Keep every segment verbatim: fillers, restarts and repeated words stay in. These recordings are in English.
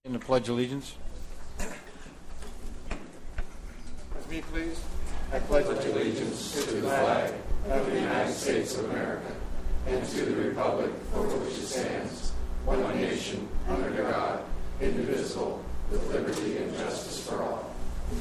In the Pledge Allegiance. With me, please. I pledge allegiance to the flag of the United States of America and to the republic for which it stands, one nation, under God, indivisible, with liberty and justice for all.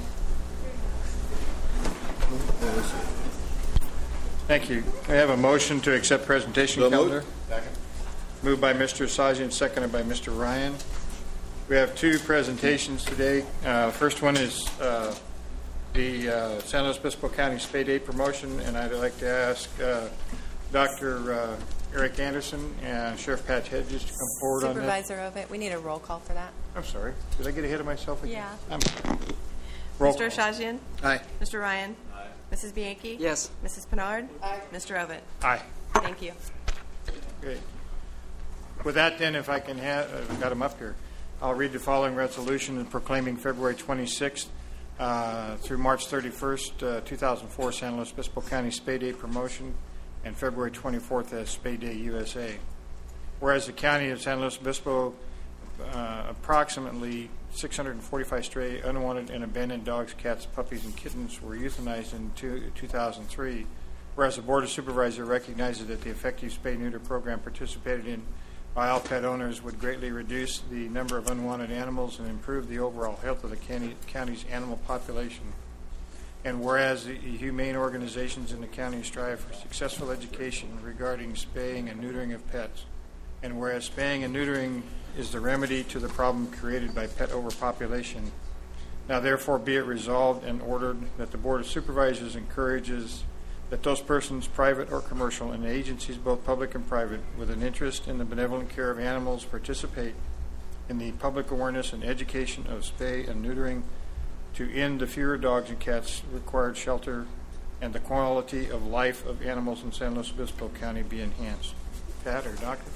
Thank you. We have a motion to accept presentation So calendar. moved. Second. Moved by Mister Sajian, seconded by Mister Ryan. We have two presentations today. Uh, first one is uh, the uh, San Luis Obispo County Spay Day promotion, and I'd like to ask uh, Doctor Uh, Eric Anderson and Sheriff Pat Hedges to come forward on that. Supervisor Ovitt, we need a roll call for that. I'm sorry. Did I get ahead of myself again? Yeah. I'm roll Mister call. Shajian? Aye. Mister Ryan? Aye. Missus Bianchi? Yes. Missus Pinard? Aye. Mister Ovitt? Aye. Thank you. Great. With that, then, if I can have, I've got them up here. I'll read the following resolution proclaiming February twenty-sixth uh, through March thirty-first, uh, two thousand four, San Luis Obispo County Spay Day promotion, and February twenty-fourth as Spay Day U S A. Whereas the County of San Luis Obispo, uh, approximately six hundred forty-five stray, unwanted, and abandoned dogs, cats, puppies, and kittens were euthanized in two, two thousand three. Whereas the Board of Supervisors recognizes that the effective spay-neuter program participated in by all pet owners would greatly reduce the number of unwanted animals and improve the overall health of the county, county's animal population. And whereas the humane organizations in the county strive for successful education regarding spaying and neutering of pets, and whereas spaying and neutering is the remedy to the problem created by pet overpopulation, now therefore be it resolved and ordered that the Board of Supervisors encourages that those persons, private or commercial, and agencies both public and private, with an interest in the benevolent care of animals participate in the public awareness and education of spay and neutering to end the fewer dogs and cats required shelter and the quality of life of animals in San Luis Obispo County be enhanced. Pat or Doctor?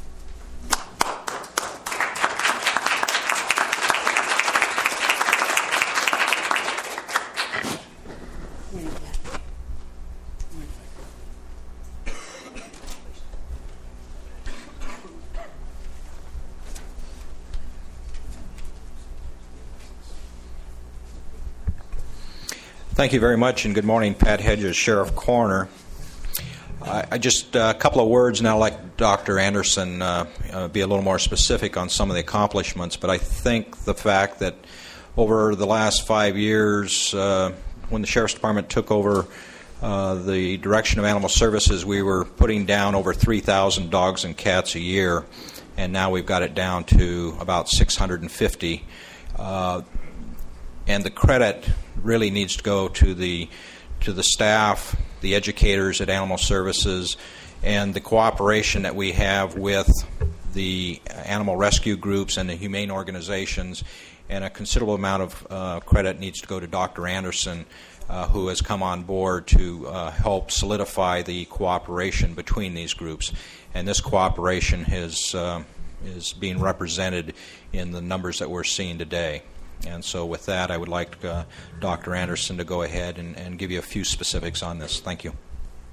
Thank you very much, and good morning. Pat Hedges, Sheriff Coroner. I, I just uh, a couple of words now, like Doctor Anderson, uh, uh, be a little more specific on some of the accomplishments. But I think the fact that over the last five years, uh, when the Sheriff's Department took over uh, the direction of Animal Services, we were putting down over three thousand dogs and cats a year, and now we've got it down to about six hundred fifty. Uh, and the credit really needs to go to the to the staff, the educators at Animal Services, and the cooperation that we have with the animal rescue groups and the humane organizations. And a considerable amount of uh, credit needs to go to Doctor Anderson, uh, who has come on board to uh, help solidify the cooperation between these groups. And this cooperation is uh, is being represented in the numbers that we're seeing today. And so with that, I would like uh, Doctor Anderson to go ahead and, and give you a few specifics on this. Thank you.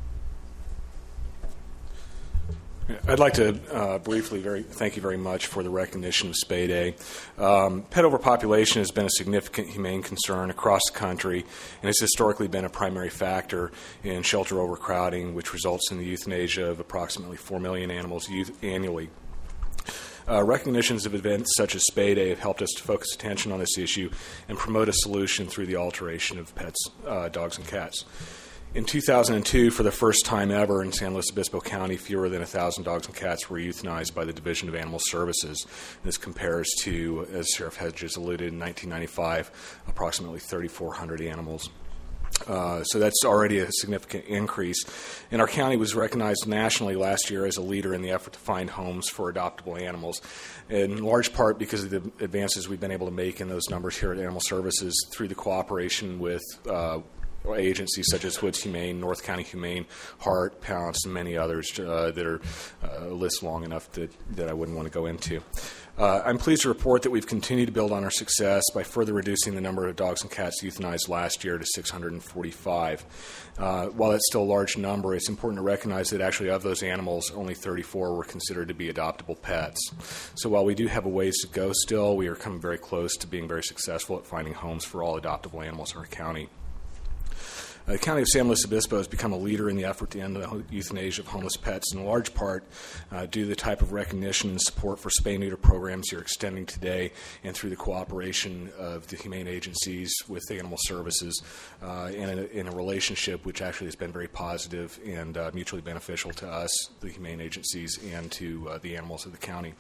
I'd like to uh, briefly very thank you very much for the recognition of Spay Day. Um, pet overpopulation has been a significant humane concern across the country and has historically been a primary factor in shelter overcrowding, which results in the euthanasia of approximately four million animals youth annually. Uh, recognitions of events such as Spay Day have helped us to focus attention on this issue and promote a solution through the alteration of pets, uh, dogs and cats. In two thousand two, for the first time ever in San Luis Obispo County, fewer than one thousand dogs and cats were euthanized by the Division of Animal Services. This compares to, as Sheriff Hedges alluded, in nineteen ninety-five, approximately three thousand four hundred animals. Uh, so that's already a significant increase. And our county was recognized nationally last year as a leader in the effort to find homes for adoptable animals, in large part because of the advances we've been able to make in those numbers here at Animal Services through the cooperation with uh, agencies such as Woods Humane, North County Humane, Hart, Pounce, and many others uh, that are uh, a list long enough that, that I wouldn't want to go into. Uh, I'm pleased to report that we've continued to build on our success by further reducing the number of dogs and cats euthanized last year to six hundred forty-five. Uh, while that's still a large number, it's important to recognize that actually of those animals, only thirty-four were considered to be adoptable pets. So while we do have a ways to go still, we are coming very close to being very successful at finding homes for all adoptable animals in our county. Uh, the County of San Luis Obispo has become a leader in the effort to end the euthanasia of homeless pets, in large part uh, due to the type of recognition and support for spay-neuter programs you're extending today, and through the cooperation of the humane agencies with animal services, uh, and in a, in a relationship which actually has been very positive and uh, mutually beneficial to us, the humane agencies, and to uh, the animals of the county.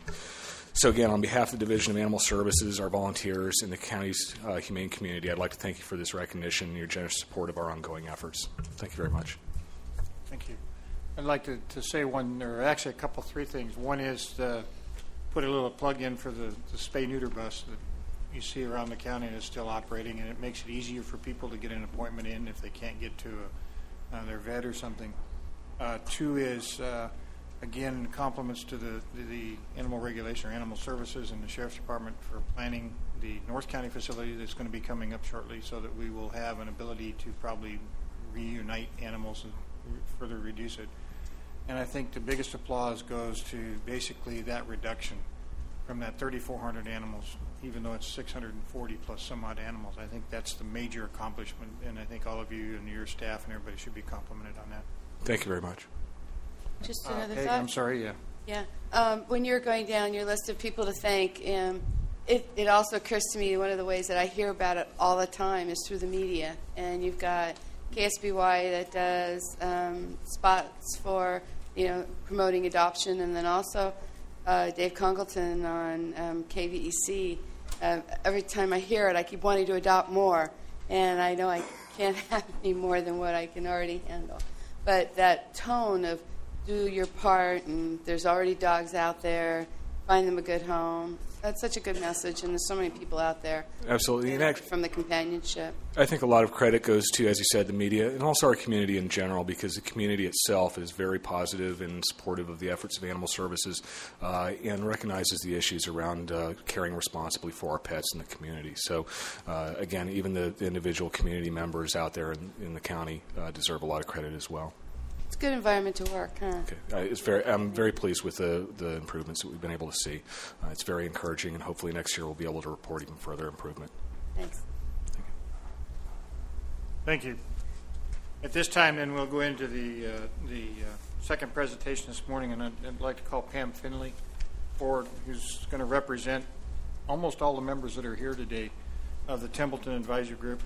So again, on behalf of the Division of Animal Services, our volunteers, and the county's uh, humane community, I'd like to thank you for this recognition and your generous support of our ongoing efforts. Thank you very much. Thank you. I'd like to, to say one, or actually a couple, three things. One is to put a little plug in for the, the spay-neuter bus that you see around the county and is still operating, and it makes it easier for people to get an appointment in if they can't get to a, uh, their vet or something. Uh, two is... Uh, Again, compliments to the, the Animal Regulation or Animal Services and the Sheriff's Department for planning the North County facility that's going to be coming up shortly, so that we will have an ability to probably reunite animals and re- further reduce it. And I think the biggest applause goes to basically that reduction from that thirty-four hundred animals, even though it's six hundred forty plus some odd animals. I think that's the major accomplishment, and I think all of you and your staff and everybody should be complimented on that. Thank you very much. Just Uh, another Peg, thought. I'm sorry, yeah. Yeah. Um, when you're going down your list of people to thank, um, it, it also occurs to me one of the ways that I hear about it all the time is through the media. And you've got K S B Y that does um, spots for, you know, promoting adoption, and then also uh, Dave Congleton on um, K V E C. Uh, every time I hear it, I keep wanting to adopt more, and I know I can't have any more than what I can already handle. But that tone of do your part, and there's already dogs out there, find them a good home. That's such a good message, and there's so many people out there. Absolutely. And act- from the companionship. I think a lot of credit goes to, as you said, the media and also our community in general, because the community itself is very positive and supportive of the efforts of Animal Services uh, and recognizes the issues around uh, caring responsibly for our pets in the community. So, uh, again, even the, the individual community members out there in, in the county uh, deserve a lot of credit as well. It's a good environment to work, huh? Okay. Uh, it's very, I'm very pleased with the, the improvements that we've been able to see. Uh, it's very encouraging, and hopefully next year we'll be able to report even further improvement. Thanks. Thank you. At this time, then, we'll go into the uh, the uh, second presentation this morning, and I'd, I'd like to call Pam Finley forward, who's going to represent almost all the members that are here today of the Templeton Advisory Group.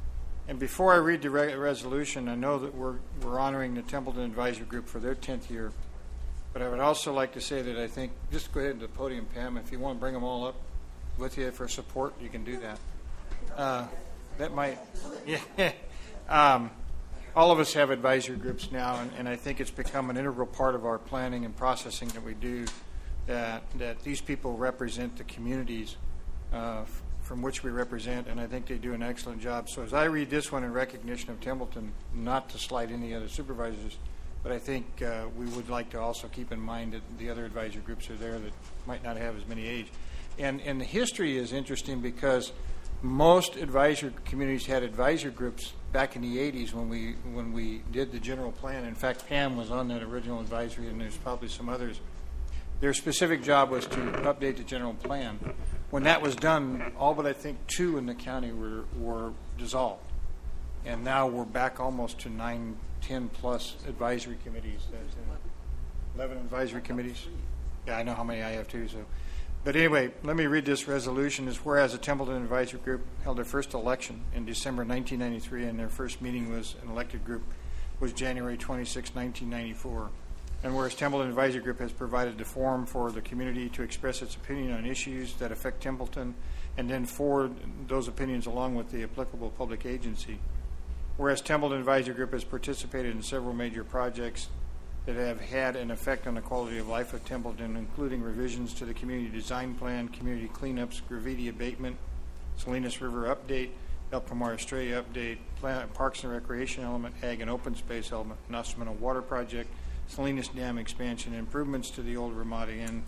And before I read the re- resolution, I know that we're we're honoring the Templeton Advisory Group for their tenth year, but I would also like to say that I think, just go ahead to the podium, Pam, if you want to bring them all up with you for support, you can do that. Uh, that might, yeah. Um, all of us have advisory groups now, and, and I think it's become an integral part of our planning and processing that we do, that that these people represent the communities uh, f- from which we represent, and I think they do an excellent job. So as I read this one in recognition of Templeton, not to slight any other supervisors, but I think uh, we would like to also keep in mind that the other advisory groups are there that might not have as many age. And, and the history is interesting because most advisory communities had advisory groups back in the eighties when we when we did the general plan. In fact, Pam was on that original advisory, and there's probably some others. Their specific job was to update the general plan. When that was done, all but I think two in the county were, were dissolved. And now we're back almost to nine, ten plus advisory committees. There's eleven advisory committees. Yeah, I know how many I have too. So, but anyway, let me read this resolution. Is whereas the Templeton Advisory Group held their first election in December nineteen ninety-three, and their first meeting was an elected group was January twenty-sixth, nineteen ninety-four. And whereas Templeton Advisory Group has provided the forum for the community to express its opinion on issues that affect Templeton, and then forward those opinions along with the applicable public agency. Whereas Templeton Advisory Group has participated in several major projects that have had an effect on the quality of life of Templeton, including revisions to the community design plan, community cleanups, graffiti abatement, Salinas River update, El Pomar Estrella update, Planet Parks and Recreation element, Ag and Open Space element, Nostamino Water Project, Salinas Dam expansion, improvements to the old Ramada Inn,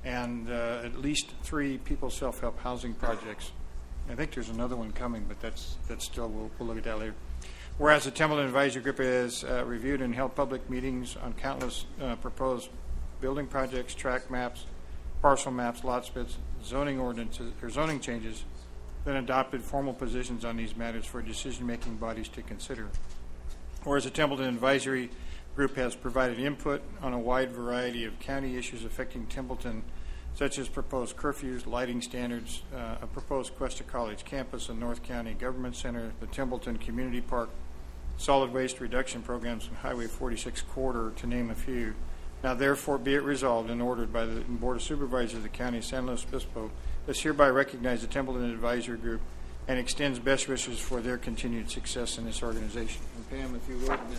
and uh, at least three people self-help housing projects. I think there's another one coming, but that's that's still, we'll, we'll look at that later. Whereas the Templeton Advisory Group has uh, reviewed and held public meetings on countless uh, proposed building projects, tract maps, parcel maps, lot splits, zoning ordinances, or zoning changes, then adopted formal positions on these matters for decision-making bodies to consider. Whereas the Templeton Advisory Group has provided input on a wide variety of county issues affecting Templeton, such as proposed curfews, lighting standards, uh, a proposed Cuesta College campus, a North County Government Center, the Templeton Community Park, solid waste reduction programs, and Highway forty-six corridor, to name a few. Now, therefore, be it resolved and ordered by the Board of Supervisors of the County of San Luis Obispo, does hereby recognize the Templeton Advisory Group and extends best wishes for their continued success in this organization. And Pam, if you would, and then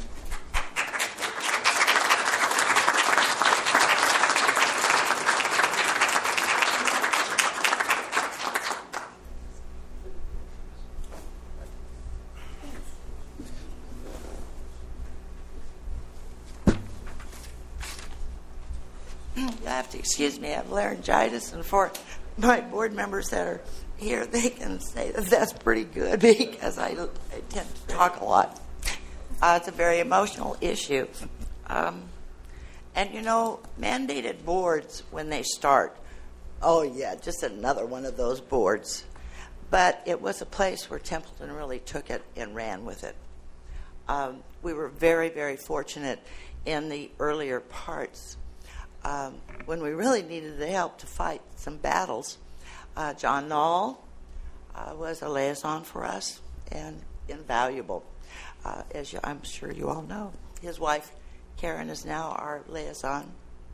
You have to excuse me, I have laryngitis, and for my board members that are here, they can say that that's pretty good because I, I tend to talk a lot. Uh, it's a very emotional issue. Um, and, you know, mandated boards, when they start, oh, yeah, just another one of those boards. But it was a place where Templeton really took it and ran with it. Um, we were very, very fortunate in the earlier parts. Um, when we really needed the help to fight some battles, uh, John Knoll uh, was a liaison for us and invaluable, uh, as you, I'm sure you all know. His wife, Karen, is now our liaison.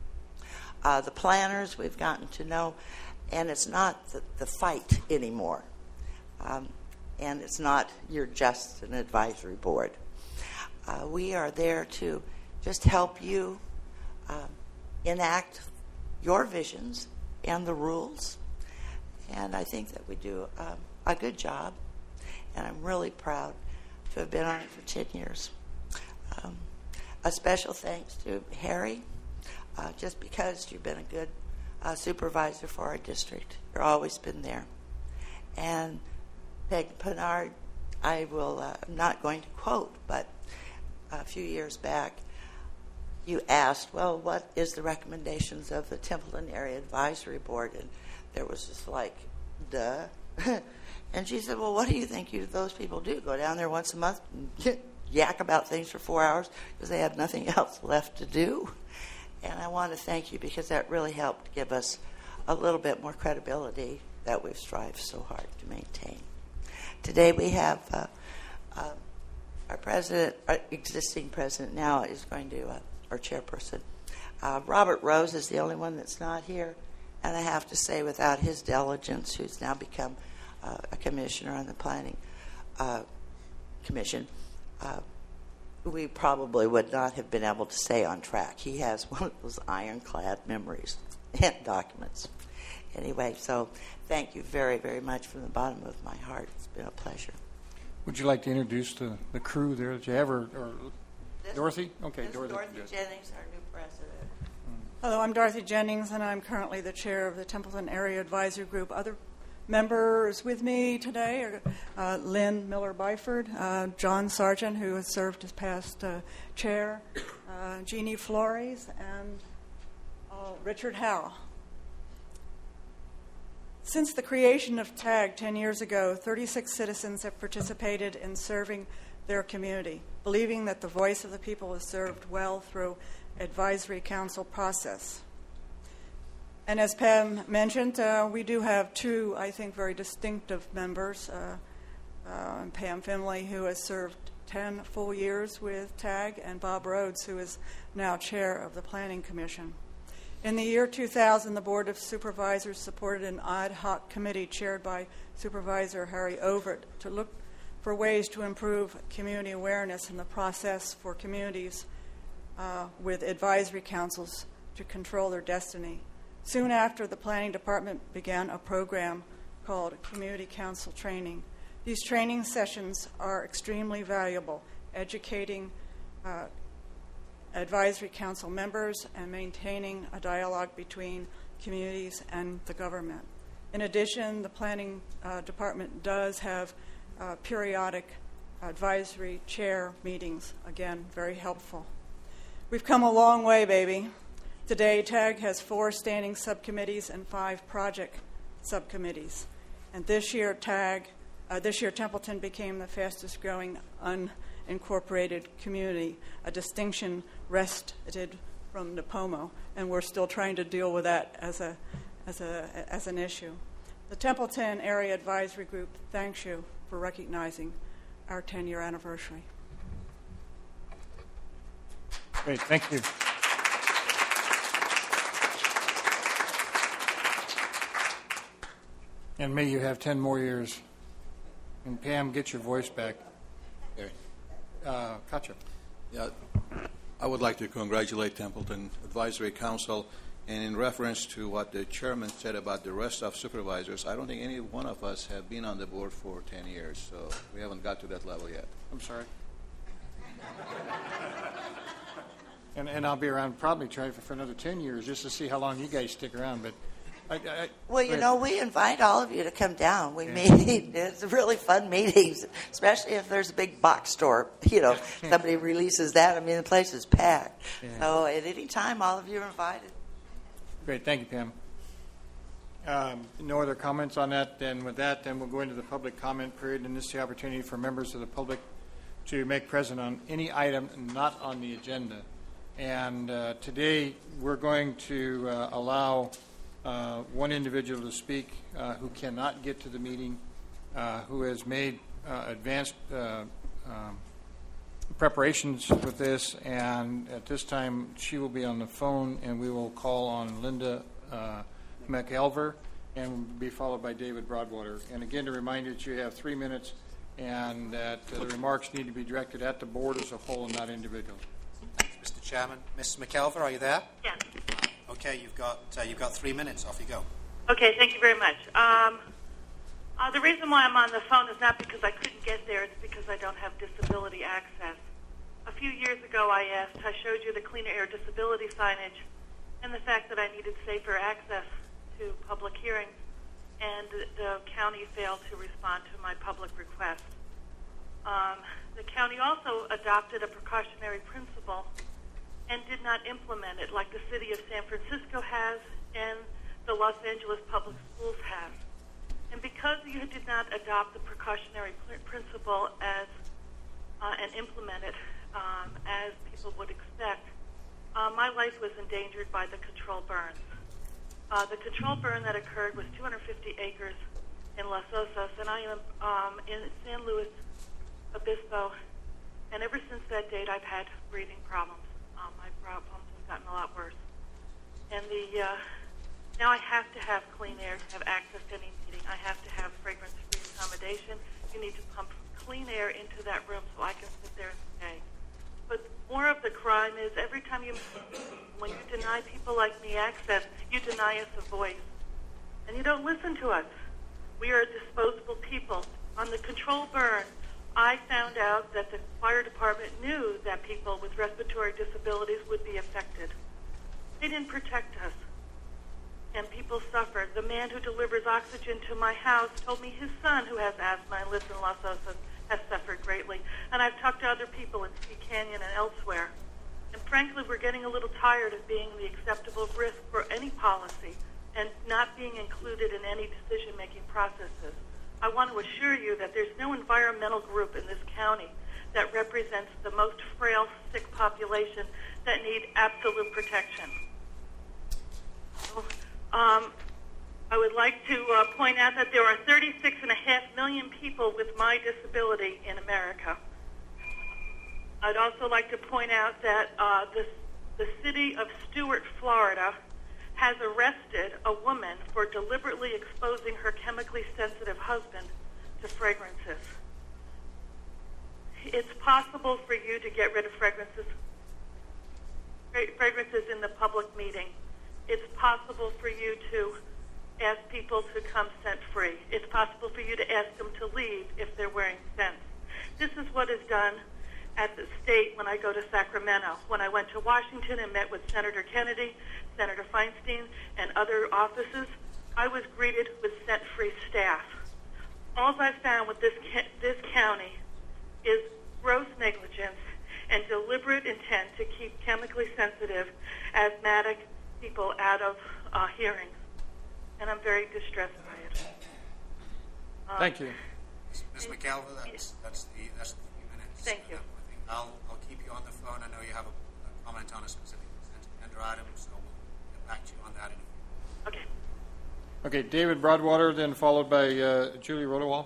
Uh, the planners we've gotten to know, and it's not the, the fight anymore. Um, and it's not you're just an advisory board. Uh, we are there to just help you uh, enact your visions and the rules. And I think that we do um, a good job. And I'm really proud to have been on it for ten years. Um, a special thanks to Harry, uh, just because you've been a good uh, supervisor for our district. You've always been there. And Peg Pinard, I will, uh, I'm not going to quote, but a few years back, you asked, well, what is the recommendations of the Templeton Area Advisory Board? And there was just like, duh. And she said, well, what do you think you those people do? Go down there once a month and yak about things for four hours because they have nothing else left to do? And I want to thank you because that really helped give us a little bit more credibility that we've strived so hard to maintain. Today we have uh, uh, our president, our existing president now is going to, uh, our chairperson. Uh, Robert Rose is the only one that's not here. And I have to say, without his diligence, who's now become uh, a commissioner on the Planning uh, Commission, uh, we probably would not have been able to stay on track. He has one of those ironclad memories and documents. Anyway, so thank you very, very much from the bottom of my heart. It's been a pleasure. would you like to introduce the, the crew there that you have, or, or This, Dorothy? Okay, this Dorothy. Dorothy Jennings, our new president. Hello, I'm Dorothy Jennings, and I'm currently the chair of the Templeton Area Advisory Group. Other members with me today are uh, Lynn Miller-Byford, uh, John Sargent, who has served as past uh, chair, uh, Jeannie Flores, and uh, Richard Howell. Since the creation of TAG ten years ago, thirty-six citizens have participated in serving their community, believing that the voice of the people is served well through advisory council process. And as Pam mentioned, uh, we do have two, I think, very distinctive members. Uh, uh, Pam Finley, who has served ten full years with TAG, and Bob Rhodes, who is now chair of the Planning Commission. In the year two thousand, the Board of Supervisors supported an ad hoc committee chaired by Supervisor Harry Overt to look for ways to improve community awareness in the process for communities uh, with advisory councils to control their destiny. Soon after, the Planning Department began a program called Community Council Training. These training sessions are extremely valuable, educating uh, advisory council members and maintaining a dialogue between communities, and the government. In addition, the Planning uh, Department does have uh, periodic advisory chair meetings, again, very helpful. We've come a long way, baby. Today, TAG has four standing subcommittees and five project subcommittees. And this year, TAG, uh, this year, Templeton became the fastest growing unincorporated community, a distinction wrested from Nipomo, and we're still trying to deal with that as a, as a, as an issue. The Templeton Area Advisory Group thanks you for recognizing our ten-year anniversary. Great, thank you. And may you have ten more years. And Pam, get your voice back. Okay. Uh, Katja. Yeah, I would like to congratulate Templeton Advisory Council. And in reference to what the chairman said about the rest of supervisors, I don't think any one of us have been on the board for ten years, so we haven't got to that level yet. I'm sorry. and, and I'll be around probably trying for, for another ten years just to see how long you guys stick around. But I, I, Well, you but- know, we invite all of you to come down. We Yeah. meet. It's really fun meetings, especially if there's a big box store. You know, somebody releases that. I mean, the place is packed. Yeah. So at any time, all of you are invited. Great, thank you, Pam. Um, no other comments on that. Then with that, then we'll go into the public comment period, and this is the opportunity for members of the public to make present on any item not on the agenda. And uh, today we're going to uh, allow uh, one individual to speak uh, who cannot get to the meeting, uh, who has made uh, advanced uh, um, preparations with this, and at this time she will be on the phone, and we will call on Linda uh, McElver, and be followed by David Broadwater. And again, to remind you that you have three minutes, and that uh, the remarks need to be directed at the board as a whole and not individual. Mister Chairman, Miz McElver, are you there? Yes. Okay, you've got uh, you've got three minutes. Off you go. Okay, thank you very much. Um, uh, the reason why I'm on the phone is not because I couldn't get there, it's because I don't have disability access. A few years ago I asked, I showed you the cleaner air disability signage and the fact that I needed safer access to public hearings, and the county failed to respond to my public request. Um, the county also adopted a precautionary principle and did not implement it like the city of San Francisco has and the Los Angeles Public Schools have. And because you did not adopt the precautionary pr- principle as uh, and implement it um, as people would expect, uh, my life was endangered by the control burns. Uh, the control burn that occurred was two hundred fifty acres in Los Osos, and I am um, in San Luis Obispo, and ever since that date I've had breathing problems. Um, my problems have gotten a lot worse. And the uh, now I have to have clean air to have access to any meeting. I have to have fragrance-free accommodation. You need to pump clean air into that room so I can sit there and stay. But more of the crime is every time you, when you deny people like me access, you deny us a voice. And you don't listen to us. We are disposable people. On the control burn, I found out that the fire department knew that people with respiratory disabilities would be affected. They didn't protect us, and people suffered. The man who delivers oxygen to my house told me his son, who has asthma and lives in Los Osos, has suffered greatly. And I've talked to other people in Sea Canyon and elsewhere. And frankly, we're getting a little tired of being the acceptable risk for any policy and not being included in any decision-making processes. I want to assure you that there's no environmental group in this county that represents the most frail, sick population that need absolute protection. So, um, I would like to uh, point out that there are thirty-six and a half million people with my disability in America. I'd also like to point out that uh, the, the city of Stuart, Florida, has arrested a woman for deliberately exposing her chemically sensitive husband to fragrances. It's possible for you to get rid of fragrances, fragrances in the public meeting. It's possible for you to ask people to come scent-free. It's possible for you to ask them to leave if they're wearing scents. This is what is done at the state when I go to Sacramento. When I went to Washington and met with Senator Kennedy, Senator Feinstein, and other offices, I was greeted with scent-free staff. All I found with this ca- this county is gross negligence and deliberate intent to keep chemically sensitive, asthmatic people out of uh, hearings. And I'm very distressed by it. Um, Thank you. Miz McKelver, that's, that's the that's the few minutes. Thank you. I think I'll, I'll keep you on the phone. I know you have a, a comment on a specific consent agenda item, so we'll get back to you on that in a few minutes. Okay. Okay, David Broadwater, then followed by uh, Julie Rodewald.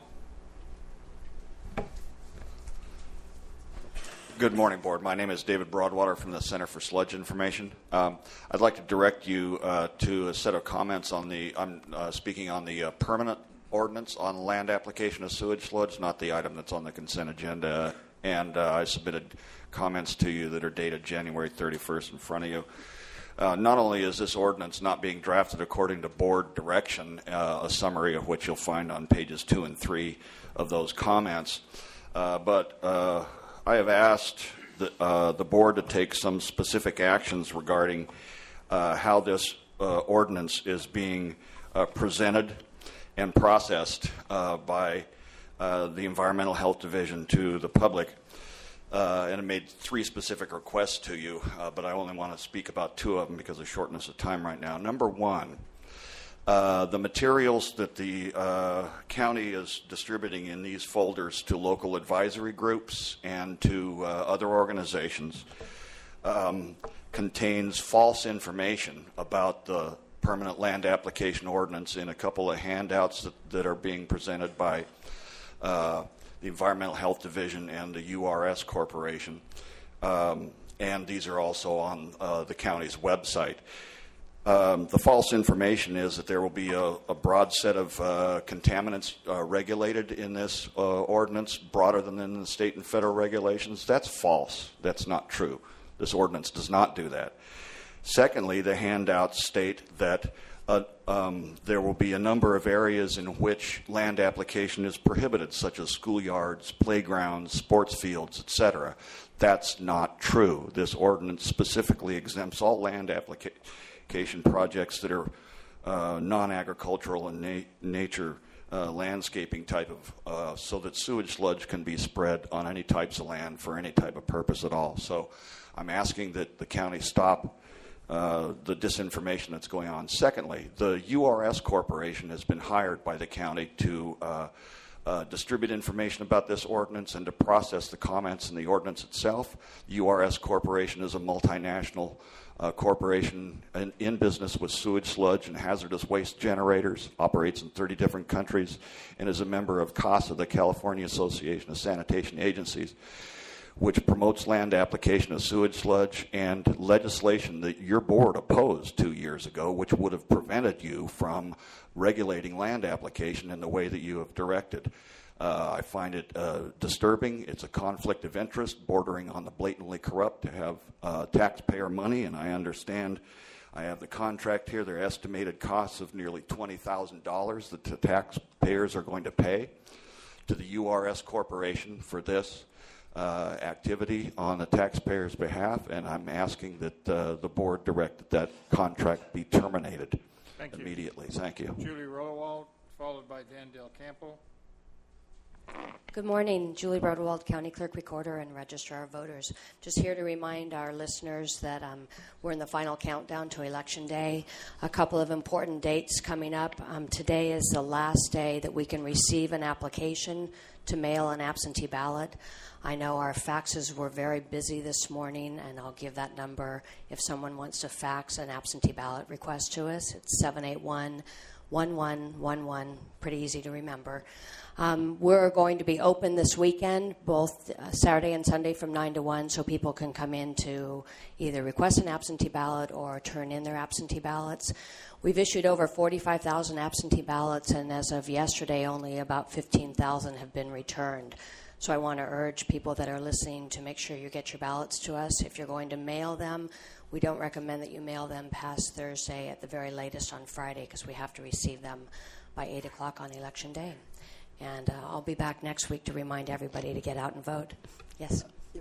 Good morning, Board. My name is David Broadwater from the Center for Sludge Information. Um, I'd like to direct you uh, to a set of comments on the, I'm uh, speaking on the uh, permanent ordinance on land application of sewage sludge, not the item that's on the consent agenda. And uh, I submitted comments to you that are dated January thirty-first in front of you. Uh, not only is this ordinance not being drafted according to board direction, uh, a summary of which you'll find on pages two and three of those comments, uh, but uh, I have asked the, uh, the board to take some specific actions regarding uh, how this uh, ordinance is being uh, presented and processed uh, by uh, the Environmental Health Division to the public. Uh, and I made three specific requests to you, uh, but I only want to speak about two of them because of shortness of time right now. Number one, uh, the materials that the uh, county is distributing in these folders to local advisory groups and to uh, other organizations um, contains false information about the permanent land application ordinance in a couple of handouts that, that are being presented by uh, the Environmental Health Division and the U R S Corporation. Um, and these are also on uh, the county's website. Um, the false information is that there will be a, a broad set of uh, contaminants uh, regulated in this uh, ordinance, broader than in the state and federal regulations. That's false. That's not true. This ordinance does not do that. Secondly, the handouts state that uh, um, there will be a number of areas in which land application is prohibited, such as schoolyards, playgrounds, sports fields, et cetera. That's not true. This ordinance specifically exempts all land application projects that are uh, non-agricultural in na- nature, uh, landscaping type of, uh, so that sewage sludge can be spread on any types of land for any type of purpose at all. So I'm asking that the county stop uh, the disinformation that's going on. Secondly, the U R S Corporation has been hired by the county to uh, uh, distribute information about this ordinance and to process the comments in the ordinance itself. The U R S Corporation is a multinational Uh, corporation in, in business with sewage sludge and hazardous waste generators, operates in thirty different countries, and is a member of CASA, the California Association of Sanitation Agencies, which promotes land application of sewage sludge and legislation that your board opposed two years ago, which would have prevented you from regulating land application in the way that you have directed. Uh, I find it uh, disturbing. It's a conflict of interest bordering on the blatantly corrupt to have uh, taxpayer money, and I understand I have the contract here. There are estimated costs of nearly twenty thousand dollars that the taxpayers are going to pay to the U R S Corporation for this uh, activity on the taxpayers' behalf, and I'm asking that uh, the board direct that that contract be terminated Thank immediately. You. Thank you. Julie Rodewald, followed by Dan Del Campo. Good morning, Julie Rodewald, County Clerk Recorder and Registrar of Voters. Just here to remind our listeners that um, we're in the final countdown to Election Day. A couple of important dates coming up. Um, today is the last day that we can receive an application to mail an absentee ballot. I know our faxes were very busy this morning, and I'll give that number if someone wants to fax an absentee ballot request to us. It's seven eight one, one one one one, pretty easy to remember. Um, we're going to be open this weekend, both uh, Saturday and Sunday from nine to one, so people can come in to either request an absentee ballot or turn in their absentee ballots. We've issued over forty-five thousand absentee ballots, and as of yesterday, only about fifteen thousand have been returned. So I want to urge people that are listening to make sure you get your ballots to us. If you're going to mail them, we don't recommend that you mail them past Thursday, at the very latest on Friday, because we have to receive them by eight o'clock on Election Day. And uh, I'll be back next week to remind everybody to get out and vote. Yes? Yep.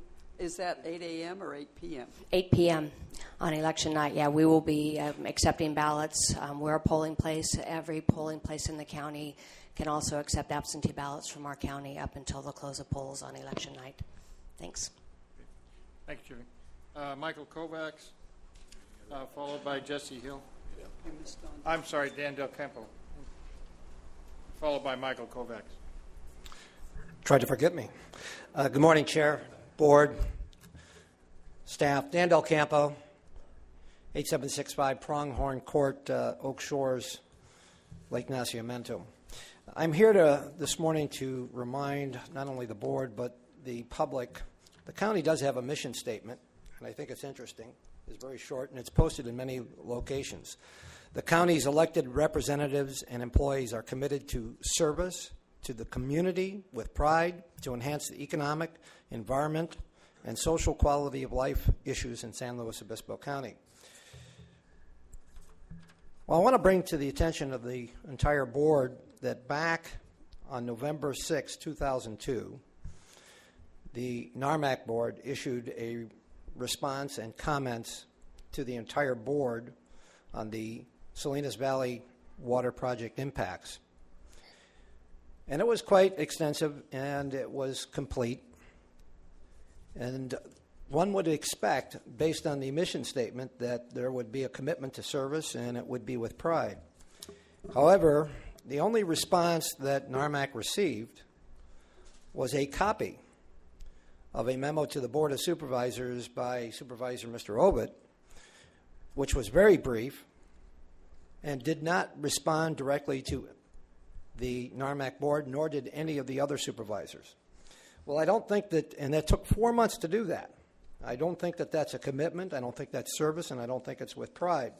is that eight a.m. or eight p.m.? eight p.m. on election night. Yeah, we will be um, accepting ballots. Um, we're a polling place. Every polling place in the county can also accept absentee ballots from our county up until the close of polls on election night. Thanks. Thank you, Julie. Uh, Michael Kovacs, uh, followed by Jesse Hill. I'm sorry, Dan Del Campo, followed by Michael Kovacs. Tried to forget me. Uh, good morning, Chair, Board, staff. Dan Del Campo, eight seven six five Pronghorn Court, uh, Oak Shores, Lake Nacimiento. I'm here to this morning to remind not only the board but the public. The county does have a mission statement, and I think it's interesting. It's very short, and it's posted in many locations. The county's elected representatives and employees are committed to service to the community with pride to enhance the economic, environment, and social quality of life issues in San Luis Obispo County. Well, I want to bring to the attention of the entire board that back on November sixth, two thousand two, the NARMAC board issued a response and comments to the entire board on the Salinas Valley Water Project impacts. And it was quite extensive, and it was complete. And one would expect, based on the mission statement, that there would be a commitment to service, and it would be with pride. However, the only response that NARMAC received was a copy of a memo to the Board of Supervisors by Supervisor Mister Obit, which was very brief and did not respond directly to the NARMAC board, nor did any of the other supervisors. Well, I don't think that, and it took four months to do that. I don't think that that's a commitment. I don't think that's service, and I don't think it's with pride.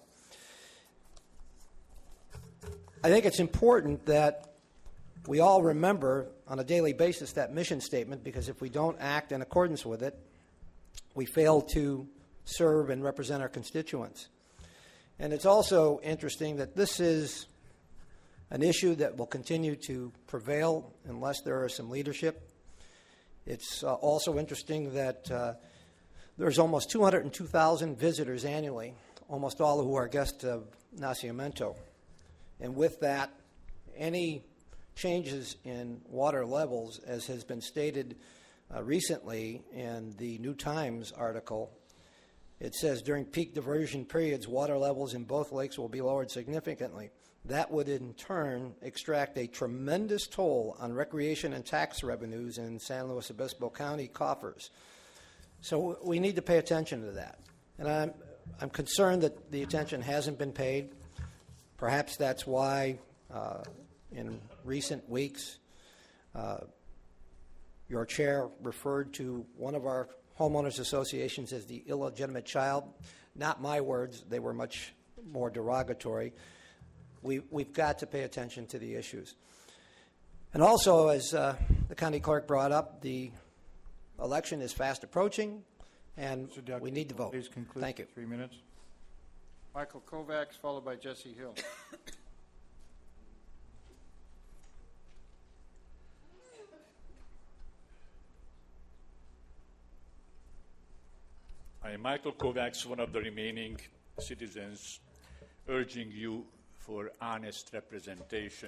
I think it's important that we all remember on a daily basis that mission statement, because if we don't act in accordance with it, we fail to serve and represent our constituents. And it's also interesting that this is an issue that will continue to prevail unless there is some leadership. It's uh, also interesting that uh, there's almost two hundred two thousand visitors annually, almost all who are guests of Nacimiento. And with that, any changes in water levels, as has been stated uh, recently in the New Times article, it says during peak diversion periods, water levels in both lakes will be lowered significantly. That would in turn extract a tremendous toll on recreation and tax revenues in San Luis Obispo County coffers. So we need to pay attention to that. And I'm, I'm concerned that the attention hasn't been paid. Perhaps that's why uh, in recent weeks uh, your chair referred to one of our homeowners associations as the illegitimate child. Not my words. They were much more derogatory. We, we've got to pay attention to the issues. And also, as uh, the county clerk brought up, the election is fast approaching, and we need to vote. Please conclude. Thank you. Three minutes. Michael Kovacs, followed by Jesse Hill. I am Michael Kovacs, one of the remaining citizens, urging you for honest representation.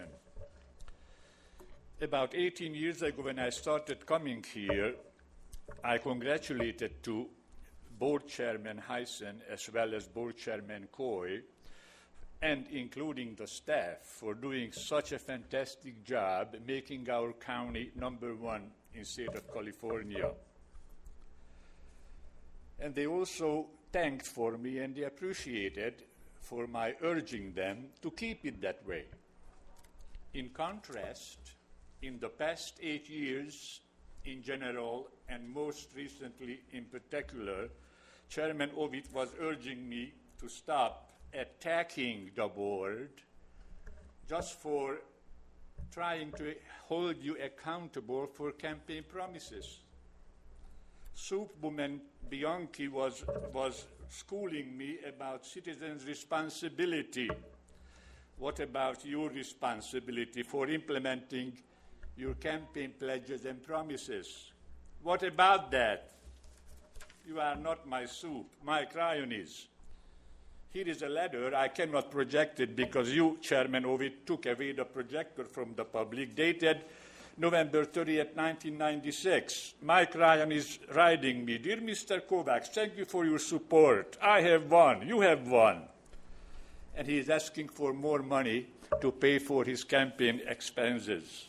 About eighteen years ago, when I started coming here, I congratulated to Board Chairman Heisen as well as Board Chairman Coy, and including the staff, for doing such a fantastic job making our county number one in the state of California. And they also thanked for me, and they appreciated for my urging them to keep it that way. In contrast, in the past eight years in general, and most recently in particular, Chairman Ovit was urging me to stop attacking the board just for trying to hold you accountable for campaign promises. Superwoman Bianchi was, was schooling me about citizens' responsibility. What about your responsibility for implementing your campaign pledges and promises? What about that? You are not my soup. Mike Ryan is. Here is a letter. I cannot project it because you, Chairman Ovid, took away the projector from the public, dated November thirtieth, nineteen ninety-six. Mike Ryan is writing me, Dear Mister Kovacs, thank you for your support. I have won. You have won. And he is asking for more money to pay for his campaign expenses.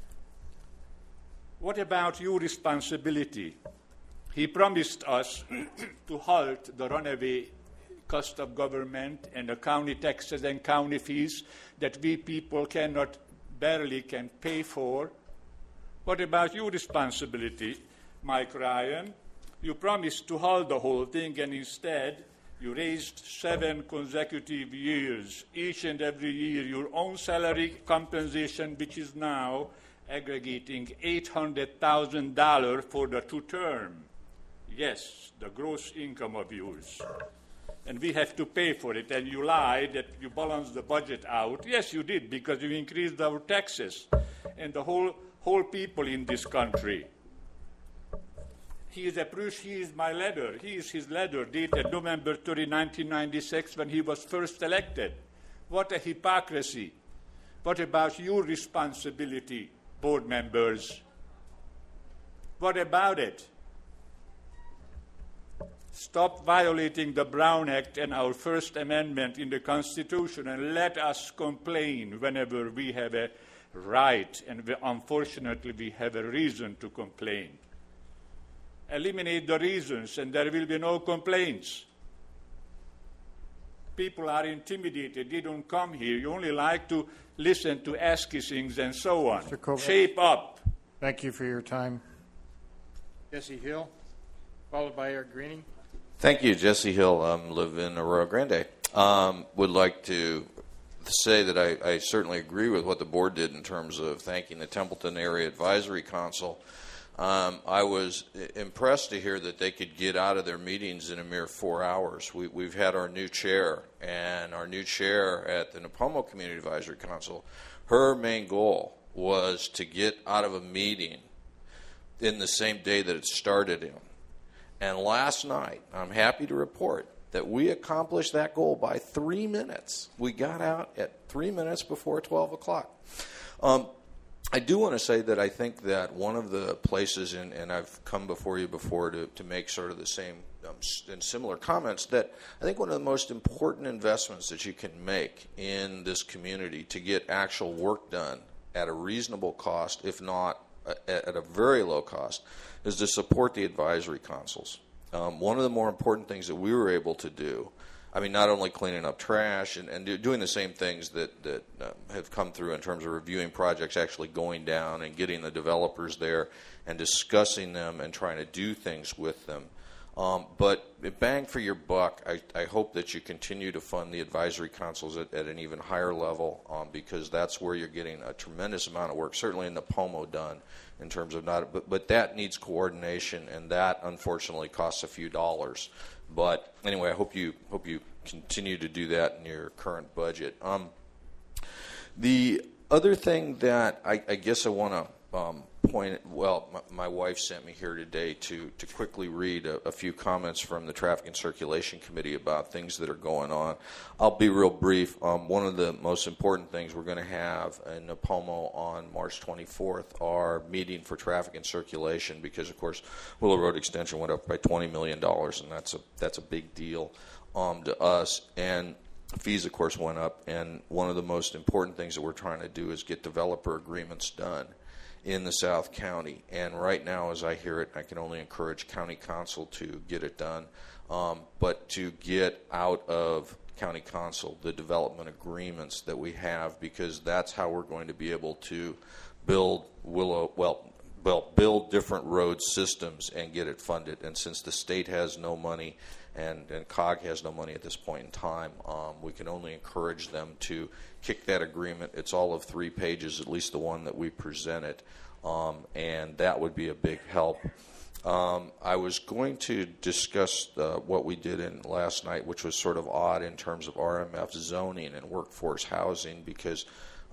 What about your responsibility? He promised us to halt the runaway cost of government and the county taxes and county fees that we people cannot, barely can pay for. What about your responsibility, Mike Ryan? You promised to halt the whole thing, and instead you raised seven consecutive years, each and every year, your own salary compensation, which is now aggregating eight hundred thousand dollars for the two term. Yes, the gross income of yours. And we have to pay for it. And you lied that you balanced the budget out. Yes, you did, because you increased our taxes and the whole whole people in this country. He is appreciates my letter. He is his letter dated November thirtieth, nineteen ninety-six, when he was first elected. What a hypocrisy. What about your responsibility, board members? What about it? Stop violating the Brown Act and our First Amendment in the Constitution, and let us complain whenever we have a right, and we, unfortunately we have a reason to complain. Eliminate the reasons and there will be no complaints. People are intimidated. They don't come here. You only like to listen to ass-kissings and so on. Mister Kovacs. Shape up. Thank you for your time. Jesse Hill, followed by Eric Greening. Thank you, Jesse Hill. I um, live in Arroyo Grande. Um, would like to say that I, I certainly agree with what the board did in terms of thanking the Templeton Area Advisory Council. Um, I was impressed to hear that they could get out of their meetings in a mere four hours. We, we've had our new chair, and our new chair at the Nipomo Community Advisory Council, her main goal was to get out of a meeting in the same day that it started in. And last night, I'm happy to report that we accomplished that goal by three minutes. We got out at three minutes before twelve o'clock. Um, I do want to say that I think that one of the places, in, and I've come before you before to, to make sort of the same um, and similar comments, that I think one of the most important investments that you can make in this community to get actual work done at a reasonable cost, if not at a very low cost, is to support the advisory councils. Um, one of the more important things that we were able to do, I mean, not only cleaning up trash and, and do, doing the same things that, that uh, have come through in terms of reviewing projects, actually going down and getting the developers there and discussing them and trying to do things with them. Um, but bang for your buck, I, I hope that you continue to fund the advisory councils at, at an even higher level, um, because that's where you're getting a tremendous amount of work, certainly in the P O M O done in terms of not, but, but that needs coordination, and that unfortunately costs a few dollars. But anyway, I hope you hope you continue to do that in your current budget. Um, the other thing that I, I guess I want to um, point, well, my, my wife sent me here today to, to quickly read a, a few comments from the Traffic and Circulation Committee about things that are going on. I'll be real brief. Um, one of the most important things we're going to have in Nipomo on March twenty-fourth are meeting for traffic and circulation, because, of course, Willow Road Extension went up by twenty million dollars, and that's a, that's a big deal um, to us. And fees, of course, went up, and one of the most important things that we're trying to do is get developer agreements done in the South County. And right now, as I hear it, I can only encourage County Council to get it done, um, but to get out of County Council the development agreements that we have, because that's how we're going to be able to build Willow, well, well, build different road systems and get it funded. And since the state has no money and, and C O G has no money at this point in time, um, we can only encourage them to kick that agreement. It's all of three pages, at least the one that we presented, um, and that would be a big help. Um, I was going to discuss uh, what we did in last night, which was sort of odd in terms of R M F zoning and workforce housing, because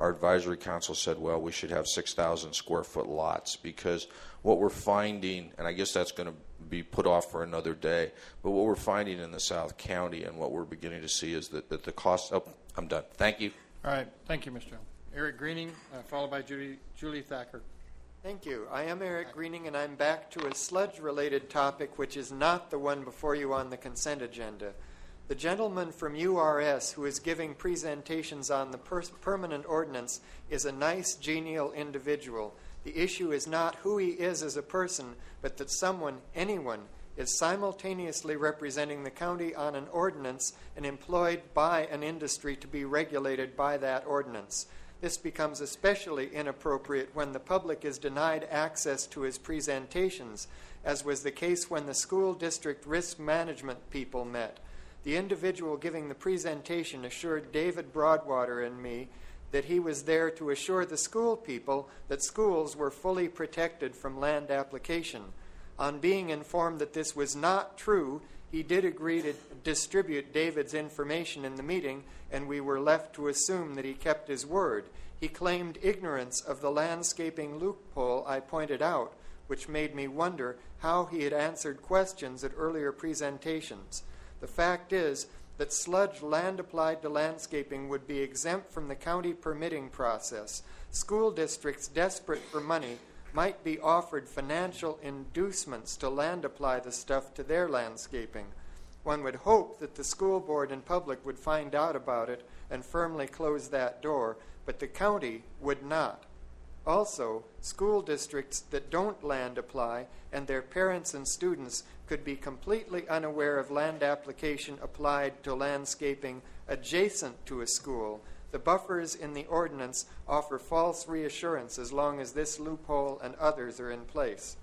our advisory council said, well, we should have six thousand square foot lots, because what we're finding, and I guess that's going to be put off for another day, but what we're finding in the South County and what we're beginning to see is that, that the cost, oh, I'm done. Thank you. All right. Thank you, Mister Eric Greening, uh, followed by Julie, Julie Thacker. Thank you. I am Eric Greening, and I'm back to a sludge-related topic, which is not the one before you on the consent agenda. The gentleman from U R S who is giving presentations on the per- permanent ordinance is a nice, genial individual. The issue is not who he is as a person, but that someone, anyone, is simultaneously representing the county on an ordinance and employed by an industry to be regulated by that ordinance. This becomes especially inappropriate when the public is denied access to his presentations, as was the case when the school district risk management people met. The individual giving the presentation assured David Broadwater and me that he was there to assure the school people that schools were fully protected from land application. On being informed that this was not true, he did agree to distribute David's information in the meeting, and we were left to assume that he kept his word. He claimed ignorance of the landscaping loophole I pointed out, which made me wonder how he had answered questions at earlier presentations. The fact is that sludge land applied to landscaping would be exempt from the county permitting process. School districts desperate for money might be offered financial inducements to land apply the stuff to their landscaping. One would hope that the school board and public would find out about it and firmly close that door, but the county would not. Also, school districts that don't land apply and their parents and students could be completely unaware of land application applied to landscaping adjacent to a school. The buffers in the ordinance offer false reassurance as long as this loophole and others are in place.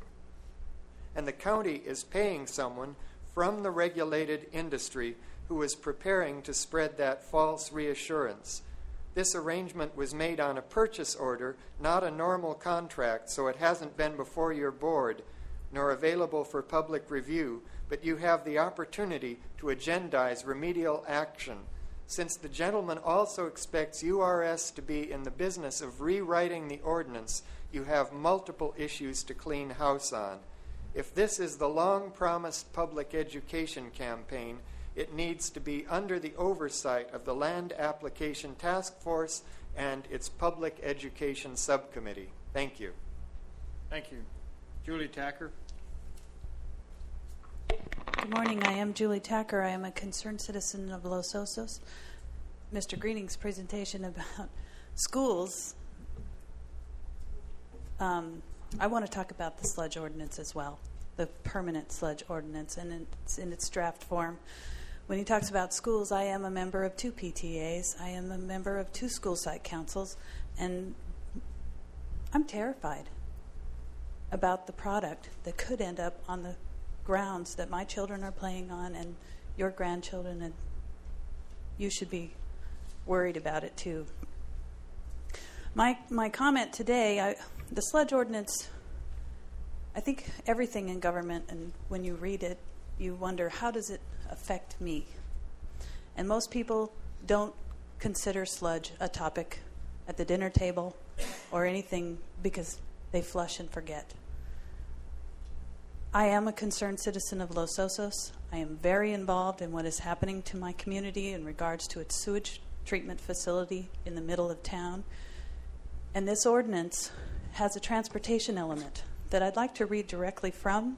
And the county is paying someone from the regulated industry who is preparing to spread that false reassurance. This arrangement was made on a purchase order, not a normal contract, so it hasn't been before your board, nor available for public review, but you have the opportunity to agendize remedial action. Since the gentleman also expects U R S to be in the business of rewriting the ordinance, you have multiple issues to clean house on. If this is the long-promised public education campaign, it needs to be under the oversight of the Land Application Task Force and its Public Education Subcommittee. Thank you. Thank you. Julie Tacker. Good morning. I am Julie Tacker. I am a concerned citizen of Los Osos. Mister Greening's presentation about schools, um, I want to talk about the sludge ordinance as well, the permanent sludge ordinance, and it's in its draft form. When he talks about schools, I am a member of two P T As. I am a member of two school site councils, and I'm terrified about the product that could end up on the grounds that my children are playing on and your grandchildren, and you should be worried about it too. My my comment today, I, the sludge ordinance, I think everything in government, and when you read it, you wonder, how does it affect me? And most people don't consider sludge a topic at the dinner table or anything because they flush and forget. I am a concerned citizen of Los Osos. I am very involved in what is happening to my community in regards to its sewage treatment facility in the middle of town. And this ordinance has a transportation element that I'd like to read directly from.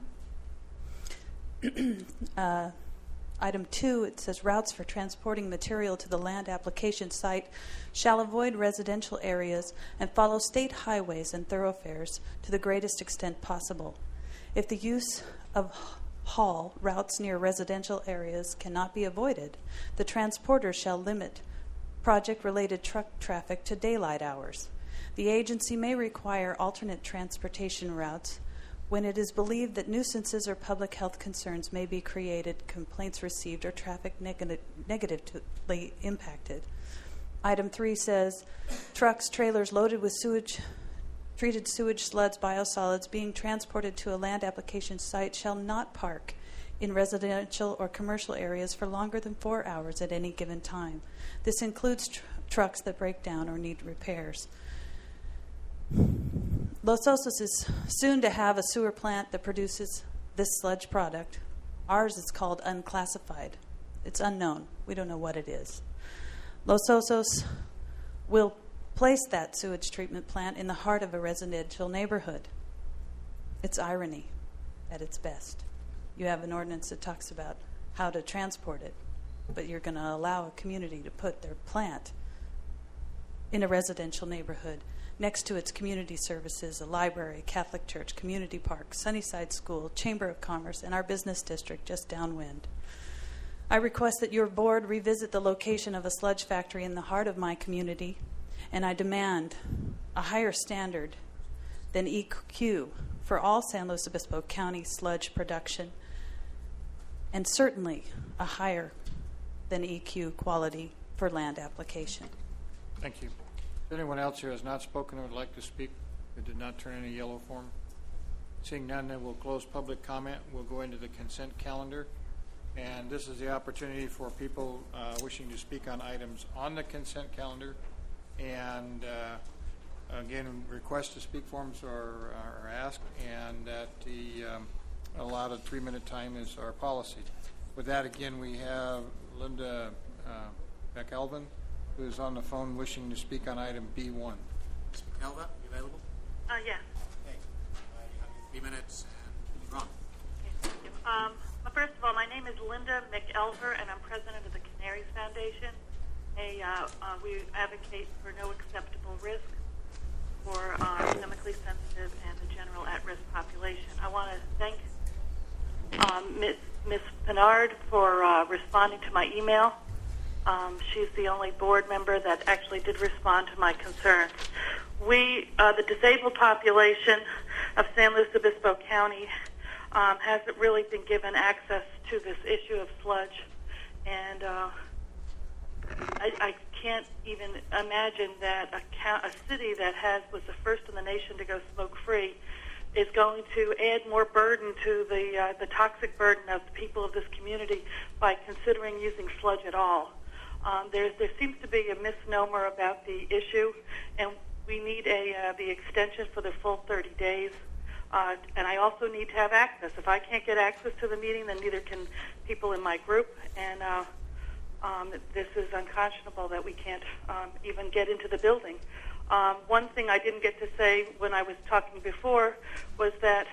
uh, item two, it says, routes for transporting material to the land application site shall avoid residential areas and follow state highways and thoroughfares to the greatest extent possible. If the use of haul routes near residential areas cannot be avoided, the transporter shall limit project-related truck traffic to daylight hours. The agency may require alternate transportation routes when it is believed that nuisances or public health concerns may be created, complaints received, or traffic neg- negatively impacted. Item three says, trucks, trailers loaded with sewage, treated sewage sludge biosolids being transported to a land application site shall not park in residential or commercial areas for longer than four hours at any given time. This includes tr- trucks that break down or need repairs. Los Osos is soon to have a sewer plant that produces this sludge product. Ours is called unclassified. It's unknown. We don't know what it is. Los Osos will place that sewage treatment plant in the heart of a residential neighborhood. It's irony at its best. You have an ordinance that talks about how to transport it, but you're going to allow a community to put their plant in a residential neighborhood next to its community services, a library, Catholic church, community park, Sunnyside School, Chamber of Commerce, and our business district just downwind. I request that your board revisit the location of a sludge factory in the heart of my community, and I demand a higher standard than E Q for all San Luis Obispo County sludge production, and certainly a higher than E Q quality for land application. Thank you. Is anyone else who has not spoken or would like to speak that did not turn in a yellow form? Seeing none, then we'll close public comment. We'll go into the consent calendar. And this is the opportunity for people uh, wishing to speak on items on the consent calendar. And uh, again, requests to speak forms are, are asked, and that the um, allotted three-minute time is our policy. With that, again, we have Linda uh, McElvin, who is on the phone wishing to speak on item B one. Miz McKelva, you available? Uh, yes. Okay. Uh, you have your three minutes, and you're on. Okay, thank you. Um, well, first of all, my name is Linda McElver, and I'm president of the Canaries Foundation. A, uh, uh, we advocate for no acceptable risk for uh, chemically sensitive and the general at-risk population. I want to thank um, Miz Miz Pinard for uh, responding to my email. Um, she's the only board member that actually did respond to my concerns. We, uh, the disabled population of San Luis Obispo County, um, hasn't really been given access to this issue of sludge, and uh, I, I can't even imagine that a, count, a city that has was the first in the nation to go smoke-free is going to add more burden to the uh, the toxic burden of the people of this community by considering using sludge at all. Um, there, there seems to be a misnomer about the issue, and we need a uh, the extension for the full thirty days. Uh, and I also need to have access. If I can't get access to the meeting, then neither can people in my group. And uh, um, this is unconscionable that we can't um, even get into the building. Um, one thing I didn't get to say when I was talking before was that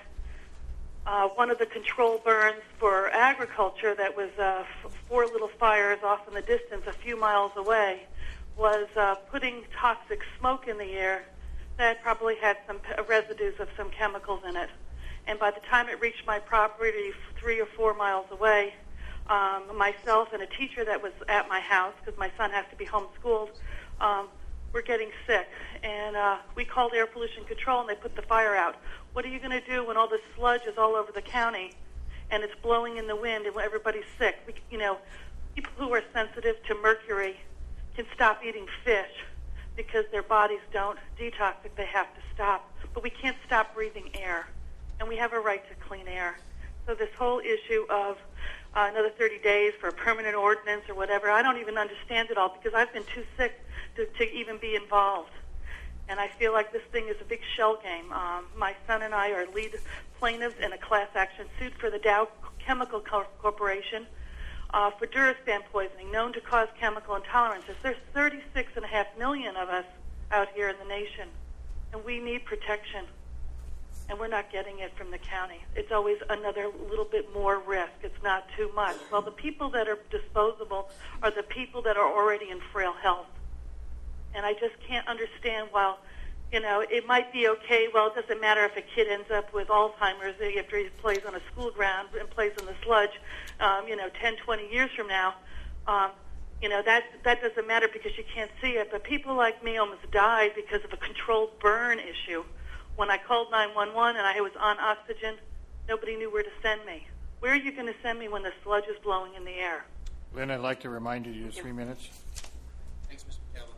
Uh, one of the control burns for agriculture that was uh, f- four little fires off in the distance a few miles away was uh, putting toxic smoke in the air that probably had some p- residues of some chemicals in it. And by the time it reached my property three or four miles away, um, myself and a teacher that was at my house, because my son has to be homeschooled, um, were getting sick. And uh, we called air pollution control, and they put the fire out. What are you going to do when all this sludge is all over the county and it's blowing in the wind and everybody's sick? We, you know, people who are sensitive to mercury can stop eating fish because their bodies don't detox if they have to stop. But we can't stop breathing air, and we have a right to clean air. So this whole issue of uh, another thirty days for a permanent ordinance or whatever, I don't even understand it all because I've been too sick to, to even be involved. And I feel like this thing is a big shell game. Um, my son and I are lead plaintiffs in a class action suit for the Dow Chemical Corporation uh, for Durastan poisoning, known to cause chemical intolerances. There's thirty-six and a half million of us out here in the nation, and we need protection. And we're not getting it from the county. It's always another little bit more risk. It's not too much. Well, the people that are disposable are the people that are already in frail health. And I just can't understand, while, you know, it might be okay, well, it doesn't matter if a kid ends up with Alzheimer's after he plays on a school ground and plays in the sludge, um, you know, ten, twenty years from now. Um, you know, that that doesn't matter because you can't see it. But people like me almost died because of a controlled burn issue. When I called nine one one and I was on oxygen, nobody knew where to send me. Where are you going to send me when the sludge is blowing in the air? Lynn, I'd like to remind you to use three minutes. Thanks, Mister McKelva.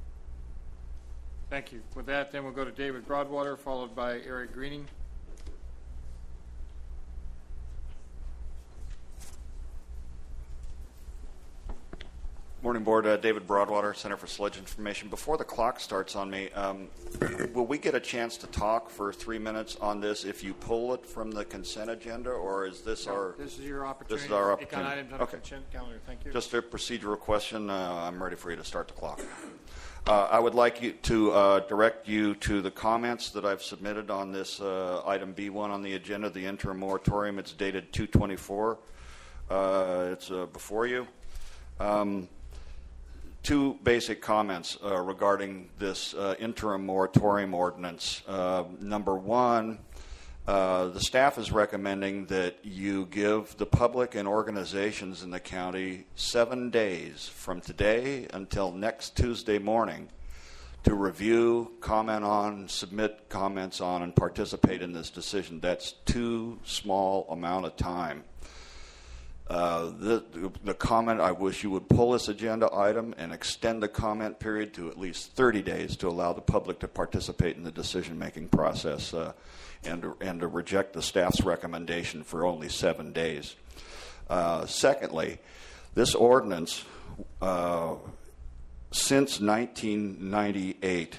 Thank you. With that, then we'll go to David Broadwater, followed by Eric Greening. Morning. Morning, Board. Uh, David Broadwater, Center for Sludge Information. Before the clock starts on me, um, will we get a chance to talk for three minutes on this if you pull it from the consent agenda, or is this No, our... This is your opportunity. This is our Speak on opportunity. items on the Okay. consent calendar. Thank you. Just a procedural question. Uh, I'm ready for you to start the clock. Uh, I would like you to uh, direct you to the comments that I've submitted on this uh, item B one on the agenda, the interim moratorium. It's dated two twenty-four. Uh, it's uh, before you. Um, two basic comments uh, regarding this uh, interim moratorium ordinance. Uh, number one, uh, the staff is recommending that you give the public and organizations in the county seven days from today until next Tuesday morning to review, comment on, submit comments on, and participate in this decision. That's too small amount of time. Uh, the, the comment, I wish you would pull this agenda item and extend the comment period to at least thirty days to allow the public to participate in the decision-making process uh, and, to, and to reject the staff's recommendation for only seven days. Uh, secondly, this ordinance, uh, since nineteen ninety-eight,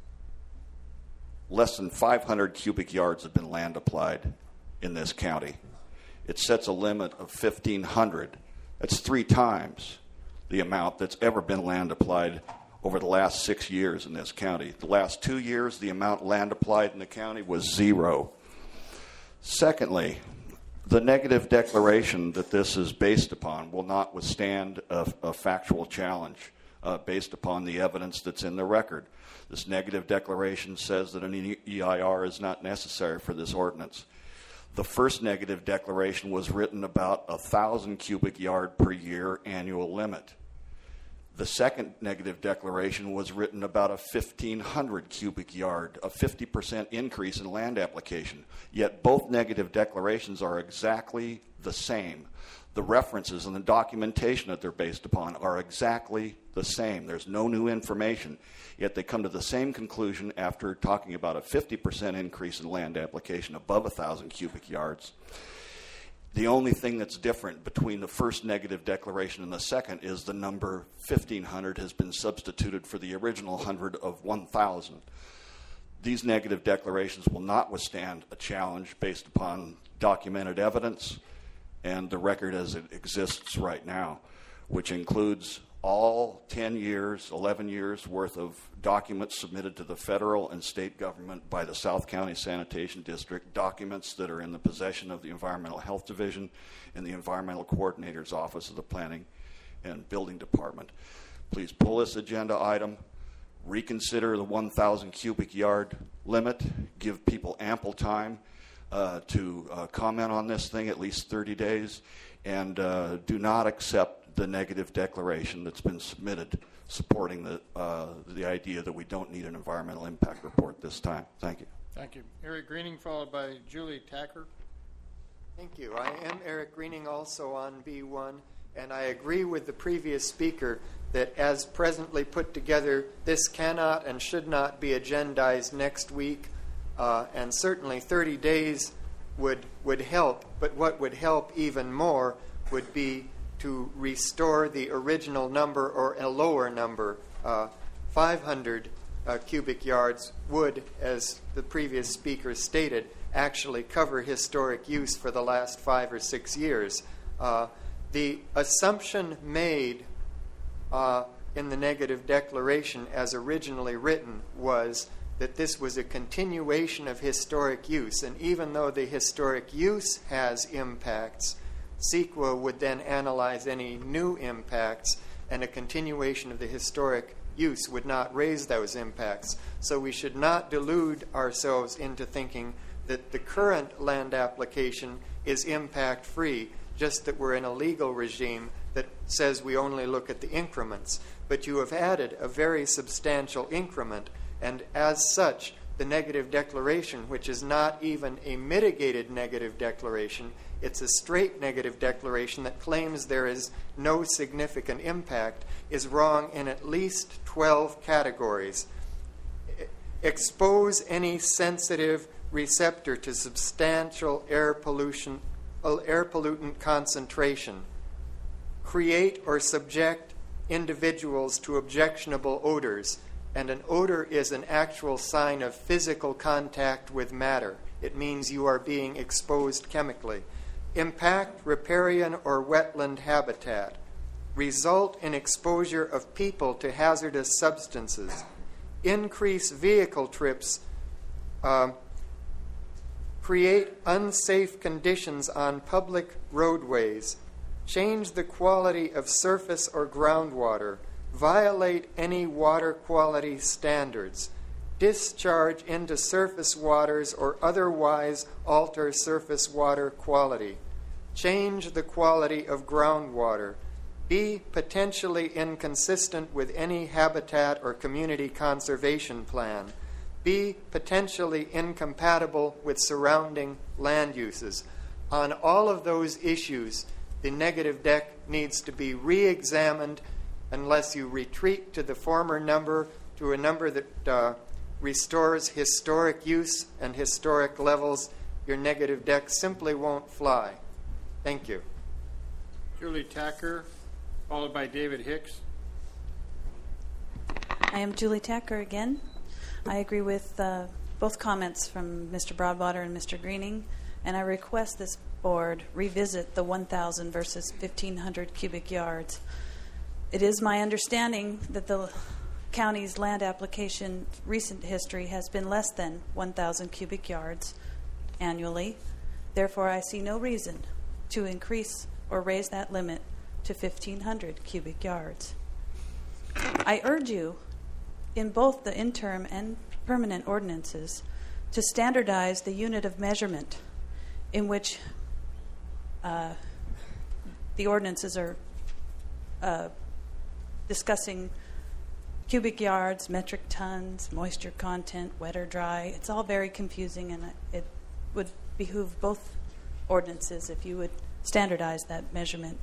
less than five hundred cubic yards have been land applied in this county. It sets a limit of fifteen hundred. That's three times the amount that's ever been land applied over the last six years in this county. The last two years, the amount land applied in the county was zero. Secondly, the negative declaration that this is based upon will not withstand a, a factual challenge uh, based upon the evidence that's in the record. This negative declaration says that an E I R is not necessary for this ordinance. The first negative declaration was written about a thousand cubic yard per year annual limit. The second negative declaration was written about a fifteen hundred cubic yard, a fifty percent increase in land application. Yet both negative declarations are exactly the same. The references and the documentation that they're based upon are exactly the same. There's no new information. Yet they come to the same conclusion after talking about a fifty percent increase in land application above one thousand cubic yards. The only thing that's different between the first negative declaration and the second is the number fifteen hundred has been substituted for the original one hundred of one thousand. These negative declarations will not withstand a challenge based upon documented evidence and the record as it exists right now, which includes all ten years, eleven years worth of documents submitted to the federal and state government by the South County Sanitation District, documents that are in the possession of the Environmental Health Division and the Environmental Coordinator's Office of the Planning and Building Department. Please pull this agenda item, reconsider the one thousand cubic yard limit, give people ample time uh, to uh, comment on this thing, at least thirty days, and uh, do not accept the negative declaration that's been submitted supporting the uh, the idea that we don't need an environmental impact report this time. Thank you. Thank you. Eric Greening, followed by Julie Tacker. Thank you. I am Eric Greening, also on B one, and I agree with the previous speaker that as presently put together, this cannot and should not be agendized next week, uh, and certainly thirty days would, would help, but what would help even more would be to restore the original number or a lower number. Uh, five hundred uh, cubic yards would, as the previous speaker stated, actually cover historic use for the last five or six years. Uh, the assumption made uh, in the negative declaration as originally written was that this was a continuation of historic use, and even though the historic use has impacts, CEQA would then analyze any new impacts, and a continuation of the historic use would not raise those impacts. So we should not delude ourselves into thinking that the current land application is impact-free, just that we're in a legal regime that says we only look at the increments. But you have added a very substantial increment, and as such, the negative declaration, which is not even a mitigated negative declaration, it's a straight negative declaration that claims there is no significant impact, is wrong in at least twelve categories. Expose any sensitive receptor to substantial air pollution, air pollutant concentration. Create or subject individuals to objectionable odors, and an odor is an actual sign of physical contact with matter. It means you are being exposed chemically. Impact riparian or wetland habitat. Result in exposure of people to hazardous substances. Increase vehicle trips. Uh, create unsafe conditions on public roadways. Change the quality of surface or groundwater. Violate any water quality standards. Discharge into surface waters or otherwise alter surface water quality. Change the quality of groundwater. Be potentially inconsistent with any habitat or community conservation plan. Be potentially incompatible with surrounding land uses. On all of those issues, the negative deck needs to be re-examined unless you retreat to the former number, to a number that uh, restores historic use and historic levels. Your negative deck simply won't fly. Thank you. Julie Tacker, followed by David Hicks. I am Julie Tacker again. I agree with uh, both comments from Mister Broadwater and Mister Greening, and I request this board revisit the one thousand versus fifteen hundred cubic yards. It is my understanding that the county's land application recent history has been less than one thousand cubic yards annually. Therefore, I see no reason to increase or raise that limit to fifteen hundred cubic yards. I urge you, in both the interim and permanent ordinances, to standardize the unit of measurement in which uh, the ordinances are uh, discussing cubic yards, metric tons, moisture content, wet or dry. It's all very confusing, and it would behoove both ordinances if you would standardize that measurement.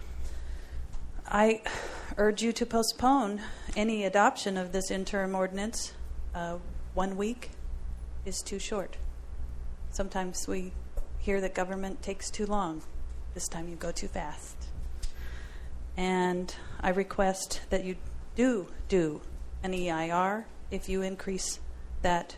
I urge you to postpone any adoption of this interim ordinance. Uh, one week is too short. Sometimes we hear that government takes too long. This time you go too fast. And I request that you do do an E I R if you increase that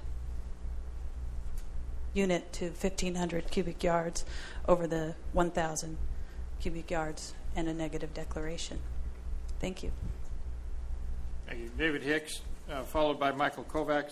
unit to fifteen hundred cubic yards over the one thousand cubic yards and a negative declaration. Thank you. Thank you. David Hicks, uh, followed by Michael Kovacs.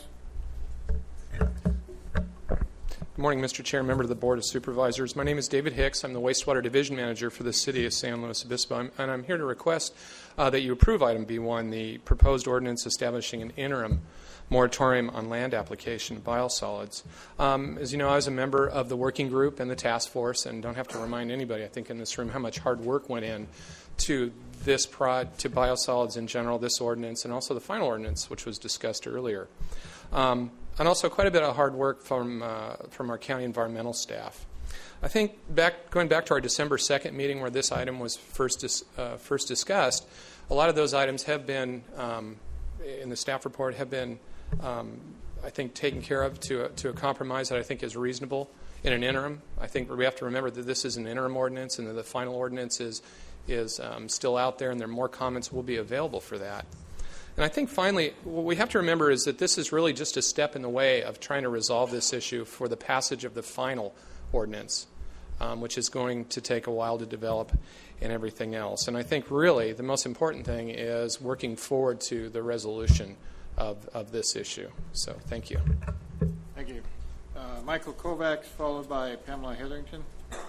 Good morning, Mister Chair, member of the Board of Supervisors. My name is David Hicks. I'm the Wastewater Division Manager for the City of San Luis Obispo, I'm, and I'm here to request uh, that you approve item B one, the proposed ordinance establishing an interim moratorium on land application of biosolids. Um, as you know, I was a member of the working group and the task force, and don't have to remind anybody, I think, in this room how much hard work went in to this prod, to biosolids in general, this ordinance, and also the final ordinance, which was discussed earlier. Um, and also quite a bit of hard work from uh, from our county environmental staff. I think back going back to our December second meeting where this item was first dis, uh, first discussed, a lot of those items have been um, in the staff report have been um, I think taken care of to a, to a compromise that I think is reasonable in an interim. I think we have to remember that this is an interim ordinance and that the final ordinance is is um, still out there, and there are more comments will be available for that. And I think finally, what we have to remember is that this is really just a step in the way of trying to resolve this issue for the passage of the final ordinance, um, which is going to take a while to develop and everything else. And I think really the most important thing is working forward to the resolution of, of this issue. So thank you. Thank you. Uh, Michael Kovacs, followed by Pamela Hetherington.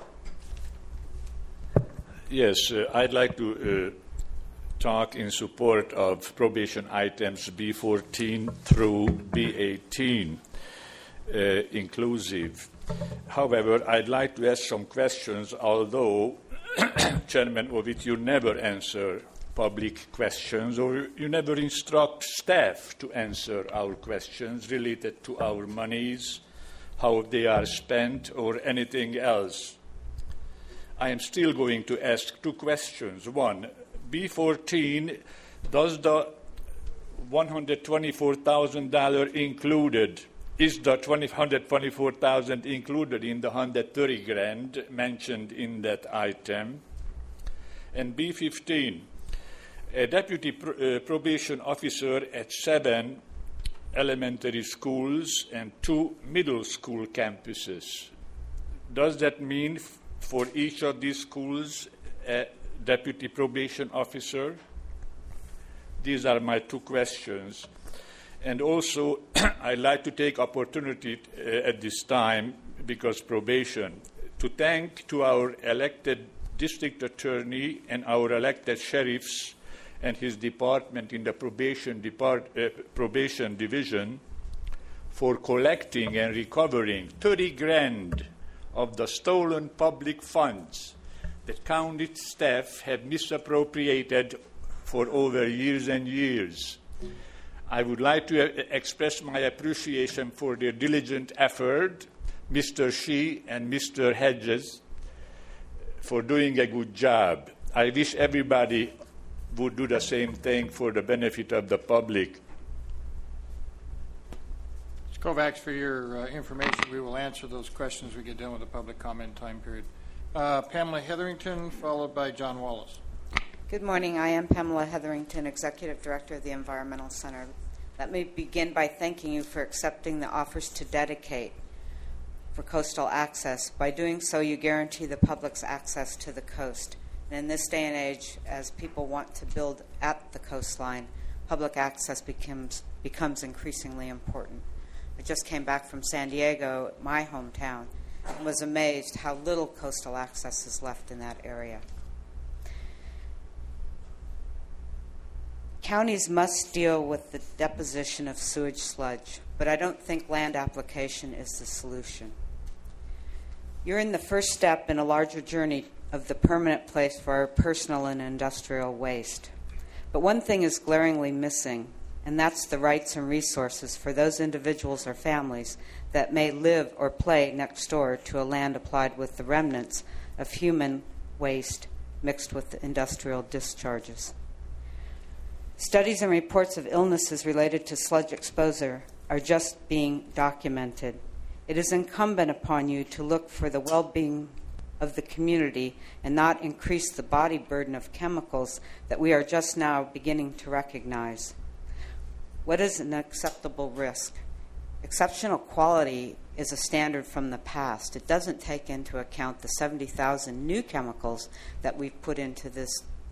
Yes, uh, I'd like to uh, talk in support of probation items B fourteen through B eighteen, uh, inclusive. However, I'd like to ask some questions, although, Chairman Ovitt, you never answer public questions, or you never instruct staff to answer our questions related to our monies, how they are spent, or anything else. I am still going to ask two questions. One, B fourteen, does the one hundred twenty-four thousand dollars included, is the one hundred twenty-four thousand dollars included in the one hundred thirty grand mentioned in that item? And B fifteen, a deputy pr- uh, probation officer at seven elementary schools and two middle school campuses. Does that mean f- for each of these schools a deputy probation officer? These are my two questions. And also, I'd like to take opportunity uh, at this time, because probation, to thank to our elected district attorney and our elected sheriffs and his department in the probation, depart, uh, probation division for collecting and recovering thirty grand of the stolen public funds that county staff have misappropriated for over years and years. I would like to uh, express my appreciation for their diligent effort, Mister Shee and Mister Hedges, for doing a good job. I wish everybody would do the same thing for the benefit of the public. Mister Kovacs, for your uh, information, we will answer those questions as we get done with the public comment time period. Uh, Pamela Hetherington, followed by John Wallace. Good morning. I am Pamela Hetherington, Executive Director of the Environmental Center. Let me begin by thanking you for accepting the offers to dedicate for coastal access. By doing so, you guarantee the public's access to the coast. And in this day and age, as people want to build at the coastline, public access becomes, becomes increasingly important. I just came back from San Diego, my hometown, and was amazed how little coastal access is left in that area. Counties must deal with the deposition of sewage sludge, but I don't think land application is the solution. You're in the first step in a larger journey of the permanent place for our personal and industrial waste. But one thing is glaringly missing, and that's the rights and resources for those individuals or families that may live or play next door to a land applied with the remnants of human waste mixed with industrial discharges. Studies and reports of illnesses related to sludge exposure are just being documented. It is incumbent upon you to look for the well-being of the community and not increase the body burden of chemicals that we are just now beginning to recognize. What is an acceptable risk? Exceptional quality is a standard from the past. It doesn't take into account the seventy thousand new chemicals that we've put into this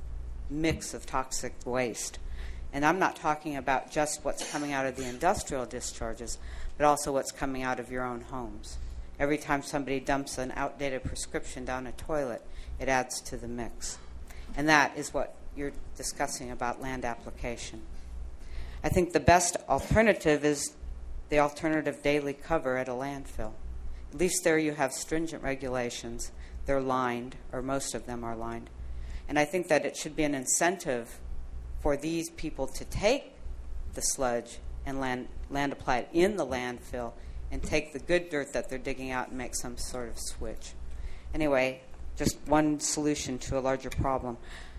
mix of toxic waste. And I'm not talking about just what's coming out of the industrial discharges, but also what's coming out of your own homes. Every time somebody dumps an outdated prescription down a toilet, it adds to the mix. And that is what you're discussing about land application. I think the best alternative is the alternative daily cover at a landfill. At least there you have stringent regulations. They're lined, or most of them are lined. And I think that it should be an incentive for these people to take the sludge and land, land apply it in the landfill and take the good dirt that they're digging out and make some sort of switch. Anyway, just one solution to a larger problem.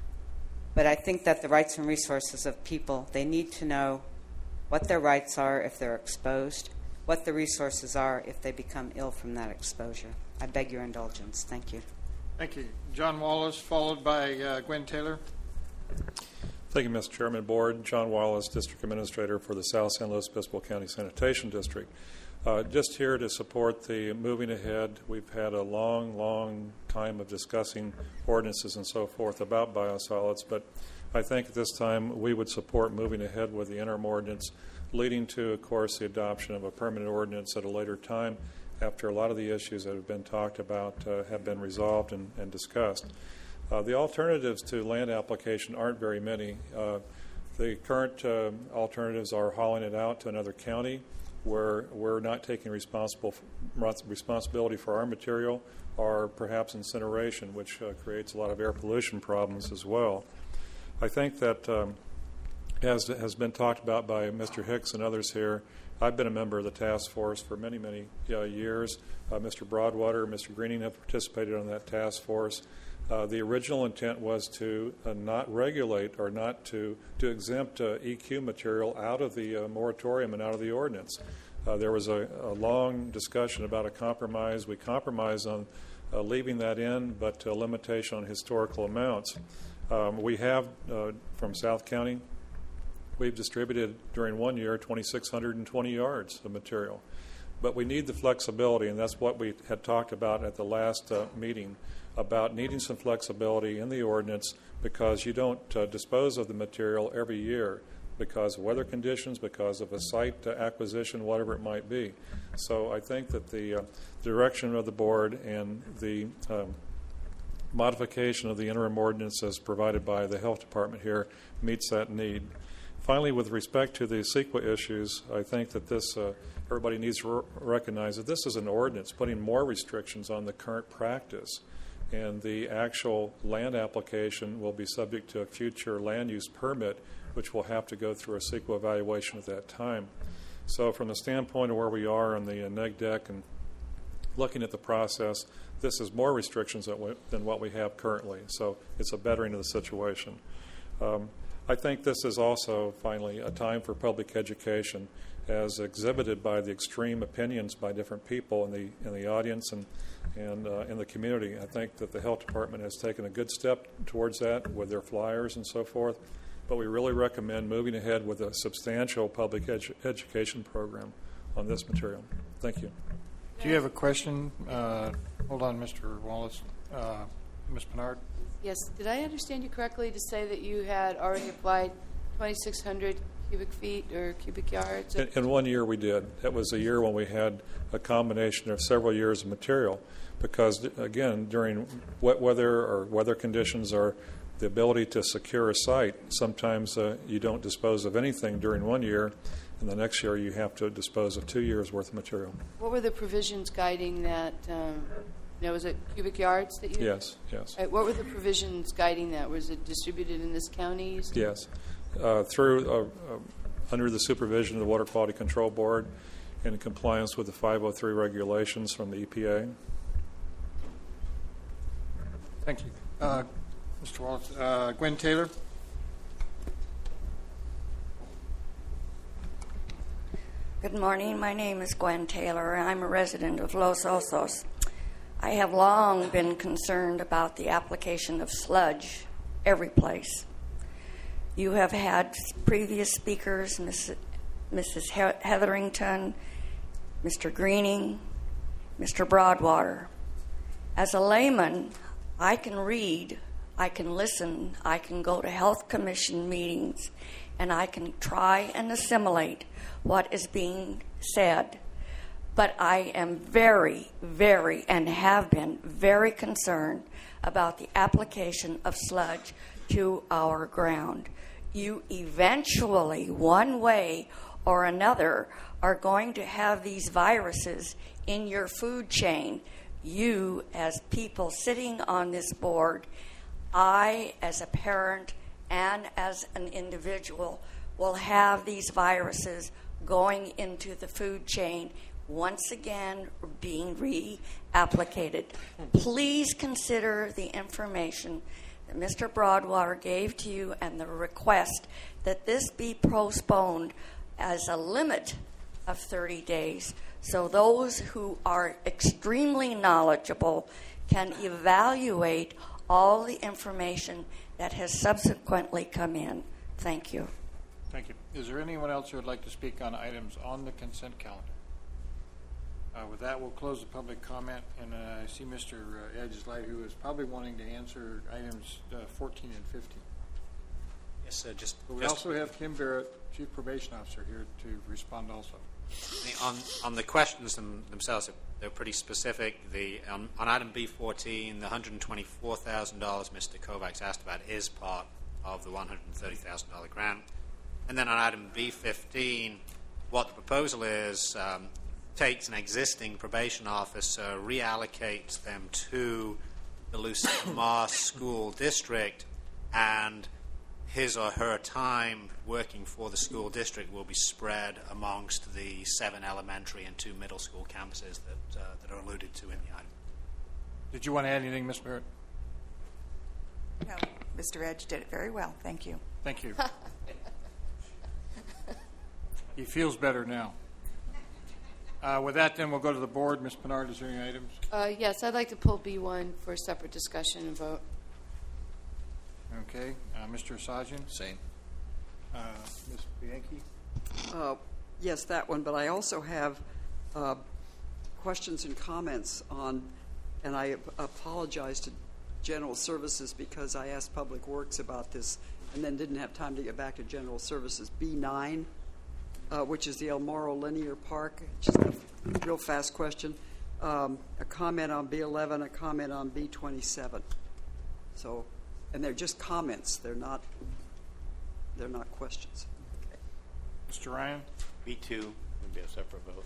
But I think that the rights and resources of people, they need to know what their rights are if they're exposed, what the resources are if they become ill from that exposure. I beg your indulgence. Thank you. Thank you. John Wallace, followed by uh, Gwen Taylor. Thank you, Mister Chairman, Board. John Wallace, District Administrator for the South San Luis Obispo County Sanitation District. Uh, just here to support the moving ahead. We've had a long, long time of discussing ordinances and so forth about biosolids, but I think at this time we would support moving ahead with the interim ordinance, leading to, of course, the adoption of a permanent ordinance at a later time after a lot of the issues that have been talked about uh, have been resolved and, and discussed. Uh, the alternatives to land application aren't very many. Uh, the current uh, alternatives are hauling it out to another county where we're not taking responsible responsibility for our material, or perhaps incineration, which uh, creates a lot of air pollution problems as well. I think that, um, as has been talked about by Mister Hicks and others here, I've been a member of the task force for many, many uh, years. Uh, Mister Broadwater, Mister Greening have participated on that task force. Uh, the original intent was to uh, not regulate or not to, to exempt uh, E Q material out of the uh, moratorium and out of the ordinance. Uh, there was a, a long discussion about a compromise. We compromised on uh, leaving that in, but a limitation on historical amounts. Um, we have, uh, from South County, we've distributed during one year two thousand six hundred twenty yards of material. But we need the flexibility, and that's what we had talked about at the last uh, meeting, about needing some flexibility in the ordinance, because you don't uh, dispose of the material every year because of weather conditions, because of a site uh, acquisition, whatever it might be. So I think that the uh, direction of the board and the um, modification of the interim ordinance as provided by the health department here meets that need. Finally, with respect to the CEQA issues, I think that this uh, everybody needs to r- recognize that this is an ordinance putting more restrictions on the current practice, and the actual land application will be subject to a future land use permit, which will have to go through a CEQA evaluation at that time. So from the standpoint of where we are on the uh, neg deck and looking at the process, this is more restrictions than, we, than what we have currently. So it's a bettering of the situation. Um, I think this is also, finally, a time for public education, as exhibited by the extreme opinions by different people in the in the audience and and uh, in the community. I think that the health department has taken a good step towards that with their flyers and so forth. But we really recommend moving ahead with a substantial public edu- education program on this material. Thank you. Do you have a question? Uh, hold on, Mister Wallace. Uh, Miz Pinard? Yes. Did I understand you correctly to say that you had already applied twenty-six hundred cubic feet or cubic yards? In, in one year we did. That was a year when we had a combination of several years of material because, again, during wet weather or weather conditions or the ability to secure a site, sometimes uh, you don't dispose of anything during one year, and the next year you have to dispose of two years' worth of material. What were the provisions guiding that? Um, you know, was it cubic yards that you? Yes, yes. Right, what were the provisions guiding that? Was it distributed in this county? Yes, uh, through uh, uh, under the supervision of the Water Quality Control Board, in compliance with the five oh three regulations from the E P A. Thank you, uh, Mister Wallace. Uh, Gwen Taylor. Good morning. My name is Gwen Taylor, and I'm a resident of Los Osos. I have long been concerned about the application of sludge every place. You have had previous speakers, Missus Missus Hetherington, Mister Greening, Mister Broadwater. As a layman, I can read, I can listen, I can go to health commission meetings, and I can try and assimilate what is being said. But I am very, very, and have been very concerned about the application of sludge to our ground. You eventually, one way or another, are going to have these viruses in your food chain. You, as people sitting on this board, I, as a parent and as an individual, will have these viruses going into the food chain, once again being reapplicated. Please consider the information that Mister Broadwater gave to you and the request that this be postponed as a limit of thirty days, so those who are extremely knowledgeable can evaluate all the information that has subsequently come in. Thank you. Thank you. Is there anyone else who would like to speak on items on the consent calendar? Uh, with that, we'll close the public comment, and uh, I see Mister Edge Light, who is probably wanting to answer items uh, fourteen and fifteen. Yes, sir. Just, but we just also have Kim Barrett, Chief Probation Officer, here to respond also. on on the questions them, themselves, they're pretty specific. The on, on item B fourteen, the one hundred twenty-four thousand dollars Mister Kovacs asked about is part of the one hundred thirty thousand dollars grant. And then on item B fifteen, what the proposal is, um, takes an existing probation officer, reallocates them to the Lucille Mars School District, and his or her time working for the school district will be spread amongst the seven elementary and two middle school campuses that, uh, that are alluded to in the item. Did you want to add anything, Miz Barrett? No, Mister Edge did it very well. Thank you. Thank you. He feels better now. Uh, with that, then, we'll go to the board. Miz Pinard, is there any items? Uh, yes, I'd like to pull B one for a separate discussion and vote. Okay. Uh, Mister Sajian? Same. Uh, Miz Bianchi? Uh, yes, that one, but I also have uh, questions and comments on, and I apologize to General Services because I asked Public Works about this and then didn't have time to get back to General Services. B nine, uh, which is the El Morro Linear Park, just a real fast question. Um, a comment on B eleven, a comment on B twenty-seven. So, and they're just comments. They're not, they're not questions. Mister Ryan? B two would be a separate vote.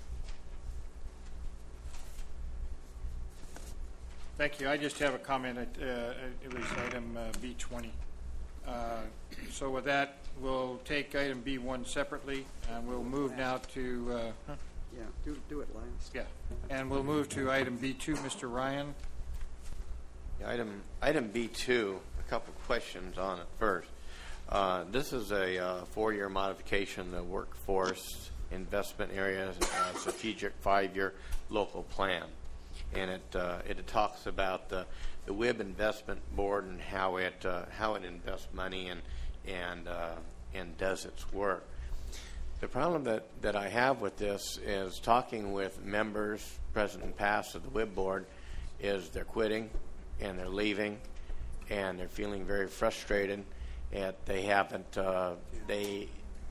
Thank you. I just have a comment. Uh, it was item uh, B twenty. Uh, so with that, we'll take item B one separately, and we'll move now to... Uh, huh? Yeah, do, do it last. Yeah. And we'll move to item B two. Mister Ryan? Yeah, item, item B two, a couple questions on it first. Uh, this is a uh, four-year modification of the workforce investment area, uh, strategic five-year local plan. And it uh, it talks about the, the W I B investment board and how it uh, how it invests money and and uh, and does its work. The problem that, that I have with this is talking with members, present and past, of the W I B board, is they're quitting and they're leaving and they're feeling very frustrated. And they haven't, uh, they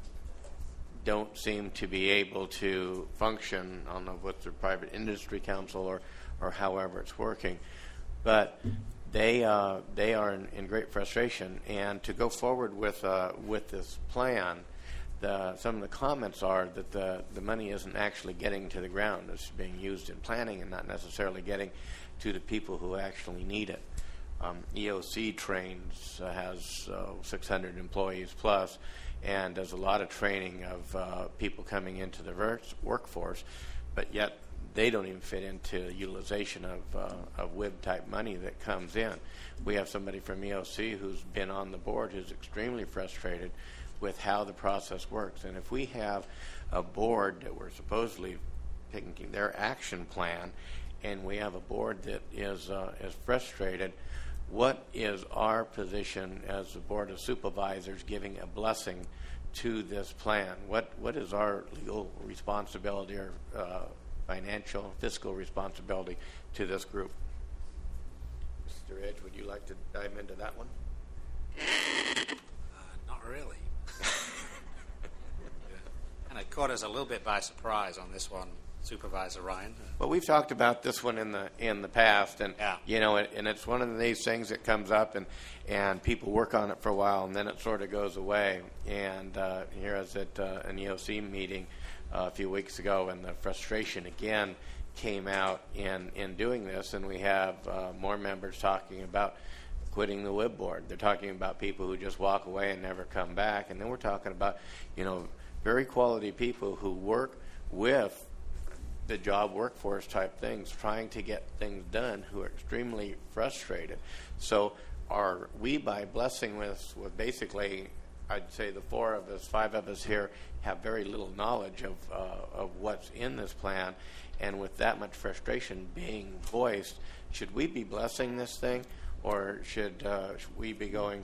don't seem to be able to function. I don't know what's the private industry council or, or however it's working, but they uh, they are in, in great frustration. And to go forward with uh, with this plan, the, some of the comments are that the the money isn't actually getting to the ground. It's being used in planning and not necessarily getting to the people who actually need it. Um, E O C trains, uh, has uh, six hundred employees plus, and does a lot of training of uh, people coming into the ver- workforce, but yet they don't even fit into utilization of, uh, of W I B type money that comes in. We have somebody from E O C who's been on the board who's extremely frustrated with how the process works. And if we have a board that we're supposedly taking their action plan, and we have a board that is uh, is frustrated, what is our position as the Board of Supervisors giving a blessing to this plan? What what is our legal responsibility or uh, financial, fiscal responsibility to this group? Mister Edge, would you like to dive into that one? Uh, not really. And it caught us a little bit by surprise on this one, Supervisor Ryan. Well, we've talked about this one in the in the past, and yeah. you know, it, and it's one of these things that comes up, and and people work on it for a while, and then it sort of goes away. And uh, here I was at uh, an E O C meeting uh, a few weeks ago, and the frustration again came out in in doing this, and we have uh, more members talking about quitting the W I B board. They're talking about people who just walk away and never come back, and then we're talking about, you know, very quality people who work with the job workforce type things, trying to get things done, who are extremely frustrated. So are we, by blessing with, with basically, I'd say the four of us, five of us here, have very little knowledge of, uh, of what's in this plan, and with that much frustration being voiced, should we be blessing this thing, or should, uh, should we be going,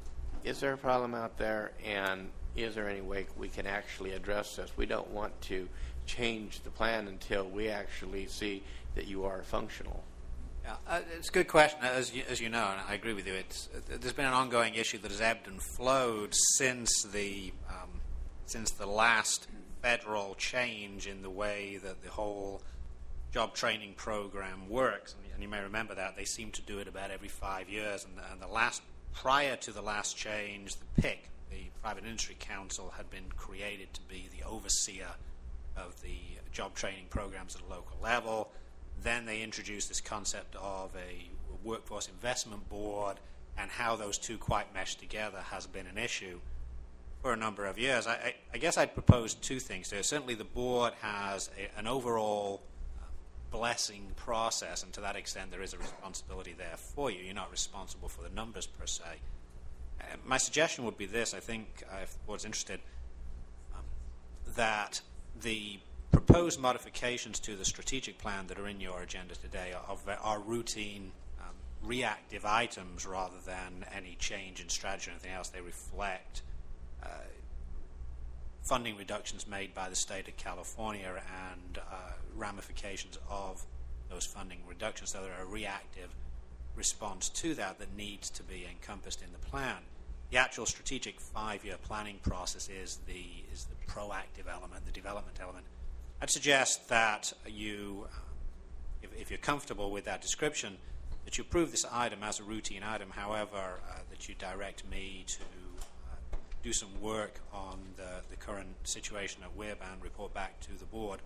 is there a problem out there, and is there any way we can actually address this? We don't want to change the plan until we actually see that you are functional. Yeah, uh, it's a good question. As you, as you know, and I agree with you, it's, uh, there's been an ongoing issue that has ebbed and flowed since the um, since the last federal change in the way that the whole job training program works. And, and you may remember that they seem to do it about every five years. And the, and the last, prior to the last change, the P I C, the Private Industry Council, had been created to be the overseer of the job training programs at a local level. Then they introduced this concept of a workforce investment board, and how those two quite mesh together has been an issue for a number of years. I, I, I guess I'd propose two things there. Certainly the board has a, an overall blessing process, and to that extent there is a responsibility there for you. You're not responsible for the numbers per se. Uh, my suggestion would be this. I think, uh, if the board's interested, um, that the proposed modifications to the strategic plan that are in your agenda today are, are routine um, reactive items rather than any change in strategy or anything else. They reflect uh, funding reductions made by the state of California and uh, ramifications of those funding reductions. So they're a reactive response to that that needs to be encompassed in the plan. The actual strategic five-year planning process is the is the proactive element, the development element. I'd suggest that you, if, if you're comfortable with that description, that you approve this item as a routine item. However, uh, that you direct me to uh, do some work on the, the current situation at W I B and report back to the board,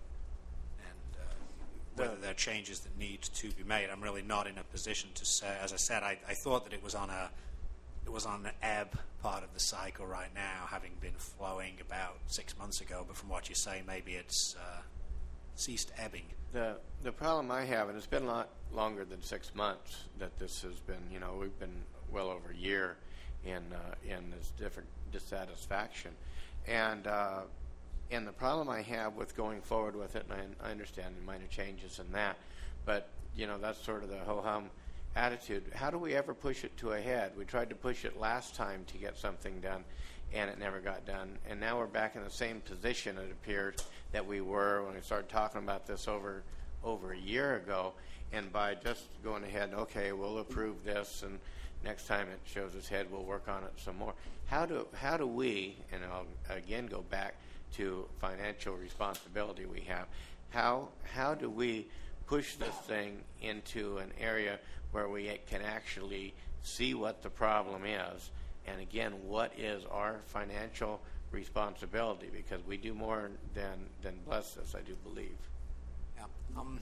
and uh, whether there are changes that need to be made. I'm really not in a position to say. As I said, I, I thought that it was on a it was on an ebb part of the cycle right now, having been flowing about six months ago. But from what you say, maybe it's uh, ceased ebbing. The the problem I have, and it's been a lot longer than six months that this has been. You know, we've been well over a year in uh, in this different dissatisfaction, and uh, and the problem I have with going forward with it, and I, I understand the minor changes in that, but you know that's sort of the ho hum attitude. How do we ever push it to a head? We tried to push it last time to get something done, and it never got done. And now we're back in the same position, it appears, that we were when we started talking about this over over a year ago. And by just going ahead, okay, we'll approve this, and next time it shows its head, we'll work on it some more. How do how do we, and I'll again go back to financial responsibility we have, how how do we push this thing into an area where we can actually see what the problem is, and again, what is our financial responsibility? Because we do more than than bless this, I do believe. Yeah. Um,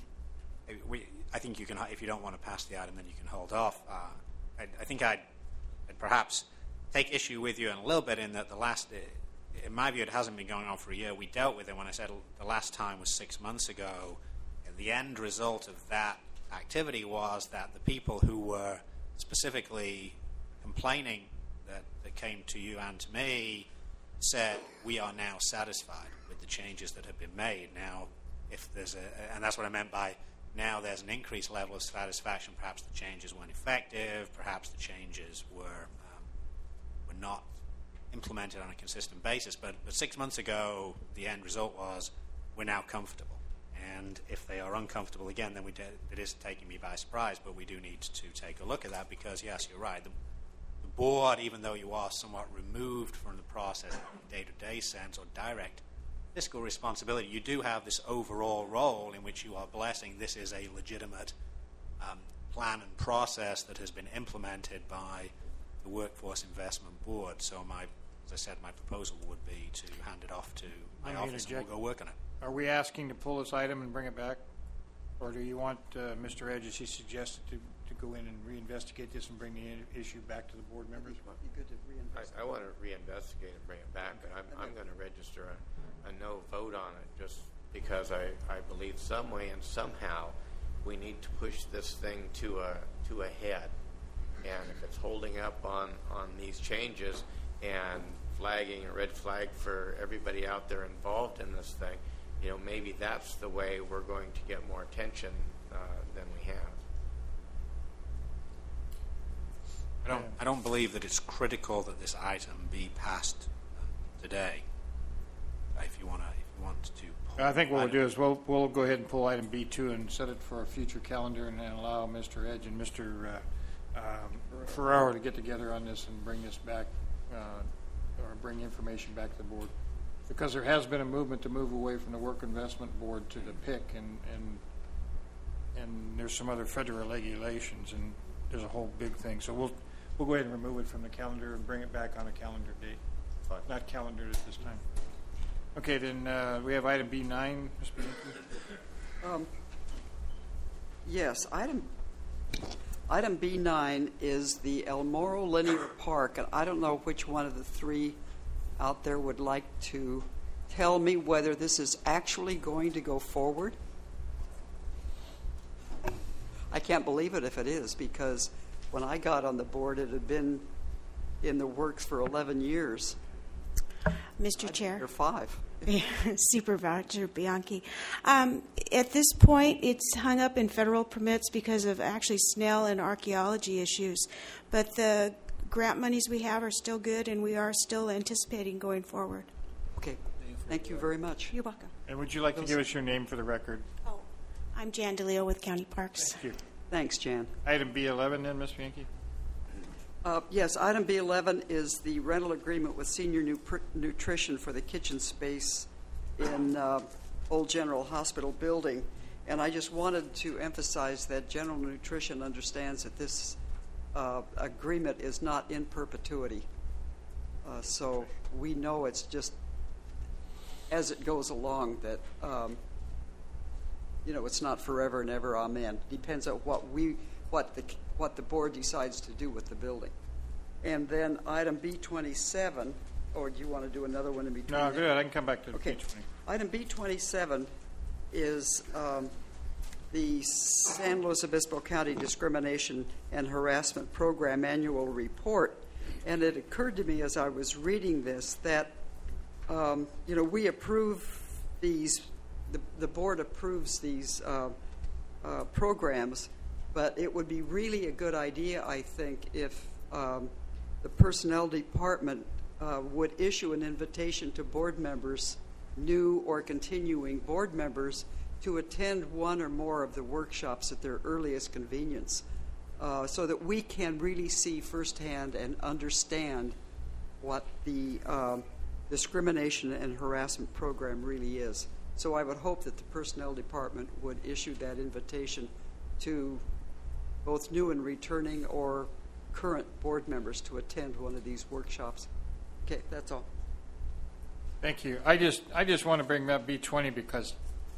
we, I think you can, if you don't want to pass the item, then you can hold off. Uh, I, I think I'd, I'd perhaps take issue with you in a little bit in that the last, in my view, it hasn't been going on for a year. We dealt with it when I said the last time was six months ago. And the end result of that activity was that the people who were specifically complaining that, that came to you and to me said, we are now satisfied with the changes that have been made. Now, if there's a, and that's what I meant by now there's an increased level of satisfaction, perhaps the changes weren't effective, perhaps the changes were um, were not implemented on a consistent basis. But, but six months ago, the end result was we're now comfortable. And if they are uncomfortable again, then we did, it is taking me by surprise, but we do need to take a look at that because, yes, you're right. The, the board, even though you are somewhat removed from the process in a day-to-day sense or direct fiscal responsibility, you do have this overall role in which you are blessing this is a legitimate um, plan and process that has been implemented by the Workforce Investment Board. So my, as I said, my proposal would be to hand it off to my Let me office and interject. we'll go work on it. Are we asking to pull this item and bring it back? Or do you want uh, Mister Edge, as he suggested, to, to go in and reinvestigate this and bring the in- issue back to the board members? Be good to reinvestigate. I, I want to reinvestigate and bring it back, but I'm, I'm going to register a, a no vote on it just because I, I believe some way and somehow we need to push this thing to a to a head. And if it's holding up on, on these changes and flagging a red flag for everybody out there involved in this thing, you know, maybe that's the way we're going to get more attention uh, than we have. I don't, I don't believe that it's critical that this item be passed uh, today. Uh, if you want to, if you want to. I think what we'll do is we'll we'll go ahead and pull item B two and set it for a future calendar, and then allow Mister Edge and Mister Uh, um, Ferraro to get together on this and bring this back, uh, or bring information back to the board. Because there has been a movement to move away from the Work Investment Board to the P I C, and and and there's some other federal regulations, and there's a whole big thing. So we'll we'll go ahead and remove it from the calendar and bring it back on a calendar date. Fine. Not calendar at this time. Okay, then uh, we have item B nine, Miz Benitez. Um, yes, item item B nine is the El Moro Linear Park, and I don't know which one of the three out there would like to tell me whether this is actually going to go forward. I can't believe it if it is, because when I got on the board, it had been in the works for eleven years. Mister I'd Chair? Or five. Supervisor Bianchi. Um, at this point, it's hung up in federal permits because of actually Snell and archaeology issues. But the grant monies we have are still good, and we are still anticipating going forward. Okay. Thank you very much. You're welcome. And would you like to give us your name for the record? Oh, I'm Jan DeLeo with County Parks. Thank you. Thanks, Jan. Item B eleven then, Miz Bianchi. Uh, yes, item B eleven is the rental agreement with Senior Nutri- Nutrition for the kitchen space in uh, Old General Hospital building. And I just wanted to emphasize that General Nutrition understands that this uh, agreement is not in perpetuity. Uh, so we know it's just as it goes along that, um, you know, it's not forever and ever, amen. Depends on what we, what the what the board decides to do with the building. And then item B twenty-seven, or do you want to do another one in between? No, good. I can come back to okay. B twenty. Item B twenty-seven is um, the San Luis Obispo County Discrimination and Harassment Program Annual Report. And it occurred to me as I was reading this that, um, you know, we approve these, the, the board approves these uh, uh, programs, but it would be really a good idea, I think, if um, the personnel department uh, would issue an invitation to board members, new or continuing board members, to attend one or more of the workshops at their earliest convenience, uh, so that we can really see firsthand and understand what the um, discrimination and harassment program really is. So I would hope that the personnel department would issue that invitation to both new and returning or current board members to attend one of these workshops. Okay, that's all. Thank you. I just I just want to bring up B twenty because,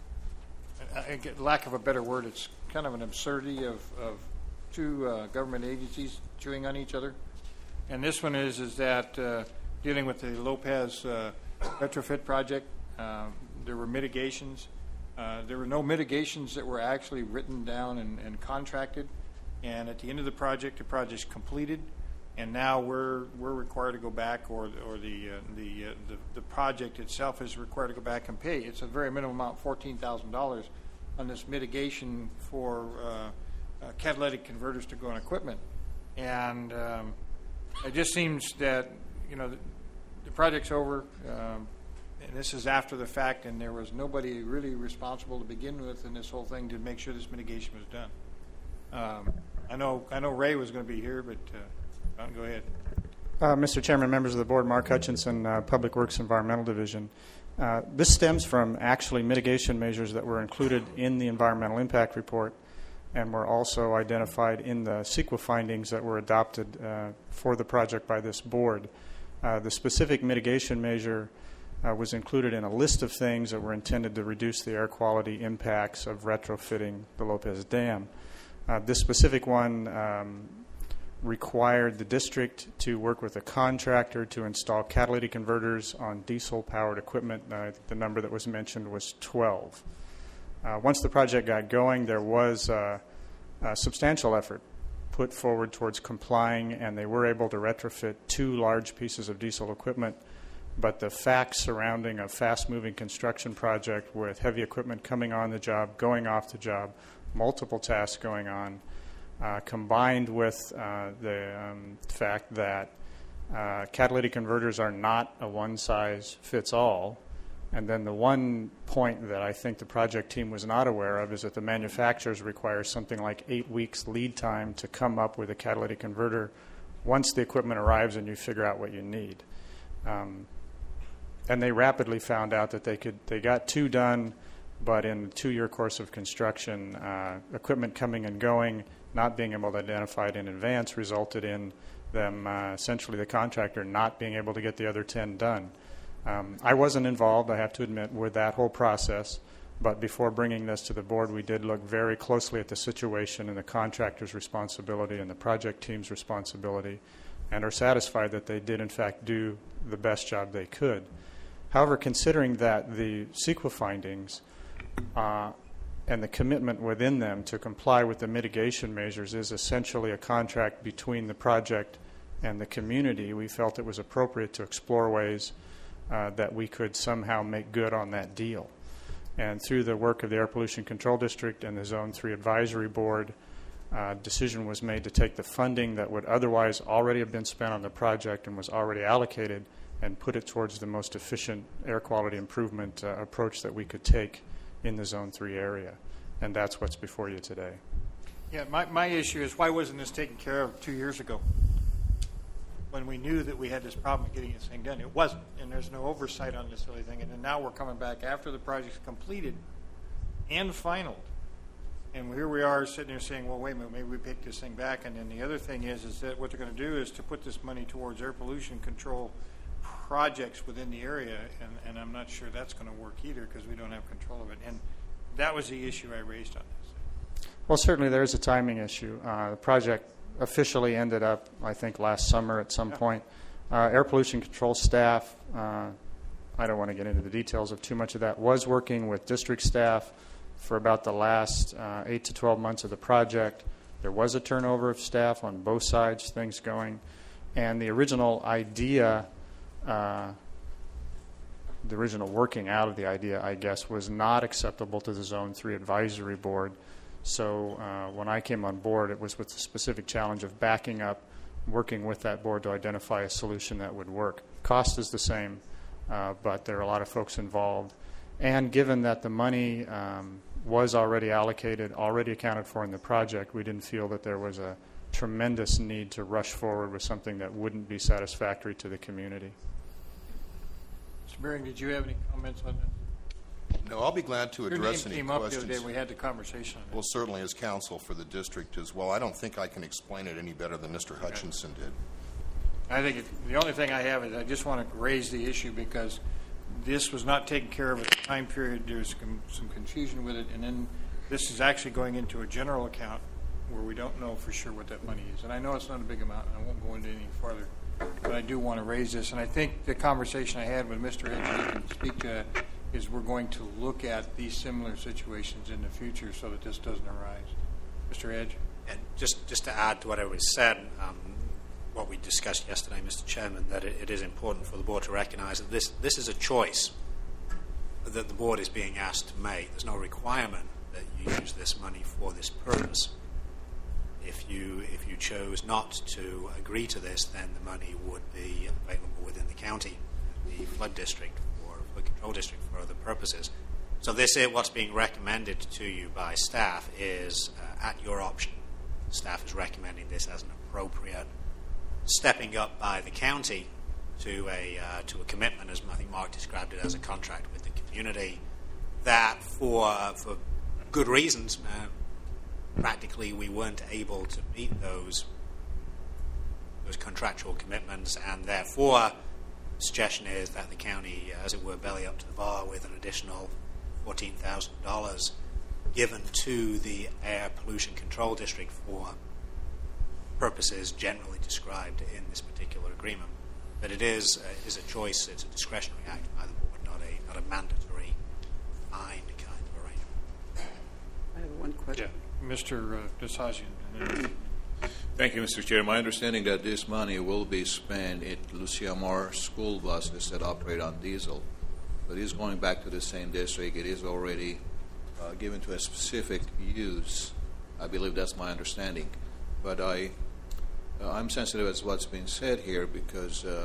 I get, lack of a better word, it's kind of an absurdity of, of two uh, government agencies chewing on each other. And this one is is that uh, dealing with the Lopez uh, retrofit project, uh, there were mitigations. Uh, there were no mitigations that were actually written down and, and contracted. And at the end of the project, the project's completed, and now we're we're required to go back, or or the uh, the, uh, the the project itself is required to go back and pay. It's a very minimum amount, fourteen thousand dollars, on this mitigation for uh, uh, catalytic converters to go on equipment, and um, it just seems that you know the, the project's over, um, and this is after the fact, and there was nobody really responsible to begin with in this whole thing to make sure this mitigation was done. Um, I know I know Ray was going to be here, but uh, go ahead. Uh, Mister Chairman, members of the board, Mark Hutchinson, uh, Public Works Environmental Division. Uh, this stems from actually mitigation measures that were included in the environmental impact report and were also identified in the CEQA findings that were adopted uh, for the project by this board. Uh, the specific mitigation measure uh, was included in a list of things that were intended to reduce the air quality impacts of retrofitting the Lopez Dam. Uh, this specific one um, required the district to work with a contractor to install catalytic converters on diesel-powered equipment. Uh, I think the number that was mentioned was twelve. Uh, once the project got going, there was uh, a substantial effort put forward towards complying, and they were able to retrofit two large pieces of diesel equipment. But the facts surrounding a fast-moving construction project with heavy equipment coming on the job, going off the job, multiple tasks going on, uh, combined with uh, the um, fact that uh, catalytic converters are not a one-size-fits-all. And then the one point that I think the project team was not aware of is that the manufacturers require something like eight weeks lead time to come up with a catalytic converter once the equipment arrives and you figure out what you need. Um, and they rapidly found out that they could they got two done, but in a two-year course of construction, uh, equipment coming and going, not being able to identify it in advance, resulted in them, uh, essentially the contractor, not being able to get the other ten done. Um, I wasn't involved, I have to admit, with that whole process, but before bringing this to the board, we did look very closely at the situation and the contractor's responsibility and the project team's responsibility, and are satisfied that they did, in fact, do the best job they could. However, considering that the CEQA findings Uh, and the commitment within them to comply with the mitigation measures is essentially a contract between the project and the community, we felt it was appropriate to explore ways uh, that we could somehow make good on that deal. And through the work of the Air Pollution Control District and the Zone three Advisory Board, uh, decision was made to take the funding that would otherwise already have been spent on the project and was already allocated and put it towards the most efficient air quality improvement uh, approach that we could take in the Zone three area. And that's what's before you today. Yeah, my, my issue is why wasn't this taken care of two years ago when we knew that we had this problem of getting this thing done? It wasn't, and there's no oversight on this silly thing. And then now we're coming back after the project's completed and finalized. And here we are sitting there saying, well, wait a minute, maybe we pick this thing back. And then the other thing is, is that what they're going to do is to put this money towards air pollution control projects within the area, and, and I'm not sure that's going to work either because we don't have control of it. And that was the issue I raised on this. Well, certainly there is a timing issue. Uh, the project officially ended up, I think, last summer at some yeah. point. Uh, air pollution control staff, uh, I don't want to get into the details of too much of that, was working with district staff for about the last uh, eight to twelve months of the project. There was a turnover of staff on both sides, things going. And the original idea, uh, the original working out of the idea, I guess, was not acceptable to the Zone three Advisory Board. So uh, when I came on board, it was with the specific challenge of backing up, working with that board to identify a solution that would work. Cost is the same, uh, but there are a lot of folks involved. And given that the money um, was already allocated, already accounted for in the project, we didn't feel that there was a tremendous need to rush forward with something that wouldn't be satisfactory to the community. Mister Beering, did you have any comments on that? No, I'll be glad to address Your any name came questions. up the other day. We had the conversation on that. Well, certainly as counsel for the district as well. I don't think I can explain it any better than Mister Hutchinson did. I think it, the only thing I have is I just want to raise the issue because this was not taken care of at the time period. There's com- some confusion with it, and then this is actually going into a general account where we don't know for sure what that money is. And I know it's not a big amount, and I won't go into any farther, but I do want to raise this. And I think the conversation I had with Mister Edge, you can speak to, is we're going to look at these similar situations in the future so that this doesn't arise. Mister Edge? And just, just to add to what was said, um, what we discussed yesterday, Mister Chairman, that it, it is important for the board to recognize that this, this is a choice that the board is being asked to make. There's no requirement that you use this money for this purpose. If you, if you chose not to agree to this, then the money would be available within the county, the flood district, or the control district for other purposes. So this is what's being recommended to you by staff is uh, at your option. Staff is recommending this as an appropriate stepping up by the county to a uh, to a commitment, as I think Mark described it, as a contract with the community. That for for good reasons, uh, practically we weren't able to meet those those contractual commitments, and therefore the suggestion is that the county, as it were, belly up to the bar with an additional fourteen thousand dollars given to the Air Pollution Control District for purposes generally described in this particular agreement. But it is uh, is a choice, it's a discretionary act by the board, not a not a mandatory fine kind of arrangement. I have one question. Yeah. Mister Uh, Desagian. Thank you, Mister Chair. My understanding that this money will be spent at Lucia Moore school buses that operate on diesel. But it is going back to the same district. It is already uh, given to a specific use. I believe that's my understanding. But I, uh, I'm sensitive as what's been said here because uh,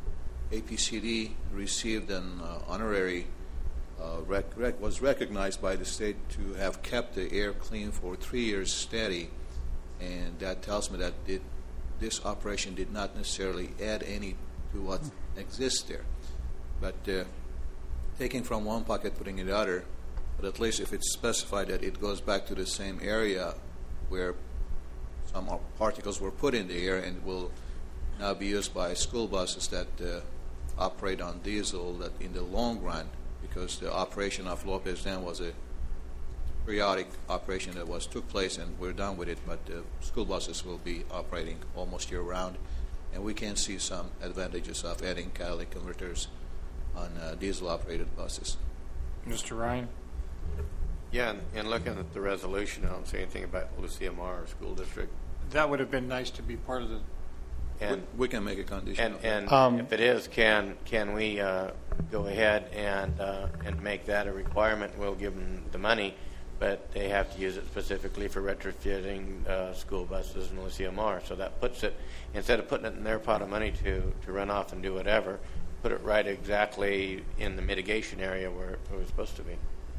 A P C D received an uh, honorary, uh, rec- rec- was recognized by the state to have kept the air clean for three years steady. And that tells me that it, this operation did not necessarily add any to what exists there. But uh, taking from one pocket, putting in the other, but at least if it's specified that it goes back to the same area where some particles were put in the air and will now be used by school buses that uh, operate on diesel, that in the long run, because the operation of Lopez Dam was a periodic operation that was took place and we're done with it, but uh, school buses will be operating almost year round, and we can see some advantages of adding catalytic converters on uh, diesel operated buses. Mister Ryan? Yeah, and, and looking at the resolution, I don't see anything about Lucia Mar School District. That would have been nice to be part of the. And we, we can make a condition. And, of and that. Um, if it is, can can we uh, go ahead and uh, and make that a requirement. We'll give them the money, but they have to use it specifically for retrofitting uh, school buses and L C M R. So that puts it, instead of putting it in their pot of money to, to run off and do whatever, put it right exactly in the mitigation area where it was supposed to be.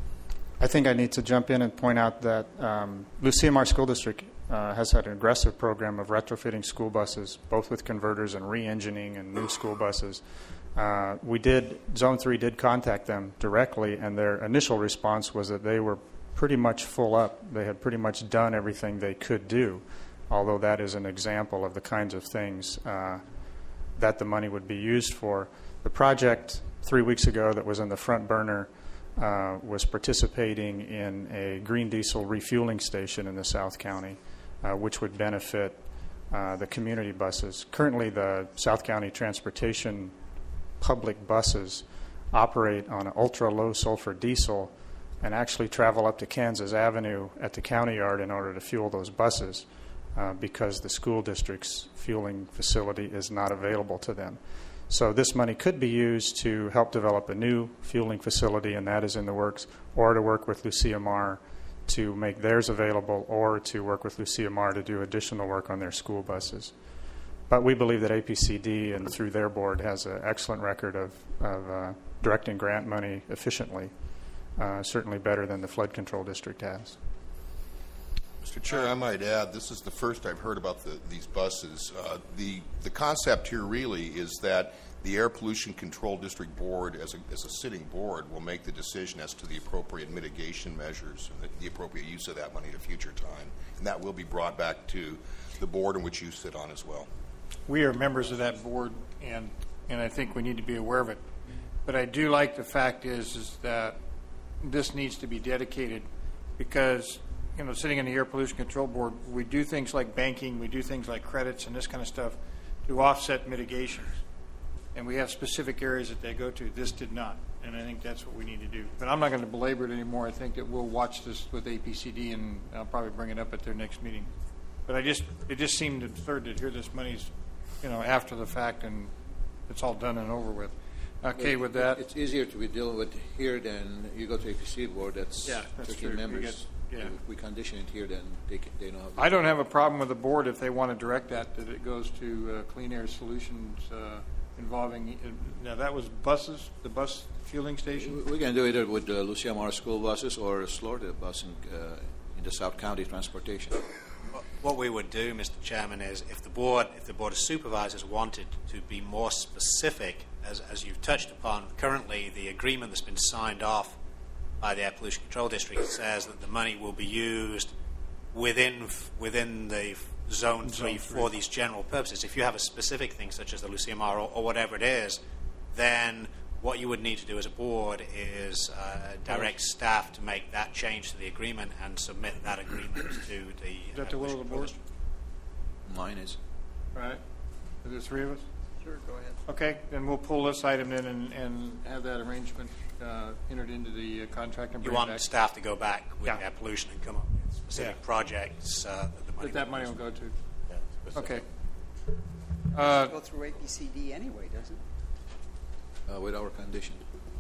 I think I need to jump in and point out that um, L C M R School District uh, has had an aggressive program of retrofitting school buses, both with converters and re-engineering and new school buses. Uh, we did, Zone three did contact them directly, and their initial response was that they were pretty much full up. They had pretty much done everything they could do, although that is an example of the kinds of things uh, that the money would be used for. The project three weeks ago that was in the front burner uh, was participating in a green diesel refueling station in the South County, uh, which would benefit uh, the community buses. Currently, the South County Transportation public buses operate on an ultra-low sulfur diesel and actually travel up to Kansas Avenue at the county yard in order to fuel those buses uh, because the school district's fueling facility is not available to them. So this money could be used to help develop a new fueling facility, and that is in the works, or to work with L C M R to make theirs available, or to work with L C M R to do additional work on their school buses. But we believe that A P C D, and through their board, has an excellent record of, of uh, directing grant money efficiently, uh, certainly better than the flood control district has. Mister Chair, I might add, this is the first I've heard about the, these buses. Uh, the, the concept here really is that the Air Pollution Control District Board, as a, as a sitting board, will make the decision as to the appropriate mitigation measures and the, the appropriate use of that money at a future time. And that will be brought back to the board in which you sit on as well. We are members of that board, and, and I think we need to be aware of it. But I do like the fact is, is that this needs to be dedicated because, you know, sitting in the Air Pollution Control Board, we do things like banking, we do things like credits and this kind of stuff to offset mitigations. And we have specific areas that they go to. This did not, and I think that's what we need to do. But I'm not going to belabor it anymore. I think that we'll watch this with A P C D, and I'll probably bring it up at their next meeting. But I just, it just seemed absurd to hear this money's, you know, after the fact, and it's all done and over with. Okay, Well, with that. It's easier to be dealing with here than you go to A P C board. That's Yeah, that's thirteen true. You members. get- yeah. If we condition it here, then they, can, they know how to I don't have a problem with the board if they want to direct that, that it goes to uh, Clean Air Solutions uh, involving, uh, now that was buses, the bus fueling station? We can do either with the L C M R school buses or Florida bus in, uh, in the South County Transportation. What we would do, Mister Chairman, is if the board, if the board of supervisors wanted to be more specific, as as you've touched upon, currently the agreement that's been signed off by the Air Pollution Control District says that the money will be used within within the zone three for these general purposes. If you have a specific thing such as the L C M R or, or whatever it is, then what you would need to do as a board is uh, direct staff to make that change to the agreement and submit that agreement to the. Is that the will of the board? Mine is. All right. Are there three of us? Sure, go ahead. Okay, then we'll pull this item in and, and have that arrangement uh, entered into the uh, contract and You bring it want back. staff to go back with Yeah. Air Pollution and come up with specific Yeah. projects uh, that the money That that will money use. will go to. Yeah, Okay. Uh, go through A P C D anyway, doesn't it? Uh, with our condition.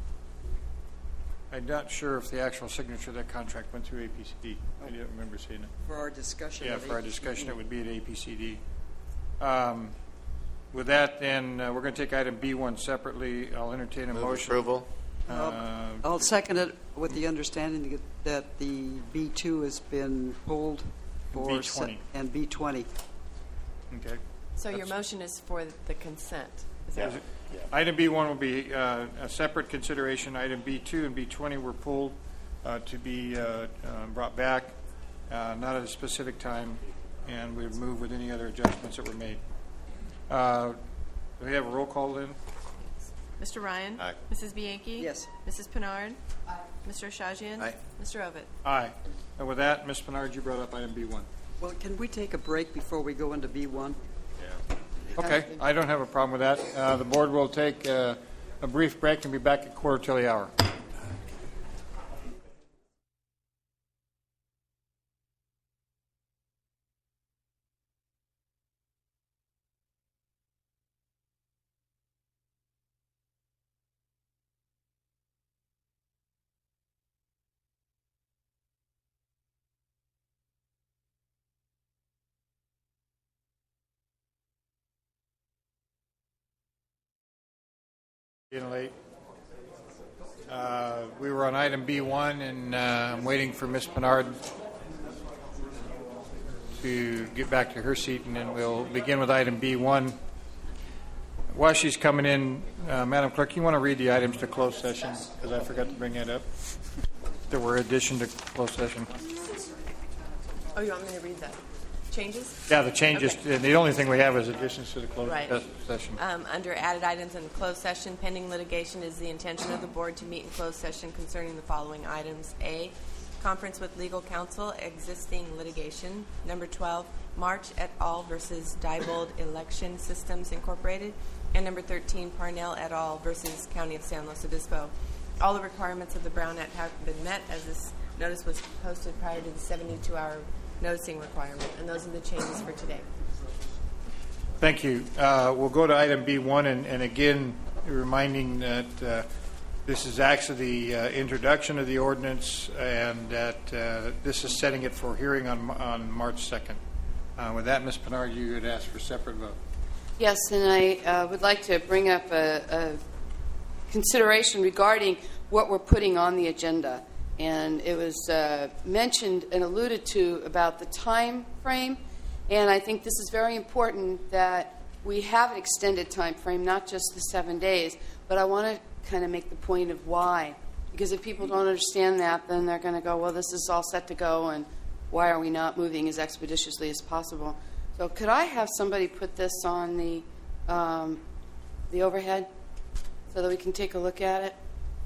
I'm not sure if the actual signature of that contract went through A P C D. I don't remember seeing it. For our discussion. Yeah, at for our A P C D. discussion, it would be at A P C D. Um, with that, then, uh, we're going to take item B one separately. I'll entertain a Move motion. approval. Uh, I'll second it with the understanding that the B two has been pulled for B twenty. se- and B twenty. Okay. So your motion is for the consent? Is Yeah. that Item B one will be uh, a separate consideration. Item B two and B twenty were pulled uh, to be uh, uh, brought back, uh, not at a specific time, and we would move with any other adjustments that were made. Uh, Do we have a roll call then? Mister Ryan? Aye. Missus Bianchi? Yes. Missus Pinard? Aye. Mister Shajian? Aye. Mister Ovitt? Aye. And with that, Miz Bernard, you brought up item B one. Well, can we take a break before we go into B one? Okay, I don't have a problem with that. Uh, The board will take uh, a brief break and be back at quarter till the hour. Getting late. Uh, we were on item B one, and uh, I'm waiting for Miz Pinard to get back to her seat, and then we'll begin with item B one. While she's coming in, uh, Madam Clerk, you want to read the items to closed session, because I forgot to bring that up. There were addition to closed session. Oh, you want me to read that? Changes? Yeah, the changes. Okay. The only thing we have is additions to the closed Right. ses- session. Um, under added items in the closed session, pending litigation is the intention of the board to meet in closed session concerning the following items. A, conference with legal counsel, existing litigation. Number twelve, March et al. Versus Diebold Election Systems Incorporated. And number thirteen, Parnell et al. Versus County of San Luis Obispo. All the requirements of the Brown Act have been met, as this notice was posted prior to the seventy-two hour noticing requirement. And those are the changes for today. Thank you. Uh, we'll go to item B one, and, and again, reminding that uh, this is actually the uh, introduction of the ordinance, and that uh, this is setting it for hearing on on March second. Uh, with that, Miz Pinard, you had asked for separate vote. Yes, and I uh, would like to bring up a, a consideration regarding what we're putting on the agenda. And it was uh, mentioned and alluded to about the time frame. And I think this is very important that we have an extended time frame, not just the seven days. But I want to kind of make the point of why. Because if people don't understand that, then they're going to go, well, this is all set to go, and why are we not moving as expeditiously as possible? So could I have somebody put this on the um, the overhead so that we can take a look at it?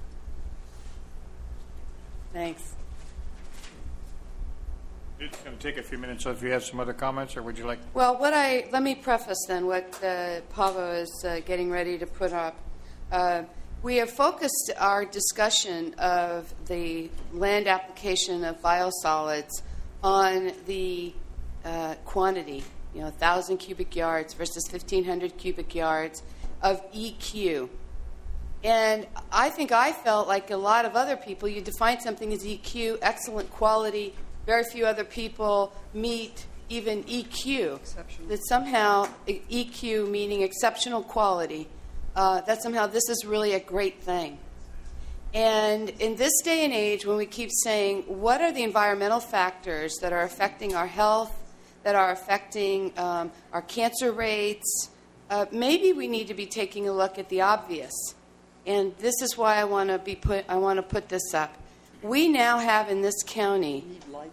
Thanks. It's going to take a few minutes, so if you have some other comments, or would you like... Well, what I let me preface then what uh, Pavo is uh, getting ready to put up. Uh, we have focused our discussion of the land application of biosolids on the uh, quantity, you know, one thousand cubic yards versus fifteen hundred cubic yards of E Q. And I think I felt like a lot of other people, you define something as E Q, excellent quality, very few other people meet even E Q. That somehow E Q, meaning exceptional quality, uh, that somehow this is really a great thing. And in this day and age, when we keep saying, what are the environmental factors that are affecting our health, that are affecting um, our cancer rates, uh, maybe we need to be taking a look at the obvious. And this is why I want to be put. I want to put this up. We now have in this county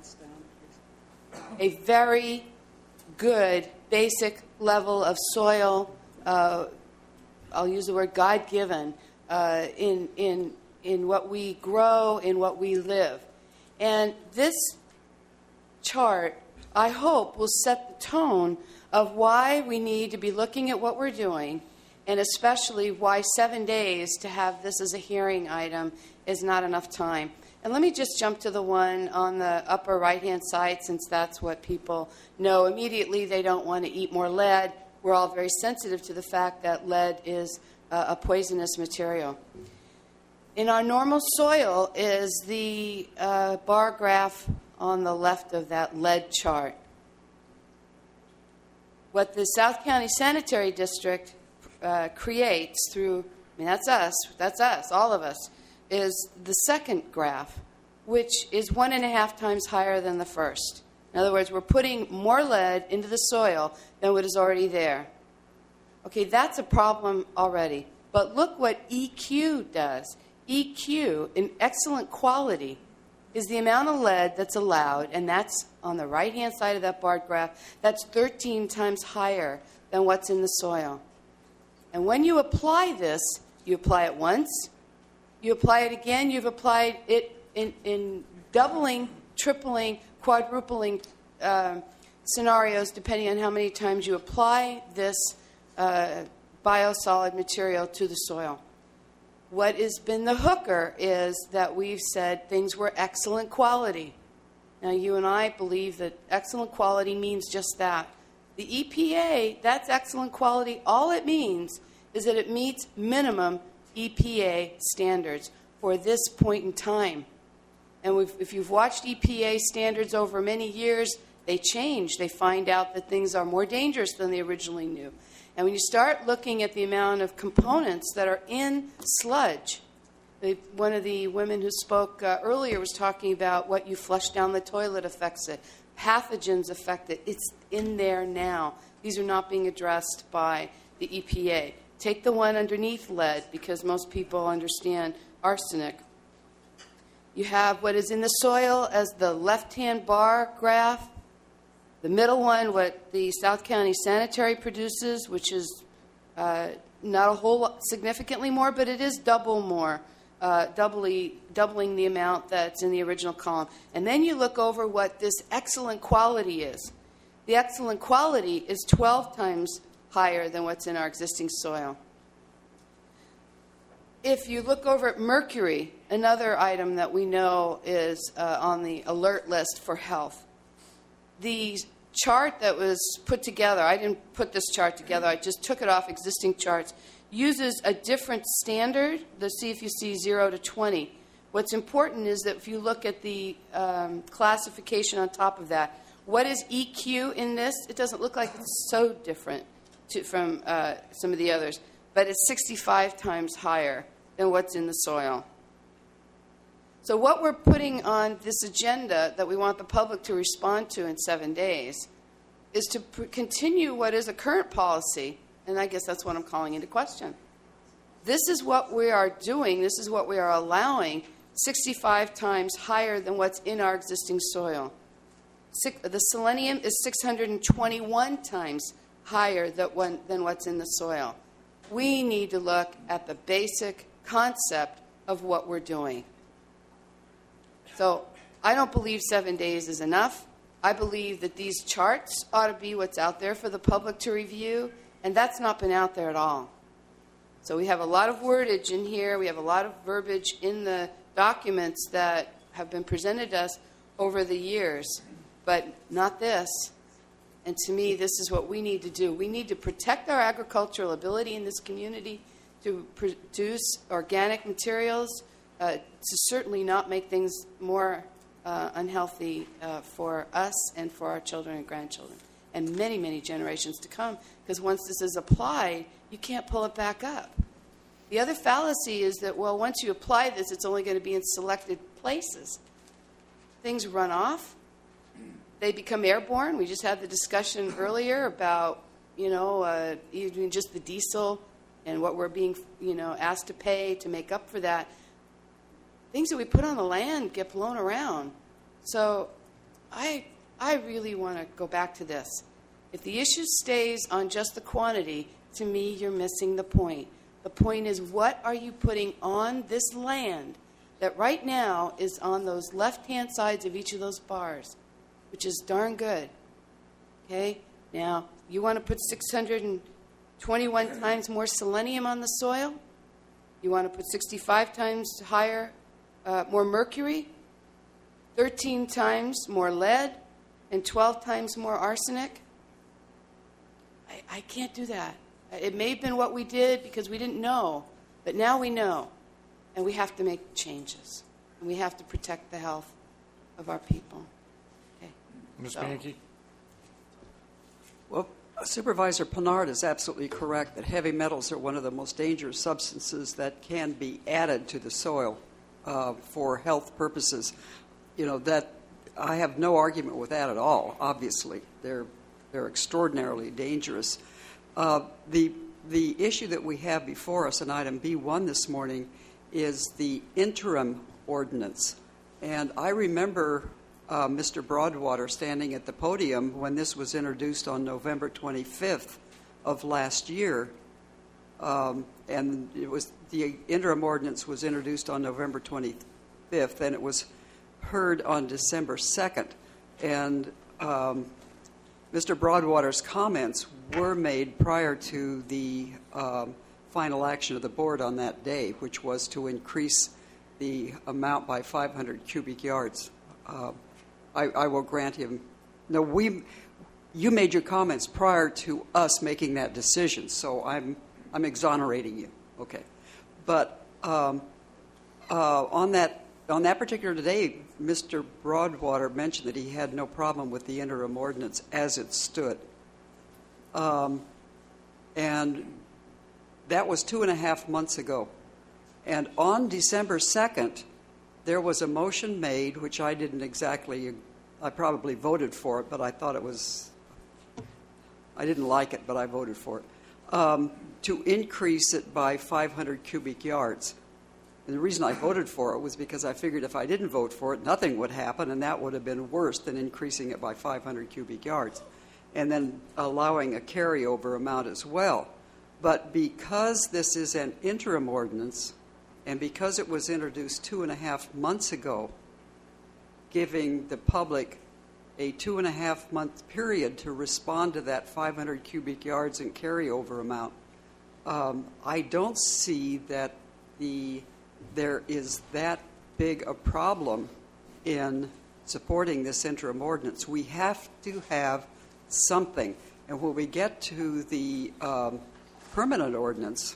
a very good basic level of soil. Uh, I'll use the word God-given uh, in in in what we grow, in what we live, and this chart, I hope, will set the tone of why we need to be looking at what we're doing. And especially why seven days to have this as a hearing item is not enough time. And let me just jump to the one on the upper right-hand side, since that's what people know immediately. They don't want to eat more lead. We're all very sensitive to the fact that lead is uh, a poisonous material. In our normal soil is the uh, bar graph on the left of that lead chart. What the South County Sanitary District Uh, creates through, I mean, that's us, that's us, all of us, is the second graph, which is one and a half times higher than the first. In other words, we're putting more lead into the soil than what is already there. Okay, that's a problem already. But look what E Q does. E Q, in excellent quality, is the amount of lead that's allowed, and that's on the right-hand side of that bar graph. That's thirteen times higher than what's in the soil. And when you apply this, you apply it once, you apply it again, you've applied it in, in doubling, tripling, quadrupling uh, scenarios, depending on how many times you apply this uh, biosolid material to the soil. What has been the hooker is that we've said things were excellent quality. Now, you and I believe that excellent quality means just that. The E P A, that's excellent quality. All it means is that it meets minimum E P A standards for this point in time. And we've, if you've watched E P A standards over many years, they change. They find out that things are more dangerous than they originally knew. And when you start looking at the amount of components that are in sludge, the, one of the women who spoke uh, earlier was talking about what you flush down the toilet affects it. Pathogens affect it. It's in there now. These are not being addressed by the E P A. Take the one underneath lead, because most people understand arsenic. You have what is in the soil as the left-hand bar graph. The middle one, what the South County Sanitary produces, which is uh, not a whole lot, significantly more, but it is double more, uh, doubly, doubling the amount that's in the original column. And then you look over what this excellent quality is. The excellent quality is twelve times higher than what's in our existing soil. If you look over at mercury, another item that we know is uh, on the alert list for health. The chart that was put together, I didn't put this chart together, I just took it off existing charts, uses a different standard, the C F U C zero to twenty. What's important is that if you look at the um, classification on top of that, what is E Q in this? It doesn't look like it's so different to, from uh, some of the others, but it's sixty-five times higher than what's in the soil. So what we're putting on this agenda that we want the public to respond to in seven days is to pr- continue what is a current policy, and I guess that's what I'm calling into question. This is what we are doing, this is what we are allowing, sixty-five times higher than what's in our existing soil. Six, the selenium is six hundred twenty-one times higher than, one, than what's in the soil. We need to look at the basic concept of what we're doing. So I don't believe seven days is enough. I believe that these charts ought to be what's out there for the public to review, and that's not been out there at all. So we have a lot of wordage in here. We have a lot of verbiage in the documents that have been presented to us over the years, but not this. And to me, this is what we need to do. We need to protect our agricultural ability in this community to produce organic materials, uh, to certainly not make things more uh, unhealthy uh, for us and for our children and grandchildren and many, many generations to come. Because once this is applied, you can't pull it back up. The other fallacy is that, well, once you apply this, it's only going to be in selected places. Things run off. They become airborne. We just had the discussion earlier about, you know, uh, even just the diesel and what we're being, you know, asked to pay to make up for that. Things that we put on the land get blown around. So I, I really want to go back to this. If the issue stays on just the quantity, to me, you're missing the point. The point is, what are you putting on this land that right now is on those left-hand sides of each of those bars, which is darn good. Okay? Now, you want to put six hundred twenty-one times more selenium on the soil? You want to put sixty-five times higher, uh, more mercury? thirteen times more lead? And twelve times more arsenic? I, I can't do that. It may have been what we did because we didn't know, but now we know, and we have to make changes, and we have to protect the health of our people. Okay. Miz So- Bianchi? Well, Supervisor Pinard is absolutely correct that heavy metals are one of the most dangerous substances that can be added to the soil uh, for health purposes. You know, that I have no argument with that at all, obviously. They're, they're extraordinarily dangerous. Uh, the, the issue that we have before us in item B one this morning is the interim ordinance. And I remember uh, Mister Broadwater standing at the podium when this was introduced on November twenty-fifth of last year. Um, and it was the interim ordinance was introduced on November twenty-fifth, and it was heard on December second. And um, Mister Broadwater's comments were made prior to the um, final action of the board on that day, which was to increase the amount by five hundred cubic yards. Uh, I, I will grant him. No, we. You made your comments prior to us making that decision, so I'm I'm exonerating you. Okay, but um, uh, on that on that particular day, Mister Broadwater mentioned that he had no problem with the interim ordinance as it stood. Um, And that was two and a half months ago. And on December second, there was a motion made, which I didn't exactly, I probably voted for it, but I thought it was, I didn't like it, but I voted for it, um, to increase it by five hundred cubic yards. And the reason I voted for it was because I figured if I didn't vote for it, nothing would happen, and that would have been worse than increasing it by five hundred cubic yards, and then allowing a carryover amount as well. But because this is an interim ordinance, and because it was introduced two and a half months ago, giving the public a two and a half month period to respond to that five hundred cubic yards and carryover amount, um, I don't see that the there is that big a problem in supporting this interim ordinance. We have to have something. And when we get to the um, permanent ordinance,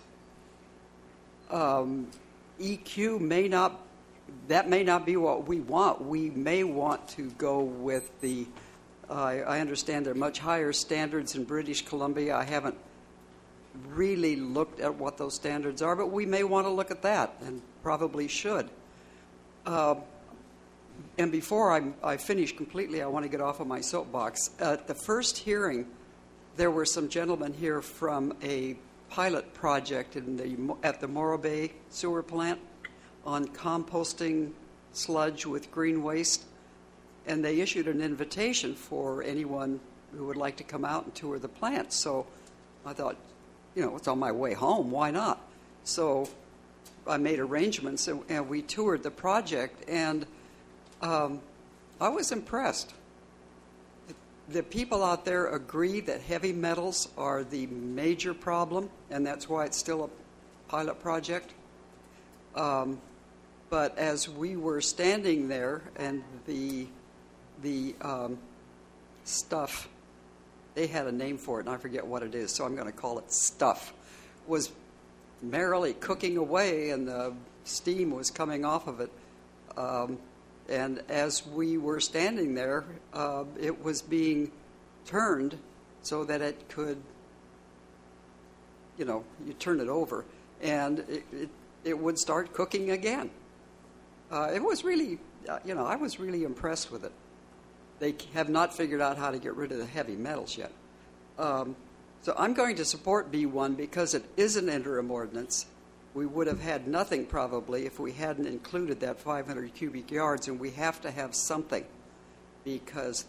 um, E Q may not, that may not be what we want. We may want to go with the, uh, I understand there are much higher standards in British Columbia. I haven't really looked at what those standards are, but we may want to look at that, and probably should. Uh, and before I, I finish completely, I want to get off of my soapbox. At the first hearing, there were some gentlemen here from a pilot project in the, at the Morro Bay sewer plant on composting sludge with green waste, and they issued an invitation for anyone who would like to come out and tour the plant. So I thought, you know, it's on my way home, why not? So I made arrangements, and, and we toured the project, and um, I was impressed. The, the people out there agree that heavy metals are the major problem, and that's why it's still a pilot project. Um, but as we were standing there, and the the um, stuff, they had a name for it, and I forget what it is, so I'm going to call it stuff, was merrily cooking away, and the steam was coming off of it. Um, and as we were standing there, uh, it was being turned so that it could, you know, you turn it over, and it, it, it would start cooking again. Uh, it was really, uh, you know, I was really impressed with it. They have not figured out how to get rid of the heavy metals yet. Um, so I'm going to support B one because it is an interim ordinance. We would have had nothing probably if we hadn't included that five hundred cubic yards, and we have to have something because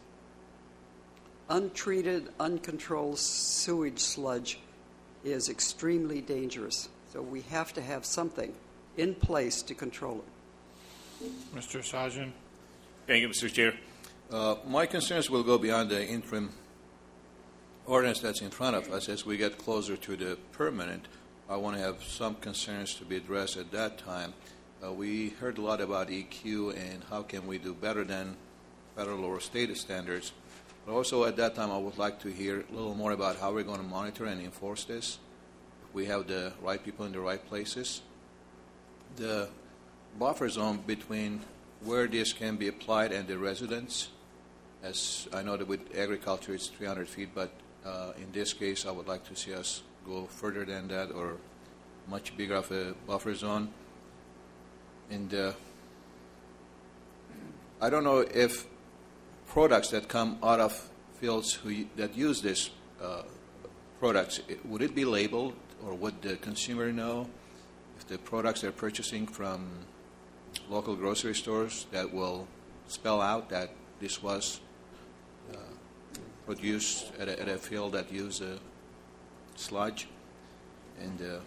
untreated, uncontrolled sewage sludge is extremely dangerous. So we have to have something in place to control it. Mister Sajjan. Thank you, Mister Chair. Uh, my concerns will go beyond the interim ordinance that's in front of us. As we get closer to the permanent, I want to have some concerns to be addressed at that time. Uh, we heard a lot about E Q and how can we do better than federal or state standards. But also at that time, I would like to hear a little more about how we're going to monitor and enforce this. If we have the right people in the right places. The buffer zone between where this can be applied and the residents, as I know that with agriculture it's three hundred feet, but uh, in this case I would like to see us go further than that or much bigger of a buffer zone. And uh, I don't know if products that come out of fields who, that use this uh, products, would it be labeled or would the consumer know if the products they're purchasing from local grocery stores that will spell out that this was uh, produced at a, at a field that used uh, sludge. And uh,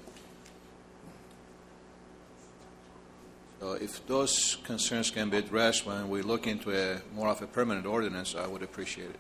so if those concerns can be addressed when we look into a more of a permanent ordinance, I would appreciate it.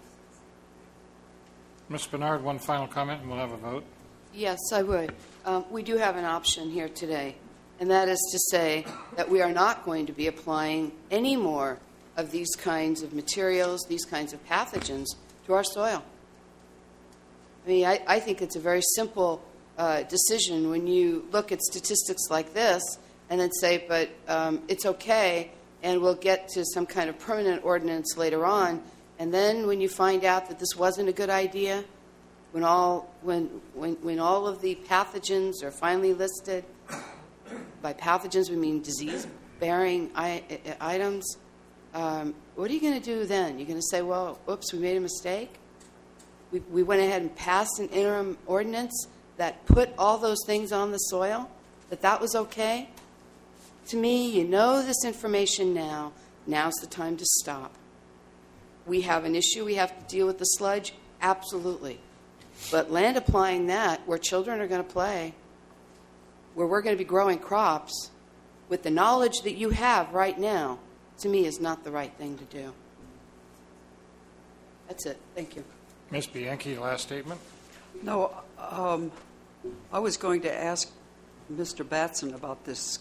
Miz Bernard, one final comment and we'll have a vote. Yes, I would. Um, we do have an option here today, and that is to say that we are not going to be applying any more of these kinds of materials, these kinds of pathogens to our soil. I mean, I, I think it's a very simple uh, decision when you look at statistics like this and then say, but um, it's okay, and we'll get to some kind of permanent ordinance later on. And then when you find out that this wasn't a good idea, when all when when when all of the pathogens are finally listed. By pathogens, we mean disease-bearing I- I- items. Um, what are you going to do then? You're going to say, well, oops, we made a mistake? We, we went ahead and passed an interim ordinance that put all those things on the soil, that that was okay? To me, you know this information now. Now's the time to stop. We have an issue. We have to deal with the sludge. Absolutely. But land applying that where children are going to play, where we're going to be growing crops, with the knowledge that you have right now, to me is not the right thing to do. That's it. Thank you. Miz Bianchi, last statement. No, um, I was going to ask Mister Batson about this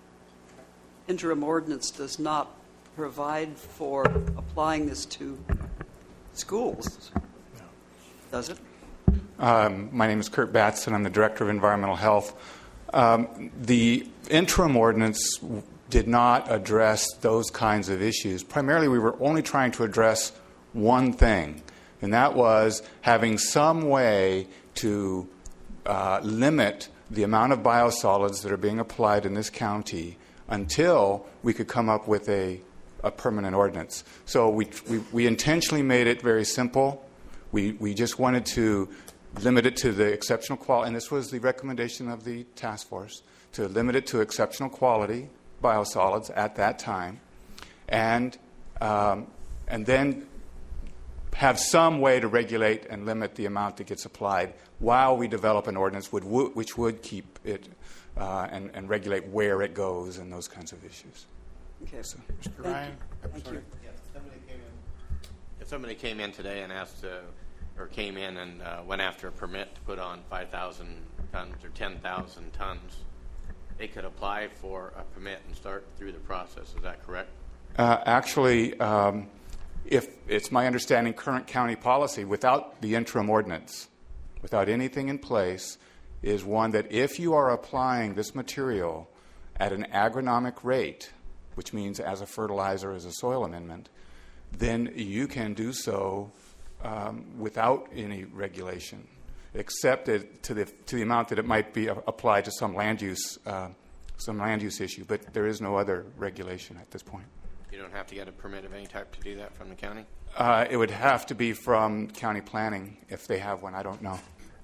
interim ordinance does not provide for applying this to schools, does it? Um, my name is Kurt Batson. I'm the Director of Environmental Health. Um, the interim ordinance did not address those kinds of issues. Primarily, we were only trying to address one thing, and that was having some way to uh, limit the amount of biosolids that are being applied in this county until we could come up with a, a permanent ordinance. So we, we, we intentionally made it very simple. We, we just wanted to limit it to the exceptional quality, and this was the recommendation of the task force, to limit it to exceptional quality biosolids at that time, and um, and then have some way to regulate and limit the amount that gets applied while we develop an ordinance would, which would keep it uh, and, and regulate where it goes and those kinds of issues. Okay. So, Mister Ryan? Thank you. Yeah, somebody came in. If somebody came in today and asked, uh, or came in and uh, went after a permit to put on five thousand tons or ten thousand tons, they could apply for a permit and start through the process. Is that correct? Uh, actually, um, if it's my understanding, current county policy, without the interim ordinance, without anything in place, is one that if you are applying this material at an agronomic rate, which means as a fertilizer, as a soil amendment, then you can do so um, without any regulation, except it, to the to the amount that it might be applied to some land use uh, some land use issue. But there is no other regulation at this point. You don't have to get a permit of any type to do that from the county? Uh, it would have to be from county planning if they have one. I don't know.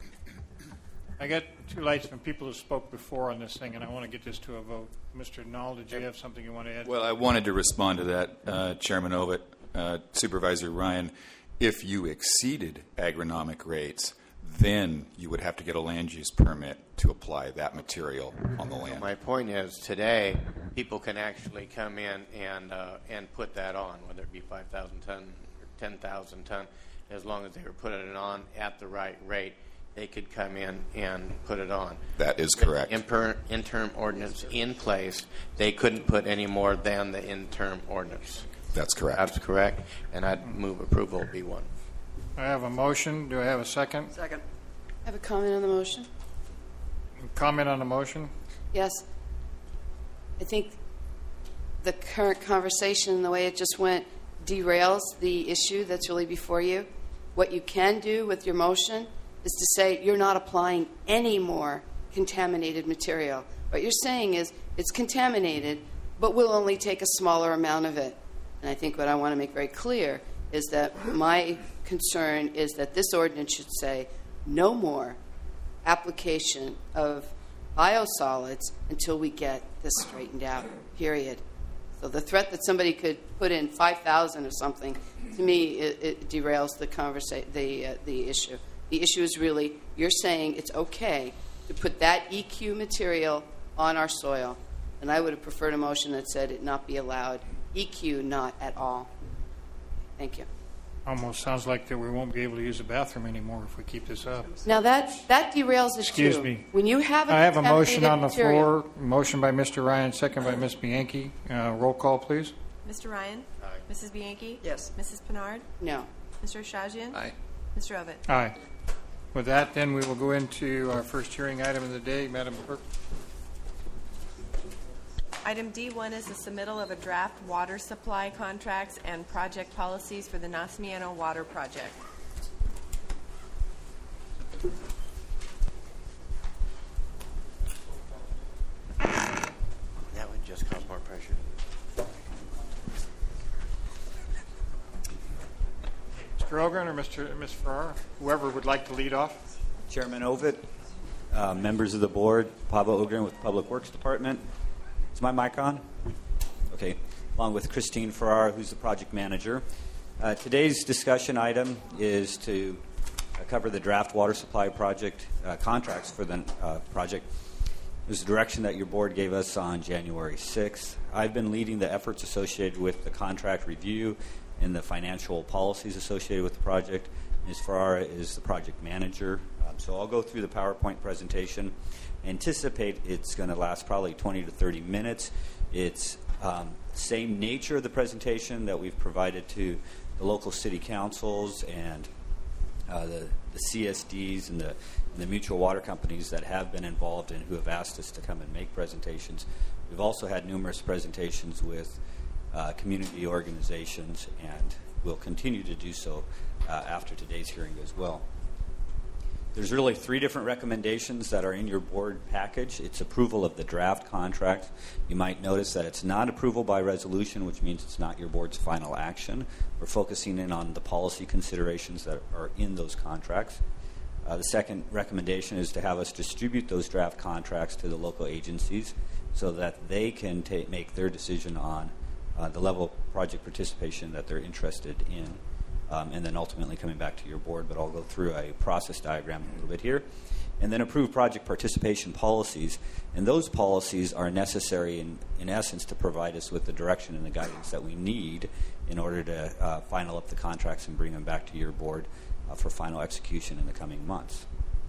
I got two lights from people who spoke before on this thing, and I want to get this to a vote. Mister Knoll, did you have something you want to add? Well, I wanted to respond to that, uh, Chairman Ovitt, uh, Supervisor Ryan. If you exceeded agronomic rates, then you would have to get a land use permit to apply that material on the land. My point is, today, people can actually come in and uh, and put that on, whether it be five thousand ton or ten thousand ton, as long as they were putting it on at the right rate. They could come in and put it on. That is correct. With the imper- interim ordinance in place, they couldn't put any more than the interim ordinance. That's correct. That's correct, and I'd move approval of B one. I have a motion. Do I have a second? Second. I have a comment on the motion. Comment on the motion? Yes. I think the current conversation, the way it just went, derails the issue that's really before you. What you can do with your motion is to say you're not applying any more contaminated material. What you're saying is it's contaminated, but we'll only take a smaller amount of it. And I think what I want to make very clear is that my concern is that this ordinance should say no more application of biosolids until we get this straightened out, period. So the threat that somebody could put in five thousand or something, to me, it, it derails the conversa- the uh, the issue. The issue is really, you're saying it's okay to put that E Q material on our soil. And I would have preferred a motion that said it not be allowed. E Q, not at all. Thank you. Almost sounds like that we won't be able to use the bathroom anymore if we keep this up. Now that that derails the Excuse too. me. When you have a I have a motion on the material, floor. Motion by Mister Ryan, second by Miz Bianchi. Uh, roll call, please. Mister Ryan? Aye. Missus Bianchi? Yes. Missus Pinard? No. Mister Shajian? Aye. Mister Ovitt? Aye. With that, then, we will go into our first hearing item of the day. Madam Clerk. Item D one is the submittal of a draft water supply contracts and project policies for the Nasmiano Water Project. Mister Ogren or Mister Miz Farrar, whoever would like to lead off. Chairman Ovitt, uh, members of the board, Pavel Ogren with Public Works Department. Is my mic on? Okay. Along with Christine Farrar, who's the project manager. Uh, today's discussion item is to uh, cover the draft water supply project uh, contracts for the uh, project. It was the direction that your board gave us on January sixth. I've been leading the efforts associated with the contract review and the financial policies associated with the project. Miz Farrar is the project manager. Um, so I'll go through the PowerPoint presentation. Anticipate it's going to last probably twenty to thirty minutes. It's um, same nature of the presentation that we've provided to the local city councils and uh, the, the C S Ds and the, and the mutual water companies that have been involved and who have asked us to come and make presentations. We've also had numerous presentations with uh, community organizations, and we'll continue to do so uh, after today's hearing as well. There's really three different recommendations that are in your board package. It's approval of the draft contract. You might notice that it's not approval by resolution, which means it's not your board's final action. We're focusing in on the policy considerations that are in those contracts. Uh, the second recommendation is to have us distribute those draft contracts to the local agencies so that they can ta- make their decision on uh, the level of project participation that they're interested in. Um, and then ultimately coming back to your board, but I'll go through a process diagram a little bit here. And then approve project participation policies. And those policies are necessary, in, in essence, to provide us with the direction and the guidance that we need in order to uh, final up the contracts and bring them back to your board uh, for final execution in the coming months.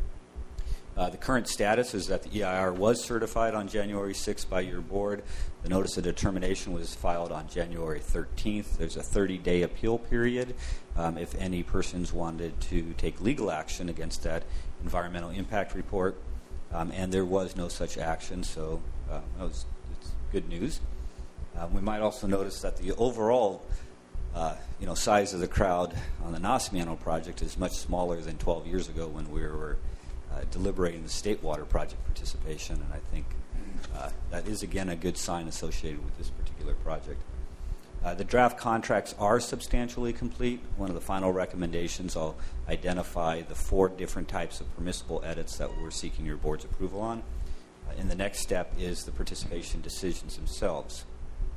Uh, the current status is that the E I R was certified on January sixth by your board. The notice of determination was filed on January thirteenth. There's a thirty-day appeal period um, if any persons wanted to take legal action against that environmental impact report, um, and there was no such action, so uh, that was, it's good news. Um, we might also notice that the overall uh, you know, size of the crowd on the Nacimiento project is much smaller than twelve years ago when we were Uh, deliberating the state water project participation, and I think uh, that is, again, a good sign associated with this particular project. Uh, the draft contracts are substantially complete. One of the final recommendations, I'll identify the four different types of permissible edits that we're seeking your board's approval on. Uh, and the next step is the participation decisions themselves.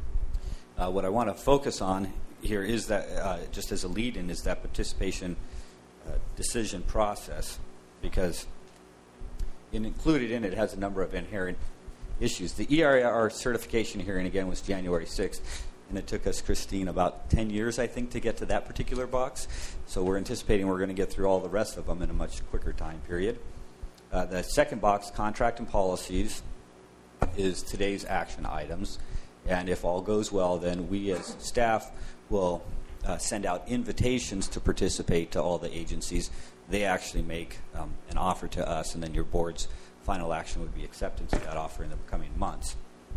Uh, what I want to focus on here is that, uh, just as a lead-in, is that participation uh, decision process, because And included in it has a number of inherent issues. The E I R certification hearing, again, was January sixth, and it took us, Christine, about ten years, I think, to get to that particular box. So we're anticipating we're going to get through all the rest of them in a much quicker time period. Uh, the second box, contract and policies, is today's action items. And if all goes well, then we as staff will uh, send out invitations to participate to all the agencies. They actually make um, an offer to us, and then your board's final action would be acceptance of that offer in the coming months.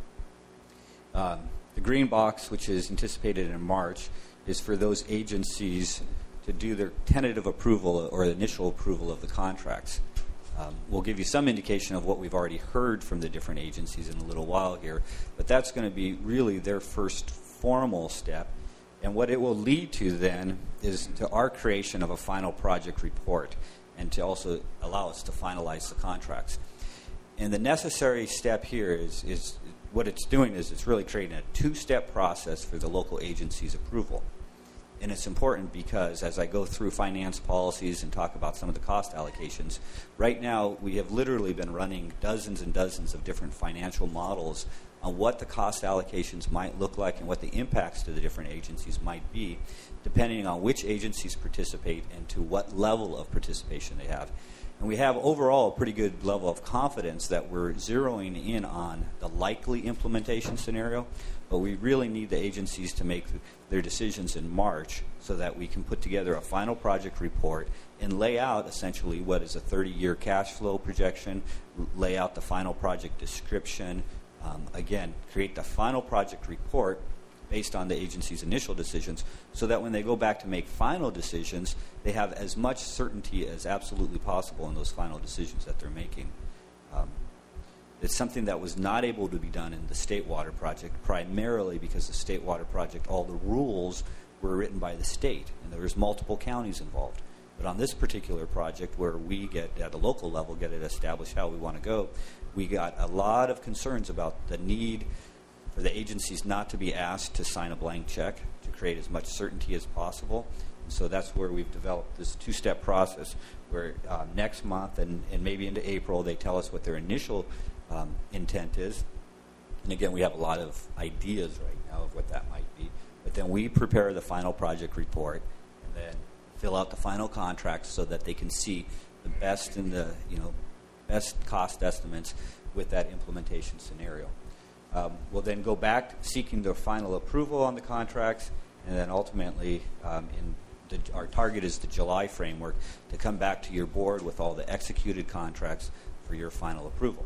Um, the green box, which is anticipated in March, is for those agencies to do their tentative approval or initial approval of the contracts. Um, we'll give you some indication of what we've already heard from the different agencies in a little while here, but that's going to be really their first formal step. And what it will lead to then is to our creation of a final project report and to also allow us to finalize the contracts. And the necessary step here is, is what it's doing is it's really creating a two-step process for the local agency's approval. And it's important because as I go through finance policies and talk about some of the cost allocations, right now we have literally been running dozens and dozens of different financial models on what the cost allocations might look like and what the impacts to the different agencies might be, depending on which agencies participate and to what level of participation they have. And we have overall a pretty good level of confidence that we're zeroing in on the likely implementation scenario, but we really need the agencies to make their decisions in March so that we can put together a final project report and lay out essentially what is a thirty-year cash flow projection, lay out the final project description, um, again, create the final project report based on the agency's initial decisions so that when they go back to make final decisions, they have as much certainty as absolutely possible in those final decisions that they're making. Um, It's something that was not able to be done in the State Water Project, primarily because the State Water Project, all the rules were written by the state, and there was multiple counties involved. But on this particular project, where we get, at a local level, get it established how we want to go, we got a lot of concerns about the need for the agencies not to be asked to sign a blank check to create as much certainty as possible. And so that's where we've developed this two-step process where uh, next month and, and maybe into April, they tell us what their initial um, intent is. And again, we have a lot of ideas right now of what that might be. But then we prepare the final project report and then fill out the final contract so that they can see the best in the, you know, best cost estimates with that implementation scenario. Um, we'll then go back seeking the final approval on the contracts, and then ultimately, um, in the, our target is the July framework to come back to your board with all the executed contracts for your final approval.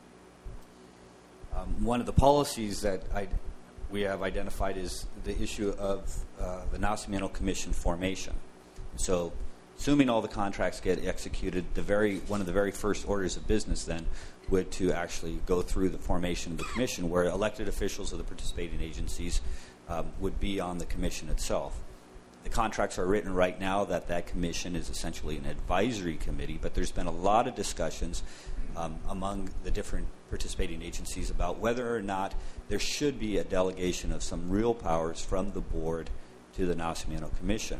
Um, one of the policies that I, we have identified is the issue of uh, the Nacimiento Commission formation. So, assuming all the contracts get executed, the very one of the very first orders of business then would to actually go through the formation of the commission, where elected officials of the participating agencies um, would be on the commission itself. The contracts are written right now that that commission is essentially an advisory committee, but there's been a lot of discussions um, among the different participating agencies about whether or not there should be a delegation of some real powers from the board to the Nacimiento Commission.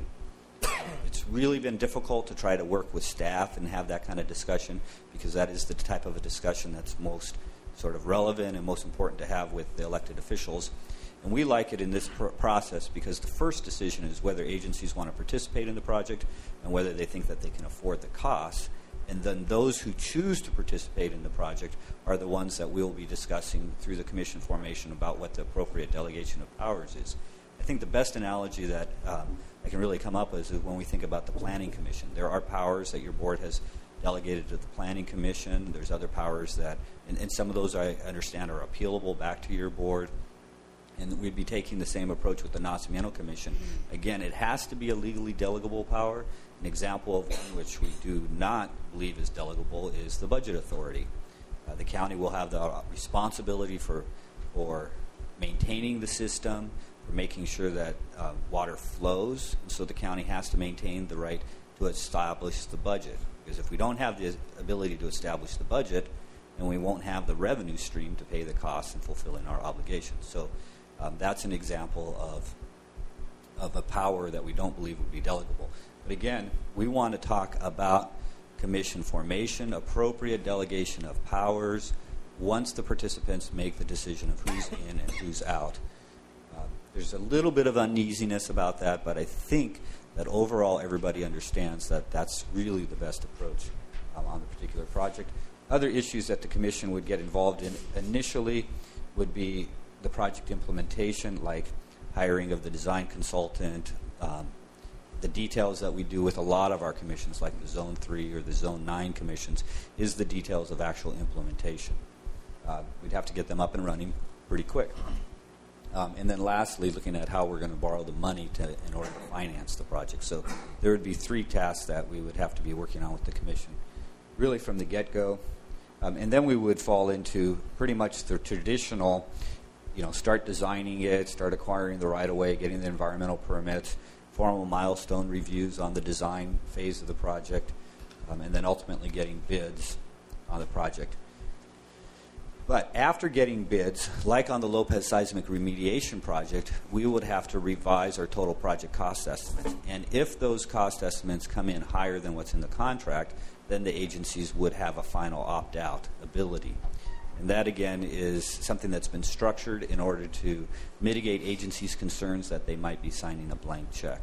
It's really been difficult to try to work with staff and have that kind of discussion, because that is the type of a discussion that's most sort of relevant and most important to have with the elected officials. And we like it in this pr- process because the first decision is whether agencies want to participate in the project and whether they think that they can afford the costs. And then those who choose to participate in the project are the ones that we'll be discussing through the commission formation about what the appropriate delegation of powers is. I think the best analogy that um, I can really come up with is when we think about the Planning Commission. There are powers that your board has delegated to the Planning Commission. There's other powers that, and, and some of those I understand are appealable back to your board. And we'd be taking the same approach with the Nacimiento Commission. Again, it has to be a legally delegable power. An example of one which we do not believe is delegable is the Budget Authority. Uh, the county will have the responsibility for, for maintaining the system, for making sure that uh, water flows, and so the county has to maintain the right to establish the budget. Because if we don't have the ability to establish the budget, then we won't have the revenue stream to pay the costs and fulfilling our obligations. So um, that's an example of of a power that we don't believe would be delegable. But again, we want to talk about commission formation, appropriate delegation of powers, once the participants make the decision of who's in and who's out. Uh, there's a little bit of uneasiness about that, but I think that overall everybody understands that that's really the best approach um, on the particular project. Other issues that the commission would get involved in initially would be the project implementation, like hiring of the design consultant, um, the details that we do with a lot of our commissions, like the Zone three or the Zone nine commissions, is the details of actual implementation. Uh, we'd have to get them up and running pretty quick. Um, and then lastly, looking at how we're going to borrow the money to, in order to finance the project. So there would be three tasks that we would have to be working on with the commission, really from the get-go. Um, and then we would fall into pretty much the traditional, you know, start designing it, start acquiring the right-of-way, getting the environmental permits, formal milestone reviews on the design phase of the project, um, and then ultimately getting bids on the project. But after getting bids, like on the Lopez Seismic Remediation Project, we would have to revise our total project cost estimates. And if those cost estimates come in higher than what's in the contract, then the agencies would have a final opt-out ability. And that, again, is something that's been structured in order to mitigate agencies' concerns that they might be signing a blank check.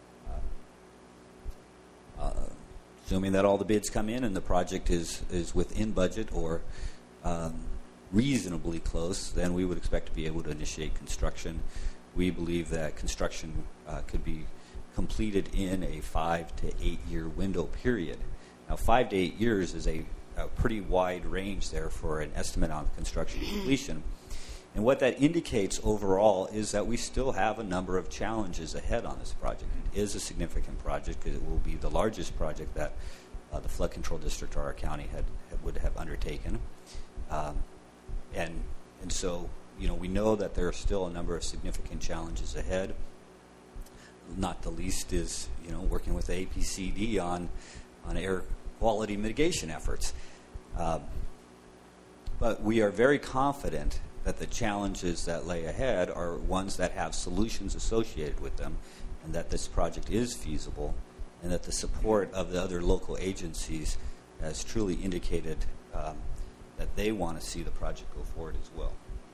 Uh, uh, assuming that all the bids come in and the project is, is within budget or um, reasonably close, then we would expect to be able to initiate construction. We believe that construction uh, could be completed in a five to eight year window period. Now, five to eight years is a, a pretty wide range there for an estimate on construction completion. And what that indicates overall is that we still have a number of challenges ahead on this project. It is a significant project because it will be the largest project that uh, the Flood Control District or our county had, had would have undertaken. Um, and and so you know we know that there are still a number of significant challenges ahead. Not the least is you know working with A P C D on on air quality mitigation efforts. Uh, but we are very confident that the challenges that lay ahead are ones that have solutions associated with them, and that this project is feasible, and that the support of the other local agencies has truly indicated um, that they want to see the project go forward as well.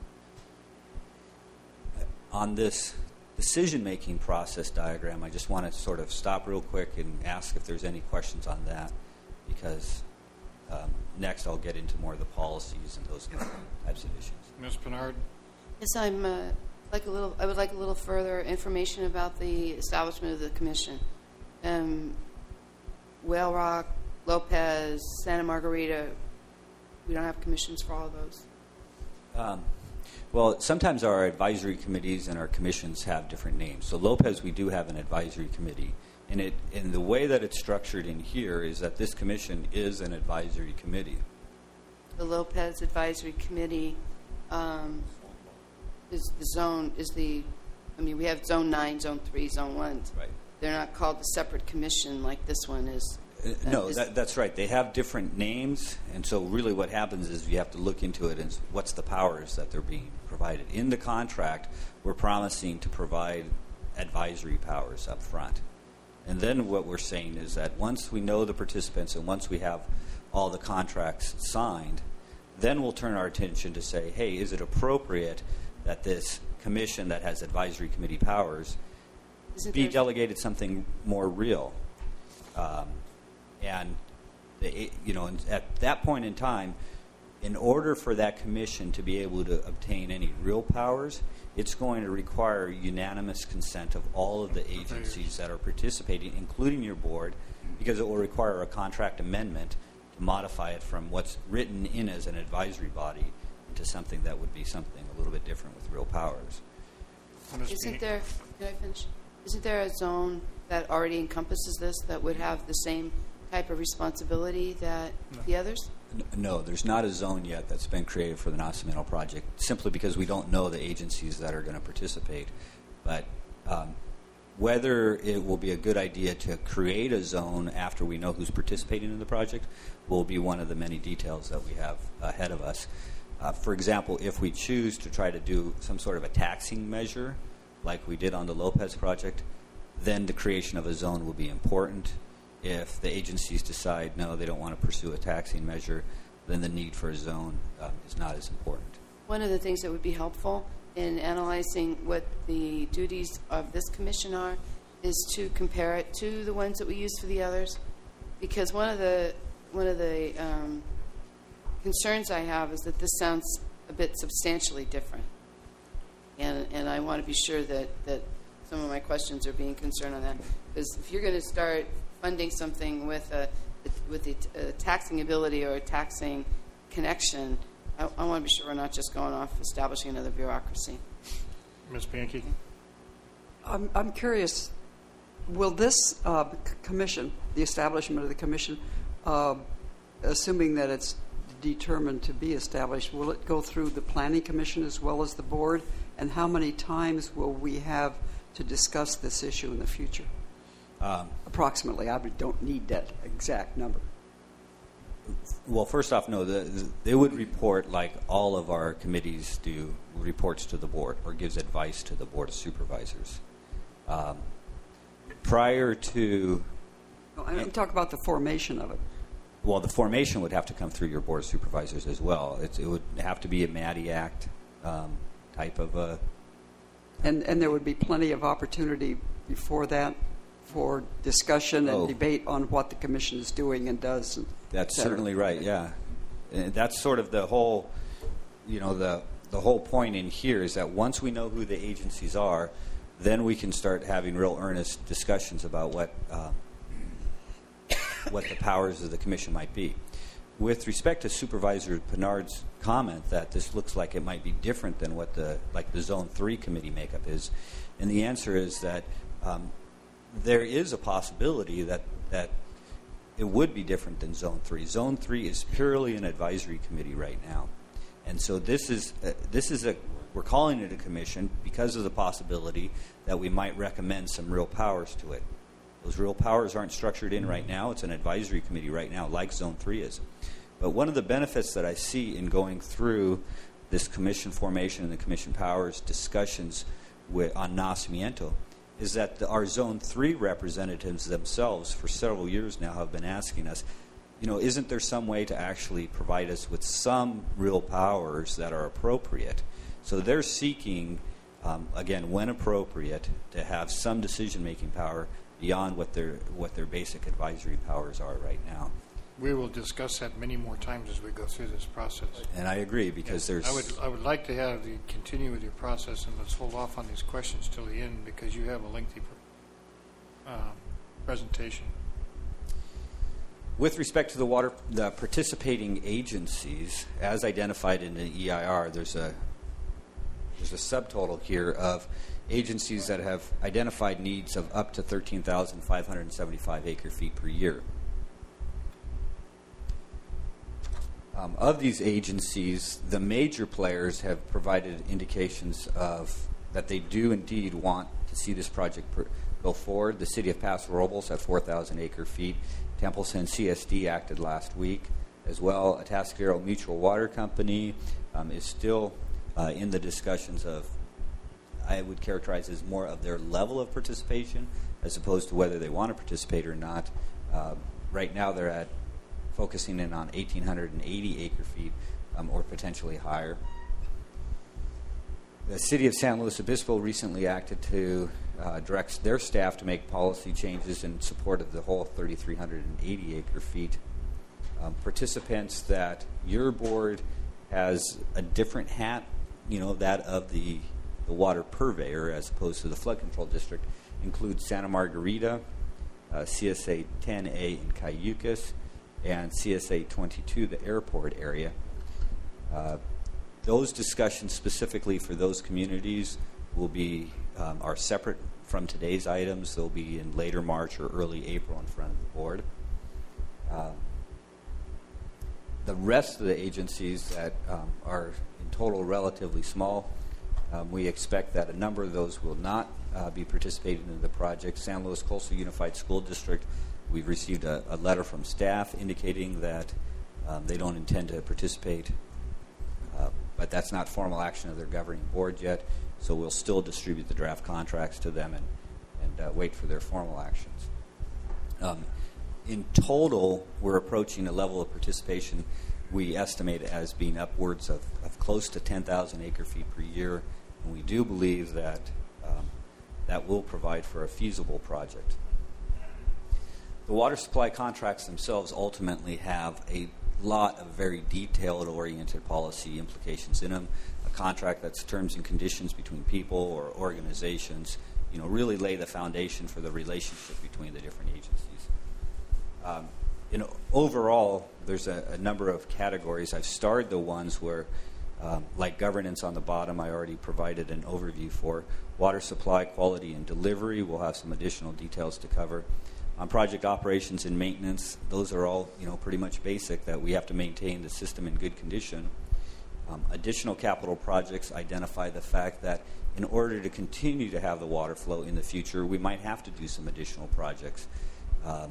On this decision-making process diagram, I just want to sort of stop real quick and ask if there's any questions on that, because um, next I'll get into more of the policies and those types of issues. Miz Pinard? Yes, I'm uh, like a little. I would like a little further information about the establishment of the commission. Um, Whale Rock, Lopez, Santa Margarita. We don't have commissions for all of those. Um, well, sometimes our advisory committees and our commissions have different names. So Lopez, we do have an advisory committee, and it and the way that it's structured in here is that this commission is an advisory committee. The Lopez Advisory Committee um, is the zone. Is the. I mean, we have Zone Nine, Zone Three, Zone One. Right. They're not called a separate commission like this one is. Uh, no, that, that's right. They have different names, and so really what happens is you have to look into it and what's the powers that they're being provided. In the contract, we're promising to provide advisory powers up front. And then what we're saying is that once we know the participants and once we have all the contracts signed, then we'll turn our attention to say, hey, is it appropriate that this commission that has advisory committee powers Isn't be there- delegated something more real? Um, and, the, you know, at that point in time, in order for that commission to be able to obtain any real powers, it's going to require unanimous consent of all of the agencies that are participating, including your board, because it will require a contract amendment to modify it from what's written in as an advisory body into something that would be something a little bit different with real powers. Isn't there? Can I finish? Isn't there a zone that already encompasses this that would have the same type of responsibility that No. the others? No, there's not a zone yet that's been created for the Nacimiento project, simply because we don't know the agencies that are going to participate. But um, whether it will be a good idea to create a zone after we know who's participating in the project will be one of the many details that we have ahead of us. Uh, for example, if we choose to try to do some sort of a taxing measure, like we did on the Lopez project, then the creation of a zone will be important. If the agencies decide, no, they don't want to pursue a taxing measure, then the need for a zone um, is not as important. One of the things that would be helpful in analyzing what the duties of this commission are is to compare it to the ones that we use for the others, because one of the one of the um, concerns I have is that this sounds a bit substantially different, and and I want to be sure that that some of my questions are being concerned on that, because if you're going to start funding something with a with a, a taxing ability or a taxing connection, I, I want to be sure we're not just going off establishing another bureaucracy. Miz Bianchi? I'm, I'm curious, will this uh, c- commission, the establishment of the commission, uh, assuming that it's determined to be established, will it go through the planning commission as well as the board? And how many times will we have to discuss this issue in the future? Um, Approximately. I don't need that exact number. Well, first off, no, the, the, they would report like all of our committees do, reports to the board or gives advice to the board of supervisors. Um, prior to... No, I'm talking about the formation of it. Well, the formation would have to come through your board of supervisors as well. It's, it would have to be a MADI Act um, type of a... And, and there would be plenty of opportunity before that for discussion and Oh. debate on what the commission is doing and does. And That's et cetera. certainly right, yeah. And that's sort of the whole, you know, the the whole point in here is that once we know who the agencies are, then we can start having real earnest discussions about what uh, what the powers of the commission might be. With respect to Supervisor Pinard's comment that this looks like it might be different than what the like the Zone Three committee makeup is, and the answer is that um, there is a possibility that that it would be different than Zone Three. Zone Three is purely an advisory committee right now, And so this is uh, this is a we're calling it a commission because of the possibility that we might recommend some real powers to it. Those real powers aren't structured in right now. It's an advisory committee right now, like Zone three is. But one of the benefits that I see in going through this commission formation and the commission powers discussions with, on nacimiento is that the, our Zone three representatives themselves for several years now have been asking us, you know, isn't there some way to actually provide us with some real powers that are appropriate? So they're seeking, um, again, when appropriate, to have some decision-making power beyond what their what their basic advisory powers are right now. We will discuss that many more times as we go through this process. And I agree, because there's... I would I would like to have the continue with your process, and let's hold off on these questions till the end, because you have a lengthy uh, presentation. With respect to the water, the participating agencies, as identified in the E I R, there's a there's a subtotal here of agencies that have identified needs of up to thirteen thousand five hundred seventy-five acre feet per year. Um, of these agencies, the major players have provided indications of that they do indeed want to see this project per, go forward. The city of Paso Robles at four thousand acre feet. Templeton C S D acted last week as well. Atascadero Mutual Water Company um, is still uh, in the discussions of, I would characterize as more of their level of participation as opposed to whether they want to participate or not. Uh, right now they're at focusing in on one thousand eight hundred eighty acre feet um, or potentially higher. The city of San Luis Obispo recently acted to uh, direct their staff to make policy changes in support of the whole three thousand three hundred eighty acre feet. Um, participants that your board has a different hat, you know, that of the, the water purveyor as opposed to the flood control district, include Santa Margarita, uh, C S A ten A in Cayucas, and C S A twenty-two, the airport area. Uh, those discussions specifically for those communities will be um, are separate from today's items. They'll be in later March or early April in front of the board. Uh, the rest of the agencies that um, are in total relatively small, um, we expect that a number of those will not uh, be participating in the project. San Luis Coastal Unified School District, we've received a, a letter from staff indicating that um, they don't intend to participate, uh, but that's not formal action of their governing board yet, so we'll still distribute the draft contracts to them and, and uh, wait for their formal actions. Um, in total, we're approaching a level of participation we estimate as being upwards of, of close to ten thousand acre feet per year, and we do believe that um, that will provide for a feasible project. The water supply contracts themselves ultimately have a lot of very detailed oriented policy implications in them. A contract that's terms and conditions between people or organizations, you know, really lay the foundation for the relationship between the different agencies. Um, you know, overall, there's a, a number of categories. I've starred the ones where, um, like governance on the bottom, I already provided an overview for. Water supply, quality, and delivery, we'll have some additional details to cover. On project operations and maintenance, those are all, you know, pretty much basic, that we have to maintain the system in good condition. Um, additional capital projects identify the fact that in order to continue to have the water flow in the future, we might have to do some additional projects. Um,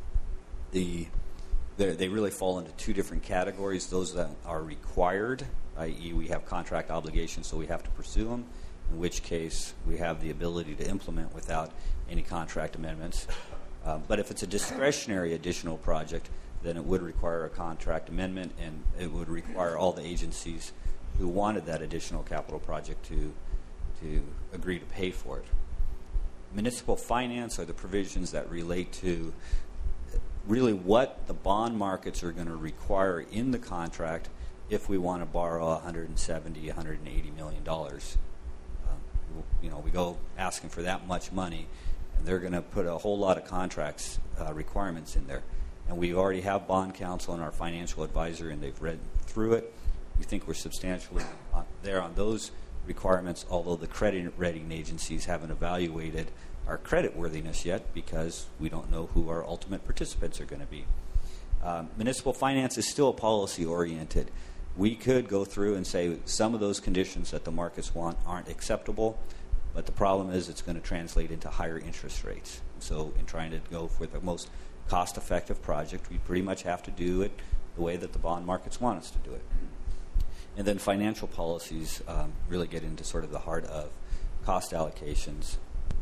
the they really fall into two different categories: those that are required, that is, we have contract obligations, so we have to pursue them, in which case we have the ability to implement without any contract amendments. Uh, but if it's a discretionary additional project, then it would require a contract amendment, and it would require all the agencies who wanted that additional capital project to to agree to pay for it. Municipal finance are the provisions that relate to really what the bond markets are going to require in the contract if we want to borrow one hundred seventy, one hundred eighty million dollars. Um, you know, we go asking for that much money, and they're going to put a whole lot of contracts uh, requirements in there. And we already have bond counsel and our financial advisor, and they've read through it. We think we're substantially on, there on those requirements, although the credit rating agencies haven't evaluated our credit worthiness yet because we don't know who our ultimate participants are going to be. Um, municipal finance is still policy oriented. We could go through and say some of those conditions that the markets want aren't acceptable, but the problem is it's going to translate into higher interest rates. So in trying to go for the most cost-effective project, we pretty much have to do it the way that the bond markets want us to do it. And then financial policies um, really get into sort of the heart of cost allocations.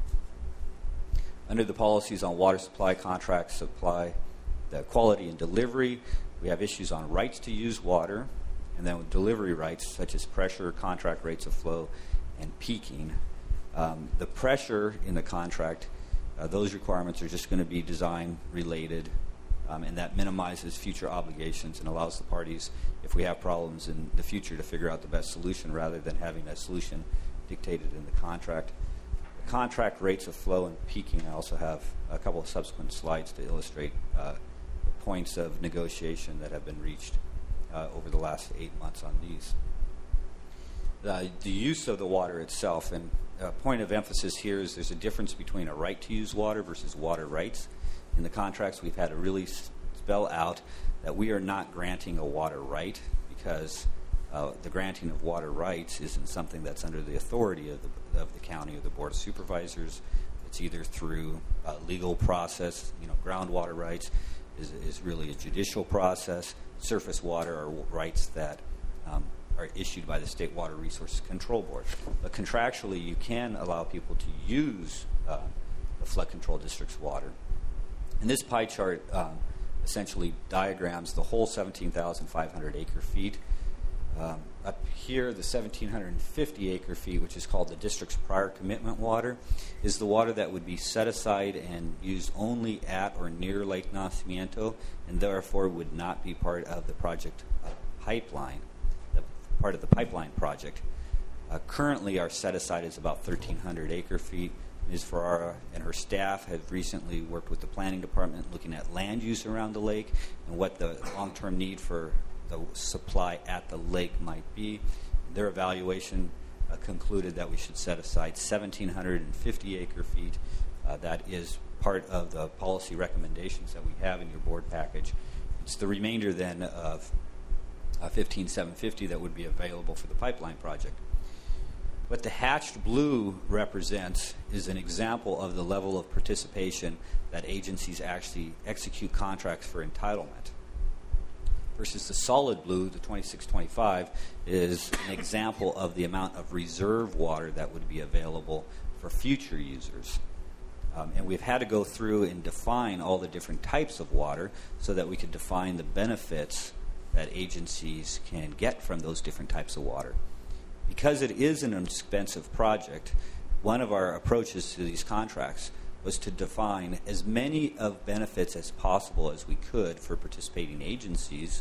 Under the policies on water supply contracts, supply, the quality and delivery, we have issues on rights to use water, and then with delivery rights such as pressure, contract rates of flow, and peaking. Um, the pressure in the contract, uh, those requirements are just going to be design related, um, and that minimizes future obligations and allows the parties, if we have problems in the future, to figure out the best solution rather than having a solution dictated in the contract. The contract rates of flow and peaking, I also have a couple of subsequent slides to illustrate uh, the points of negotiation that have been reached uh, over the last eight months on these. Uh, the use of the water itself, and a point of emphasis here is there's a difference between a right to use water versus water rights. In the contracts, we've had to really spell out that we are not granting a water right, because uh, the granting of water rights isn't something that's under the authority of the, of the county or the Board of Supervisors. It's either through a legal process, you know, groundwater rights is, is really a judicial process. Surface water are rights that um, are issued by the State Water Resources Control Board. But contractually, you can allow people to use uh, the flood control district's water. And this pie chart um, essentially diagrams the whole seventeen thousand five hundred acre feet. Um, up here, the one thousand seven hundred fifty acre feet, which is called the district's prior commitment water, is the water that would be set aside and used only at or near Lake Nacimiento, and therefore would not be part of the project uh, pipeline, the part of the pipeline project. Uh, currently, our set aside is about thirteen hundred acre feet. Miz Ferrara and her staff have recently worked with the planning department looking at land use around the lake and what the long-term need for the supply at the lake might be. Their evaluation uh, concluded that we should set aside one thousand seven hundred fifty acre feet. Uh, that is part of the policy recommendations that we have in your board package. It's the remainder then of uh, fifteen thousand seven hundred fifty that would be available for the pipeline project. What the hatched blue represents is an example of the level of participation that agencies actually execute contracts for entitlement. Versus the solid blue, the twenty-six twenty-five, is an example of the amount of reserve water that would be available for future users. Um, and we've had to go through and define all the different types of water so that we could define the benefits that agencies can get from those different types of water. Because it is an expensive project, one of our approaches to these contracts was to define as many of benefits as possible as we could for participating agencies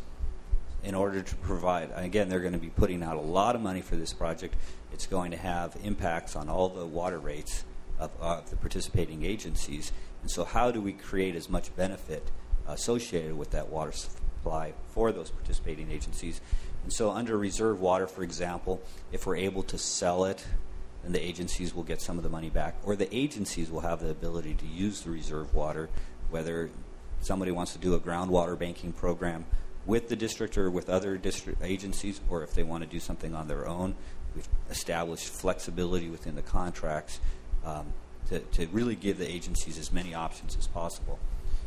in order to provide, again, they're going to be putting out a lot of money for this project. It's going to have impacts on all the water rates of, of the participating agencies. And so how do we create as much benefit associated with that water supply for those participating agencies? And so under reserve water, for example, if we're able to sell it, then the agencies will get some of the money back, or the agencies will have the ability to use the reserve water, whether somebody wants to do a groundwater banking program with the district or with other district agencies, or if they want to do something on their own. We've established flexibility within the contracts um, to, to really give the agencies as many options as possible.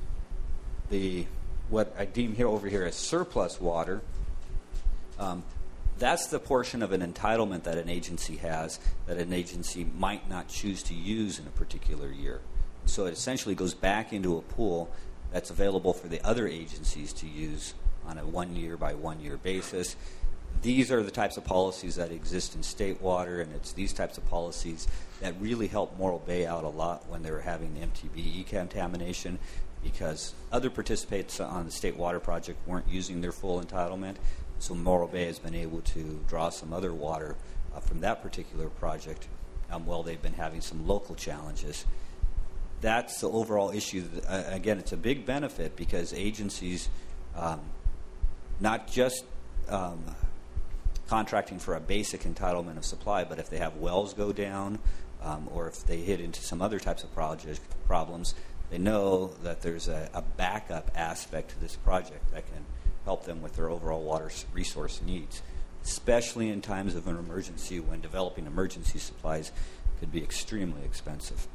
The what I deem here over here as surplus water, um, that's the portion of an entitlement that an agency has that an agency might not choose to use in a particular year. So it essentially goes back into a pool that's available for the other agencies to use on a one-year by one-year basis. These are the types of policies that exist in state water, and it's these types of policies that really help Morro Bay out a lot when they're having M T B E contamination, because other participants on the state water project weren't using their full entitlement. So Morro Bay has been able to draw some other water uh, from that particular project um, while they've been having some local challenges. That's the overall issue. Uh, again, it's a big benefit because agencies, um, not just um, contracting for a basic entitlement of supply, but if they have wells go down um, or if they hit into some other types of project problems, they know that there's a, a backup aspect to this project that can help them with their overall water resource needs, especially in times of an emergency when developing emergency supplies could be extremely expensive.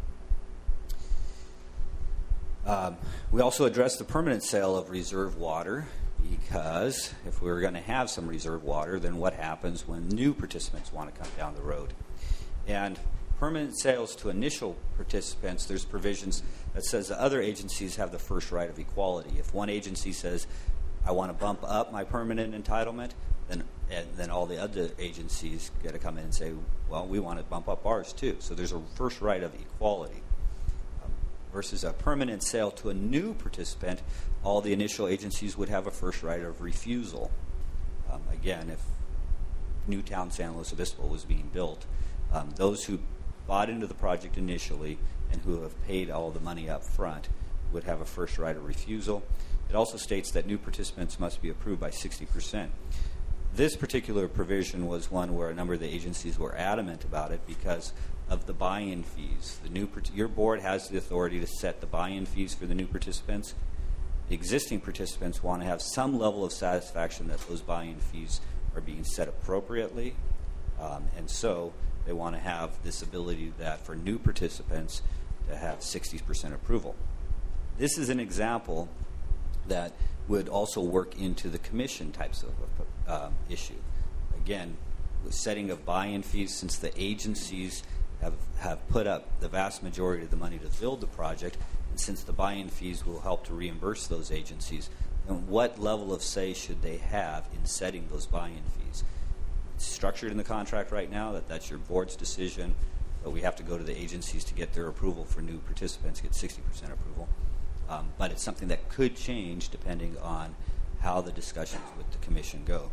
Um, we also addressed the permanent sale of reserve water, because if we were going to have some reserve water, then what happens when new participants want to come down the road? And permanent sales to initial participants, there's provisions that says that other agencies have the first right of equality. If one agency says, I want to bump up my permanent entitlement, then and then all the other agencies get to come in and say, well, we want to bump up ours too. So there's a first right of equality. Um, versus a permanent sale to a new participant, all the initial agencies would have a first right of refusal. Um, again, if Newtown San Luis Obispo was being built, um, those who bought into the project initially and who have paid all the money up front would have a first right of refusal. It also states that new participants must be approved by sixty percent. This particular provision was one where a number of the agencies were adamant about it because of the buy-in fees. The new your board has the authority to set the buy-in fees for the new participants. The existing participants want to have some level of satisfaction that those buy-in fees are being set appropriately, um, and so they want to have this ability that for new participants to have sixty percent approval. This is an example that would also work into the commission types of uh, issue. Again, with setting of buy-in fees, since the agencies have, have put up the vast majority of the money to build the project, and since the buy-in fees will help to reimburse those agencies, and what level of say should they have in setting those buy-in fees? It's structured in the contract right now that that's your board's decision, but we have to go to the agencies to get their approval for new participants, get sixty percent approval. Um, but it's something that could change depending on how the discussions with the commission go.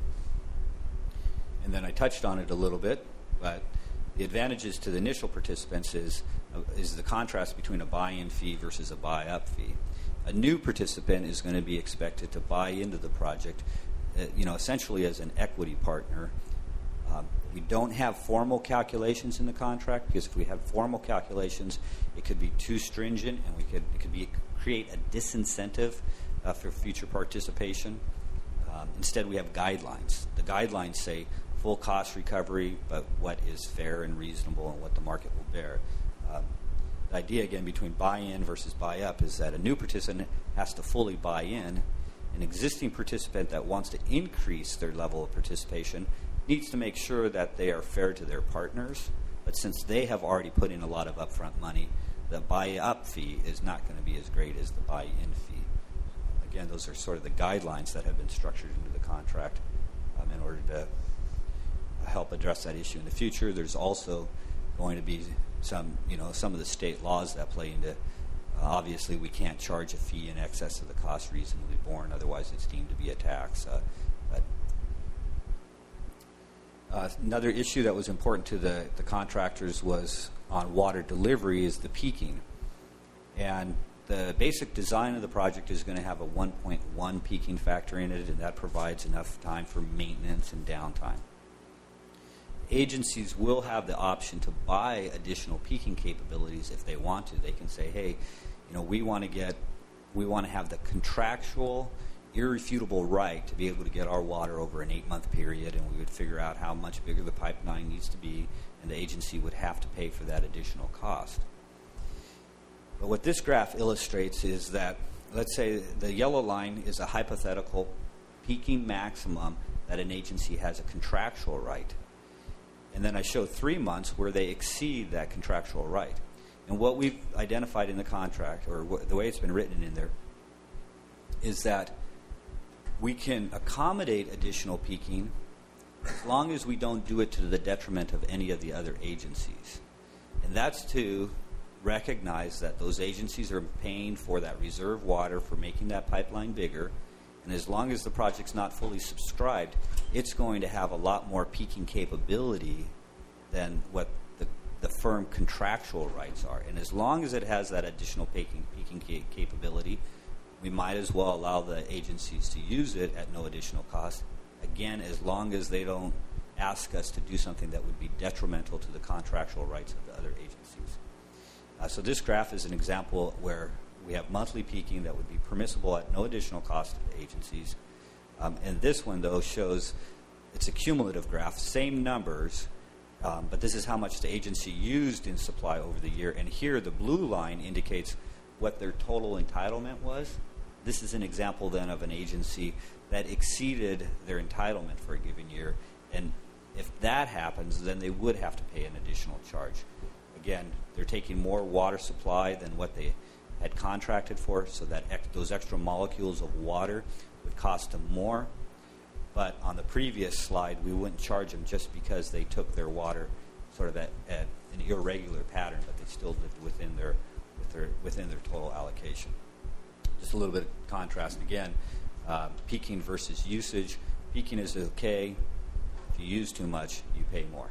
And then I touched on it a little bit, but the advantages to the initial participants is, uh, is the contrast between a buy-in fee versus a buy-up fee. A new participant is going to be expected to buy into the project, uh, you know, essentially as an equity partner. Um, we don't have formal calculations in the contract, because if we had formal calculations, it could be too stringent, and we could it could be create a disincentive uh, for future participation. Um, instead, we have guidelines. The guidelines say full cost recovery, but what is fair and reasonable and what the market will bear. Um, the idea, again, between buy-in versus buy-up is that a new participant has to fully buy in. An existing participant that wants to increase their level of participation needs to make sure that they are fair to their partners. But since they have already put in a lot of upfront money, the buy-up fee is not going to be as great as the buy-in fee. Again, those are sort of the guidelines that have been structured into the contract um, in order to help address that issue in the future. There's also going to be some, you know, some of the state laws that play into. Uh, obviously, we can't charge a fee in excess of the cost reasonably borne; otherwise, it's deemed to be a tax. Uh, but uh, another issue that was important to the, the contractors was on water delivery is the peaking. And the basic design of the project is going to have a one point one peaking factor in it, and that provides enough time for maintenance and downtime. Agencies will have the option to buy additional peaking capabilities if they want to. They can say, hey, you know, we want to get, we want to have the contractual, irrefutable right to be able to get our water over an eight-month period, and we would figure out how much bigger the pipeline needs to be, and the agency would have to pay for that additional cost. But what this graph illustrates is that, let's say the yellow line is a hypothetical peaking maximum that an agency has a contractual right. And then I show three months where they exceed that contractual right. And what we've identified in the contract, or wh- the way it's been written in there, is that we can accommodate additional peaking as long as we don't do it to the detriment of any of the other agencies. And that's to recognize that those agencies are paying for that reserve water for making that pipeline bigger, and as long as the project's not fully subscribed, it's going to have a lot more peaking capability than what the, the firm contractual rights are. And as long as it has that additional peaking, peaking ca- capability, we might as well allow the agencies to use it at no additional cost. Again, as long as they don't ask us to do something that would be detrimental to the contractual rights of the other agencies. Uh, so this graph is an example where we have monthly peaking that would be permissible at no additional cost to the agencies. Um, and this one, though, shows it's a cumulative graph, same numbers, um, but this is how much the agency used in supply over the year. And here the blue line indicates what their total entitlement was. This is an example then of an agency that exceeded their entitlement for a given year. And if that happens, then they would have to pay an additional charge. Again, they're taking more water supply than what they had contracted for, so that ex- those extra molecules of water would cost them more. But on the previous slide, we wouldn't charge them just because they took their water sort of at, at an irregular pattern, but they still lived within their, with their, within their total allocation. Just a little bit of contrast again. Uh, peaking versus usage. Peaking is okay. If you use too much, you pay more.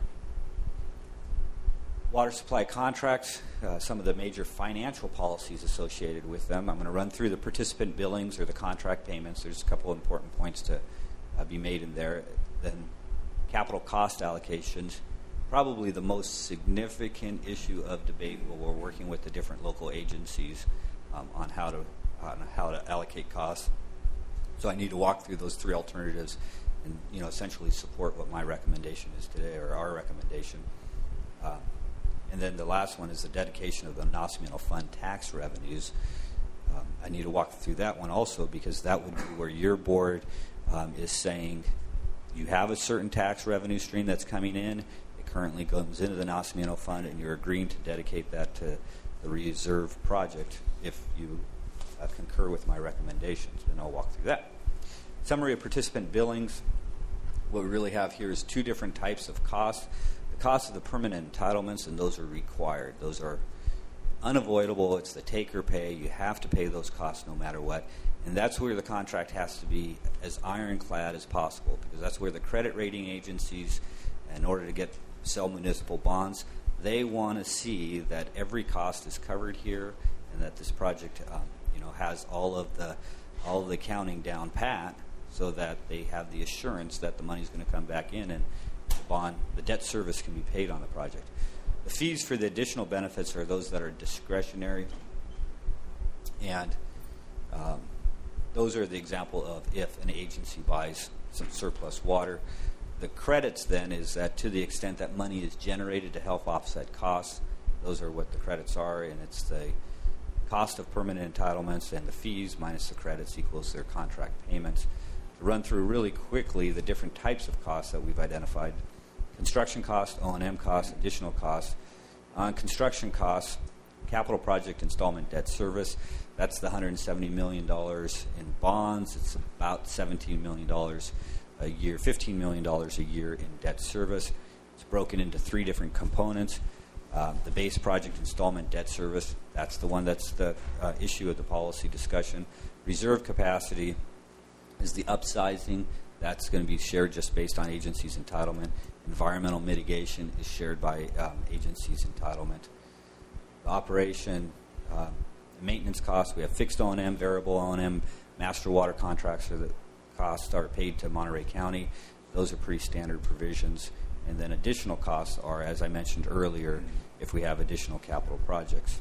Water supply contracts, uh, some of the major financial policies associated with them. I'm going to run through the participant billings or the contract payments. There's a couple of important points to uh, be made in there. Then capital cost allocations, probably the most significant issue of debate where we're working with the different local agencies um, on how to on how to allocate costs. So I need to walk through those three alternatives and, you know, essentially support what my recommendation is today, or our recommendation. Uh, and then the last one is the dedication of the Nacional Fund tax revenues. Um, I need to walk through that one also, because that would be where your board um, is saying you have a certain tax revenue stream that's coming in. It currently goes into the Nacional Fund, and you're agreeing to dedicate that to the reserve project if you Uh, concur with my recommendations, and I'll walk through that. Summary of participant billings. What we really have here is two different types of costs. The cost of the permanent entitlements, and those are required. Those are unavoidable. It's the take or pay. You have to pay those costs no matter what. And that's where the contract has to be as ironclad as possible, because that's where the credit rating agencies, in order to get sell municipal bonds, they want to see that every cost is covered here, and that this project um, you know, has all of the all of the accounting down pat, so that they have the assurance that the money is going to come back in and the bond, the debt service can be paid on the project. The fees for the additional benefits are those that are discretionary, and um, those are the example of if an agency buys some surplus water. The credits then is that to the extent that money is generated to help offset costs, those are what the credits are, and it's the cost of permanent entitlements, and the fees minus the credits equals their contract payments. To run through really quickly the different types of costs that we've identified: construction costs, O and M costs, additional costs. On construction costs, capital project installment debt service, that's the one hundred seventy million dollars in bonds. It's about seventeen million dollars a year, fifteen million dollars a year in debt service. It's broken into three different components. Uh, the base project installment debt service, that's the one that's the uh, issue of the policy discussion. Reserve capacity is the upsizing. That's going to be shared just based on agency's entitlement. Environmental mitigation is shared by um, agency's entitlement. The operation, uh, maintenance costs, we have fixed O and M, variable O and M, master water contracts, so the costs are paid to Monterey County. Those are pretty standard provisions. And then additional costs are, as I mentioned earlier, if we have additional capital projects.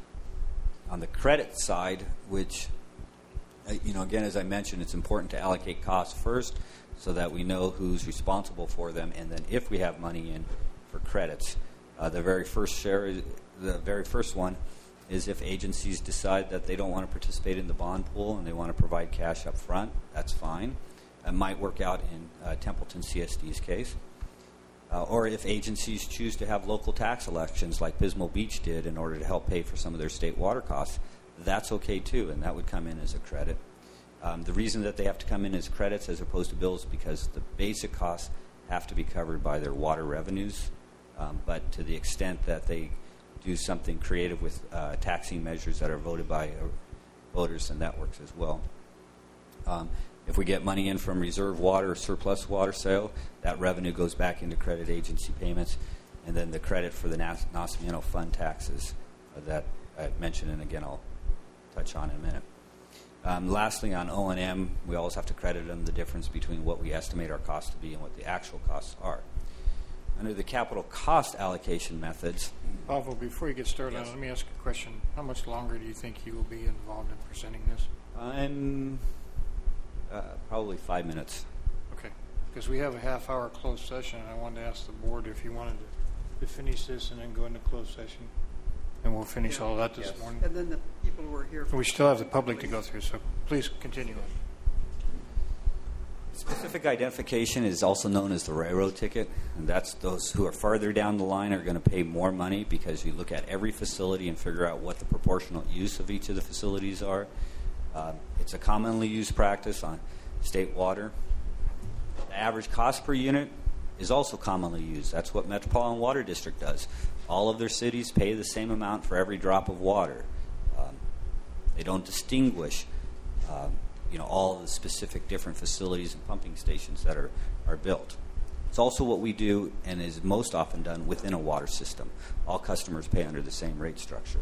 On the credit side, which, uh, you know, again, as I mentioned, it's important to allocate costs first so that we know who's responsible for them. And then if we have money in for credits, uh, the very first share, the very first one is if agencies decide that they don't want to participate in the bond pool and they want to provide cash up front, that's fine. It might work out in uh, Templeton C S D's case. Uh, or if agencies choose to have local tax elections like Pismo Beach did in order to help pay for some of their state water costs, that's okay too, and that would come in as a credit. Um, the reason that they have to come in as credits as opposed to bills is because the basic costs have to be covered by their water revenues, um, but to the extent that they do something creative with uh, taxing measures that are voted by uh, voters, then that works as well. Um, If we get money in from reserve water or surplus water sale, that revenue goes back into credit agency payments, and then the credit for the Nacional Fund taxes that I mentioned, and again I'll touch on in a minute. Um, lastly, on O and M, we always have to credit them the difference between what we estimate our costs to be and what the actual costs are. Under the capital cost allocation methods... Pavel, before you get started, Yes. let me ask a question. How much longer do you think you will be involved in presenting this? I'm... Uh, probably five minutes. because we have a half-hour closed session, and I wanted to ask the board if you wanted to, to finish this and then go into closed session, and we'll finish all of that this Yes. morning. And then the people who are here. We still have the public to go through, so please continue. Specific identification is also known as the railroad ticket, and that's those who are farther down the line are going to pay more money because you look at every facility and figure out what the proportional use of each of the facilities are. Uh, it's a commonly used practice on state water. The average cost per unit is also commonly used. That's what Metropolitan Water District does. All of their cities pay the same amount for every drop of water. Um, they don't distinguish um, you know, all of the specific different facilities and pumping stations that are, are built. It's also what we do and is most often done within a water system. All customers pay under the same rate structure.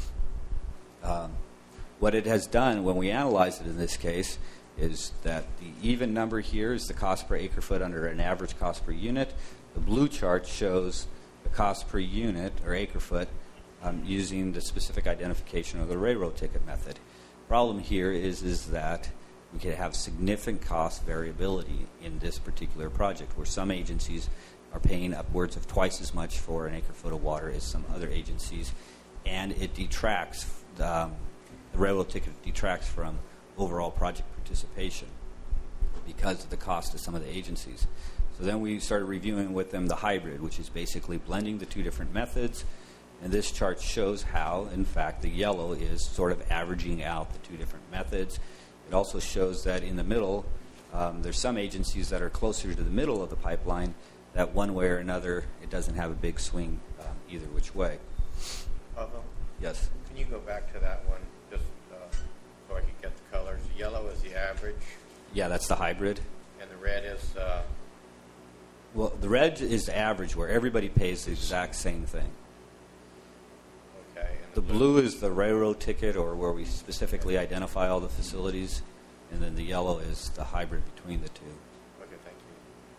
Um, what it has done when we analyze it in this case is that the even number here is the cost per acre foot under an average cost per unit. The blue chart shows the cost per unit or acre foot um, using the specific identification or the railroad ticket method. Problem here is is that we can have significant cost variability in this particular project, where some agencies are paying upwards of twice as much for an acre foot of water as some other agencies, and it detracts um, the railroad ticket detracts from overall project participation because of the cost of some of the agencies. So then we started reviewing with them the hybrid, which is basically blending the two different methods. And this chart shows how, in fact, the yellow is sort of averaging out the two different methods. It also shows that in the middle, um, there's some agencies that are closer to the middle of the pipeline that one way or another, it doesn't have a big swing um, either which way. Pablo? Yes. Can you go back to that one just uh, so I can get the colors? Yellow is the average. Yeah, that's the hybrid. And the red is? Uh, well, the red is the average where everybody pays the exact same thing. Okay. The blue is the railroad ticket, or where we specifically identify all the facilities, and then the yellow is the hybrid between the two. Okay, thank you.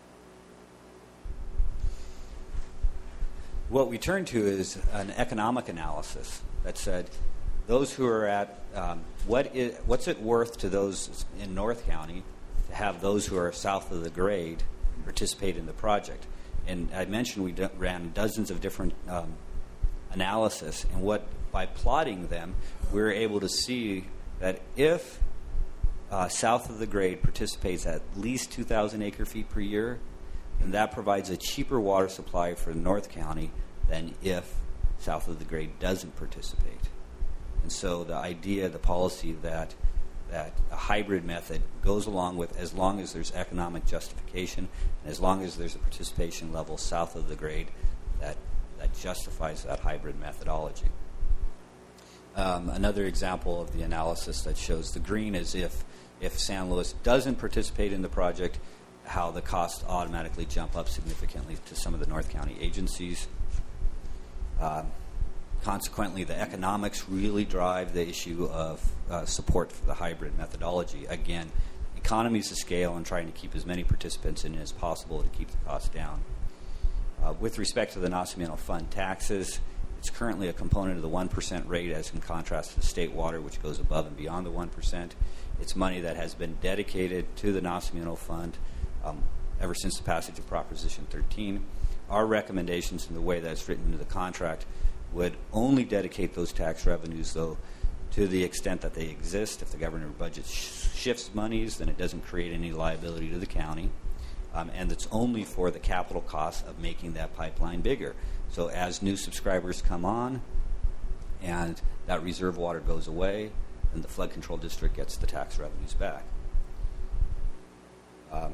What we turn to is an economic analysis that said those who are at um, what is, what's it worth to those in North County to have those who are south of the grade participate in the project. And I mentioned we d- ran dozens of different um, analysis, and what by plotting them, we were able to see that if uh, south of the grade participates at least two thousand acre feet per year, then that provides a cheaper water supply for North County than if south of the grade doesn't participate. And so the idea, the policy that that a hybrid method goes along with, as long as there's economic justification and as long as there's a participation level south of the grade that that justifies that hybrid methodology. Um, another example of the analysis that shows the green is if if San Luis doesn't participate in the project, how the costs automatically jump up significantly to some of the North County agencies. Um, consequently, the economics really drive the issue of uh, support for the hybrid methodology. Again, economies of scale and trying to keep as many participants in as possible to keep the cost down. Uh, with respect to the Nacimiento Fund taxes, it's currently a component of the one percent rate as in contrast to the state water, which goes above and beyond the one percent. It's money that has been dedicated to the Nacimiento Fund um, ever since the passage of Proposition thirteen. Our recommendations in the way that's written into the contract would only dedicate those tax revenues, though, to the extent that they exist. If the government budget sh- shifts monies, then it doesn't create any liability to the county. Um, and it's only for the capital cost of making that pipeline bigger. So as new subscribers come on and that reserve water goes away, then the flood control district gets the tax revenues back. Um,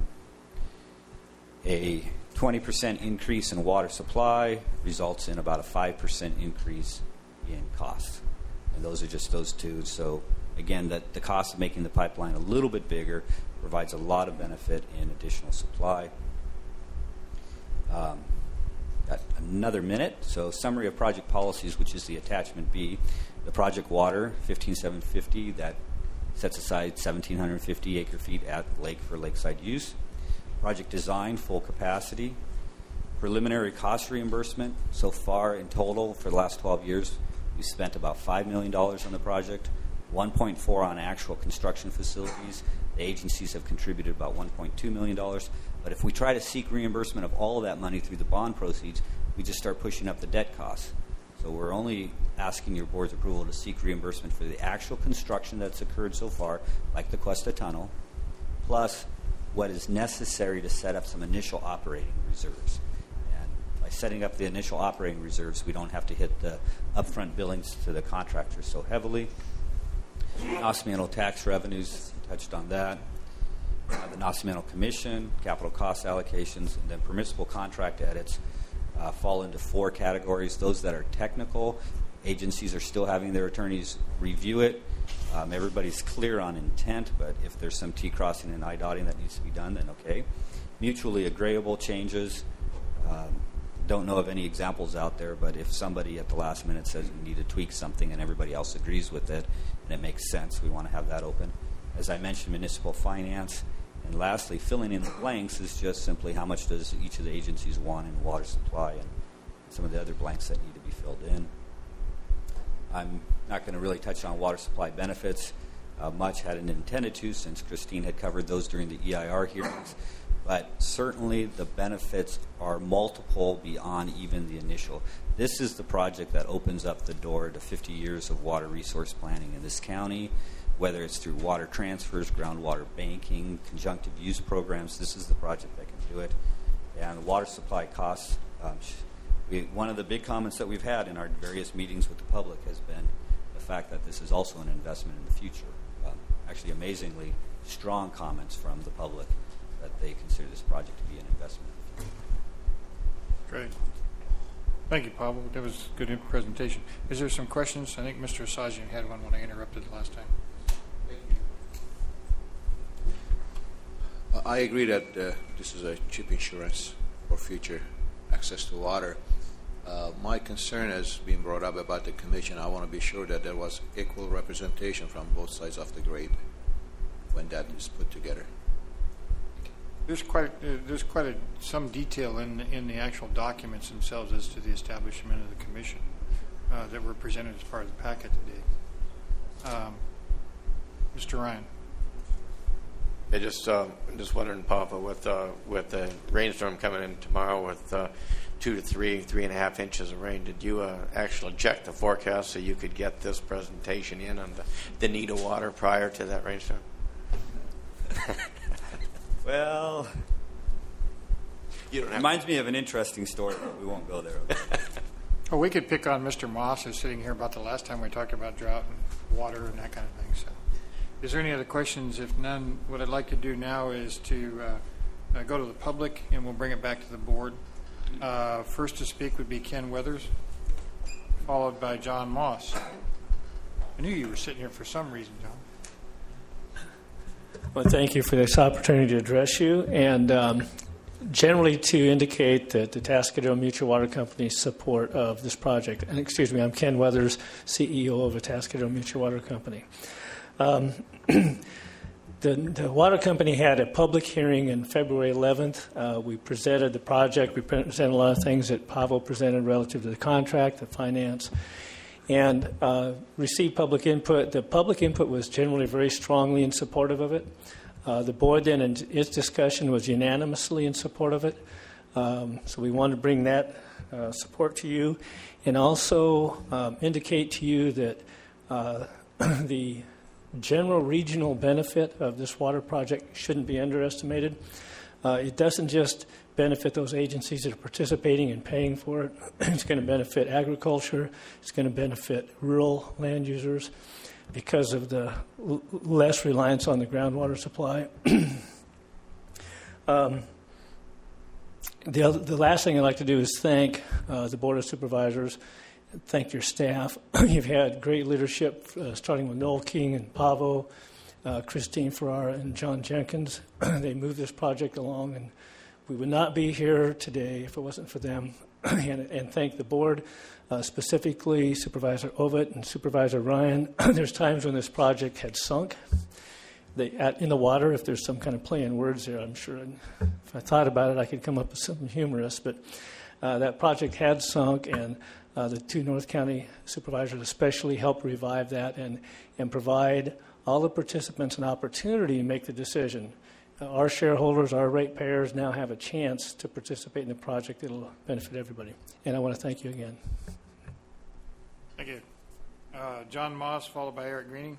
a twenty percent increase in water supply results in about a five percent increase in cost. And those are just those two. So again, that the cost of making the pipeline a little bit bigger provides a lot of benefit in additional supply. Um, got another minute. So summary of project policies, which is the attachment B. The project water, fifteen thousand seven hundred fifty, that sets aside one thousand seven hundred fifty acre feet at lake for lakeside use. Project design, full capacity. Preliminary cost reimbursement. So far in total for the last twelve years, we spent about five million dollars on the project, one point four on actual construction facilities. The agencies have contributed about one point two million dollars. But if we try to seek reimbursement of all of that money through the bond proceeds, we just start pushing up the debt costs. So we're only asking your board's approval to seek reimbursement for the actual construction that's occurred so far, like the Cuesta Tunnel, plus what is necessary to set up some initial operating reserves. And by setting up the initial operating reserves, we don't have to hit the upfront billings to the contractors so heavily. Nacimiento tax revenues, you touched on that. Uh, the Nacimiento Commission, capital cost allocations, and then permissible contract edits uh, fall into four categories. Those that are technical, agencies are still having their attorneys review it. Um, everybody's clear on intent, but if there's some T-crossing and I-dotting that needs to be done, then okay. Mutually agreeable changes. Um, don't know of any examples out there, but if somebody at the last minute says we need to tweak something and everybody else agrees with it, and it makes sense, we want to have that open. As I mentioned, municipal finance. And lastly, filling in the blanks is just simply how much does each of the agencies want in water supply and some of the other blanks that need to be filled in. I'm not going to really touch on water supply benefits uh, much, hadn't intended to, since Christine had covered those during the E I R hearings. But certainly the benefits are multiple beyond even the initial. This is the project that opens up the door to fifty years of water resource planning in this county, whether it's through water transfers, groundwater banking, conjunctive use programs. This is the project that can do it. And water supply costs, um, we, one of the big comments that we've had in our various meetings with the public has been the fact that this is also an investment in the future. Um, actually, amazingly strong comments from the public that they consider this project to be an investment in the future. Great. Thank you, Pavel. That was a good presentation. Is there some questions? I think Mister Asajian had one when I interrupted last time. Uh, I agree that uh, this is a cheap insurance for future access to water. Uh, my concern has been brought up about the commission. I want to be sure that there was equal representation from both sides of the grape when that is put together. There's quite uh, there's quite a, some detail in in the actual documents themselves as to the establishment of the commission uh, that were presented as part of the packet today. Um, Mister Ryan. I just uh, just wondering, Papa, with uh, with the rainstorm coming in tomorrow with uh, two to three, three and a half inches of rain, did you uh, actually check the forecast so you could get this presentation in on the, the need of water prior to that rainstorm? Well, you don't have reminds me of an interesting story, but we won't go there. Well, we could pick on Mister Moss, who's sitting here about the last time we talked about drought and water and that kind of thing. So, is there any other questions? If none, what I'd like to do now is to uh, uh, go to the public, and we'll bring it back to the board. Uh, first to speak would be Ken Weathers, followed by John Moss. I knew you were sitting here for some reason, John. Well, thank you for this opportunity to address you, and um, generally to indicate that the Atascadero Mutual Water Company's support of this project. And excuse me, I'm Ken Weathers, C E O of Atascadero Mutual Water Company. Um, the, the water company had a public hearing on February eleventh. Uh, we presented the project. We presented a lot of things that Pavel presented relative to the contract, the finance, and uh, received public input. The public input was generally very strongly in support of it. Uh, the board then, in its discussion, was unanimously in support of it. Um, so we wanted to bring that uh, support to you, and also um, indicate to you that uh, the general regional benefit of this water project shouldn't be underestimated. Uh, it doesn't just benefit those agencies that are participating and paying for it. It's going to benefit agriculture. It's going to benefit rural land users because of the l- less reliance on the groundwater supply. um, the, other, the last thing I'd like to do is thank uh, the Board of Supervisors, thank your staff. You've had great leadership, uh, starting with Noel King and Pavo, uh, Christine Ferrara, and John Jenkins. They moved this project along, and we would not be here today if it wasn't for them. and, and thank the board, uh, specifically Supervisor Ovitt and Supervisor Ryan. There's times when this project had sunk they, at, in the water. If there's some kind of play in words there, I'm sure if I thought about it, I could come up with something humorous. But uh, that project had sunk, and uh, the two North County supervisors especially helped revive that and, and provide all the participants an opportunity to make the decision. Uh, our shareholders, our ratepayers now have a chance to participate in the project that will benefit everybody. And I want to thank you again. Thank you. Uh, John Moss, followed by Eric Greening.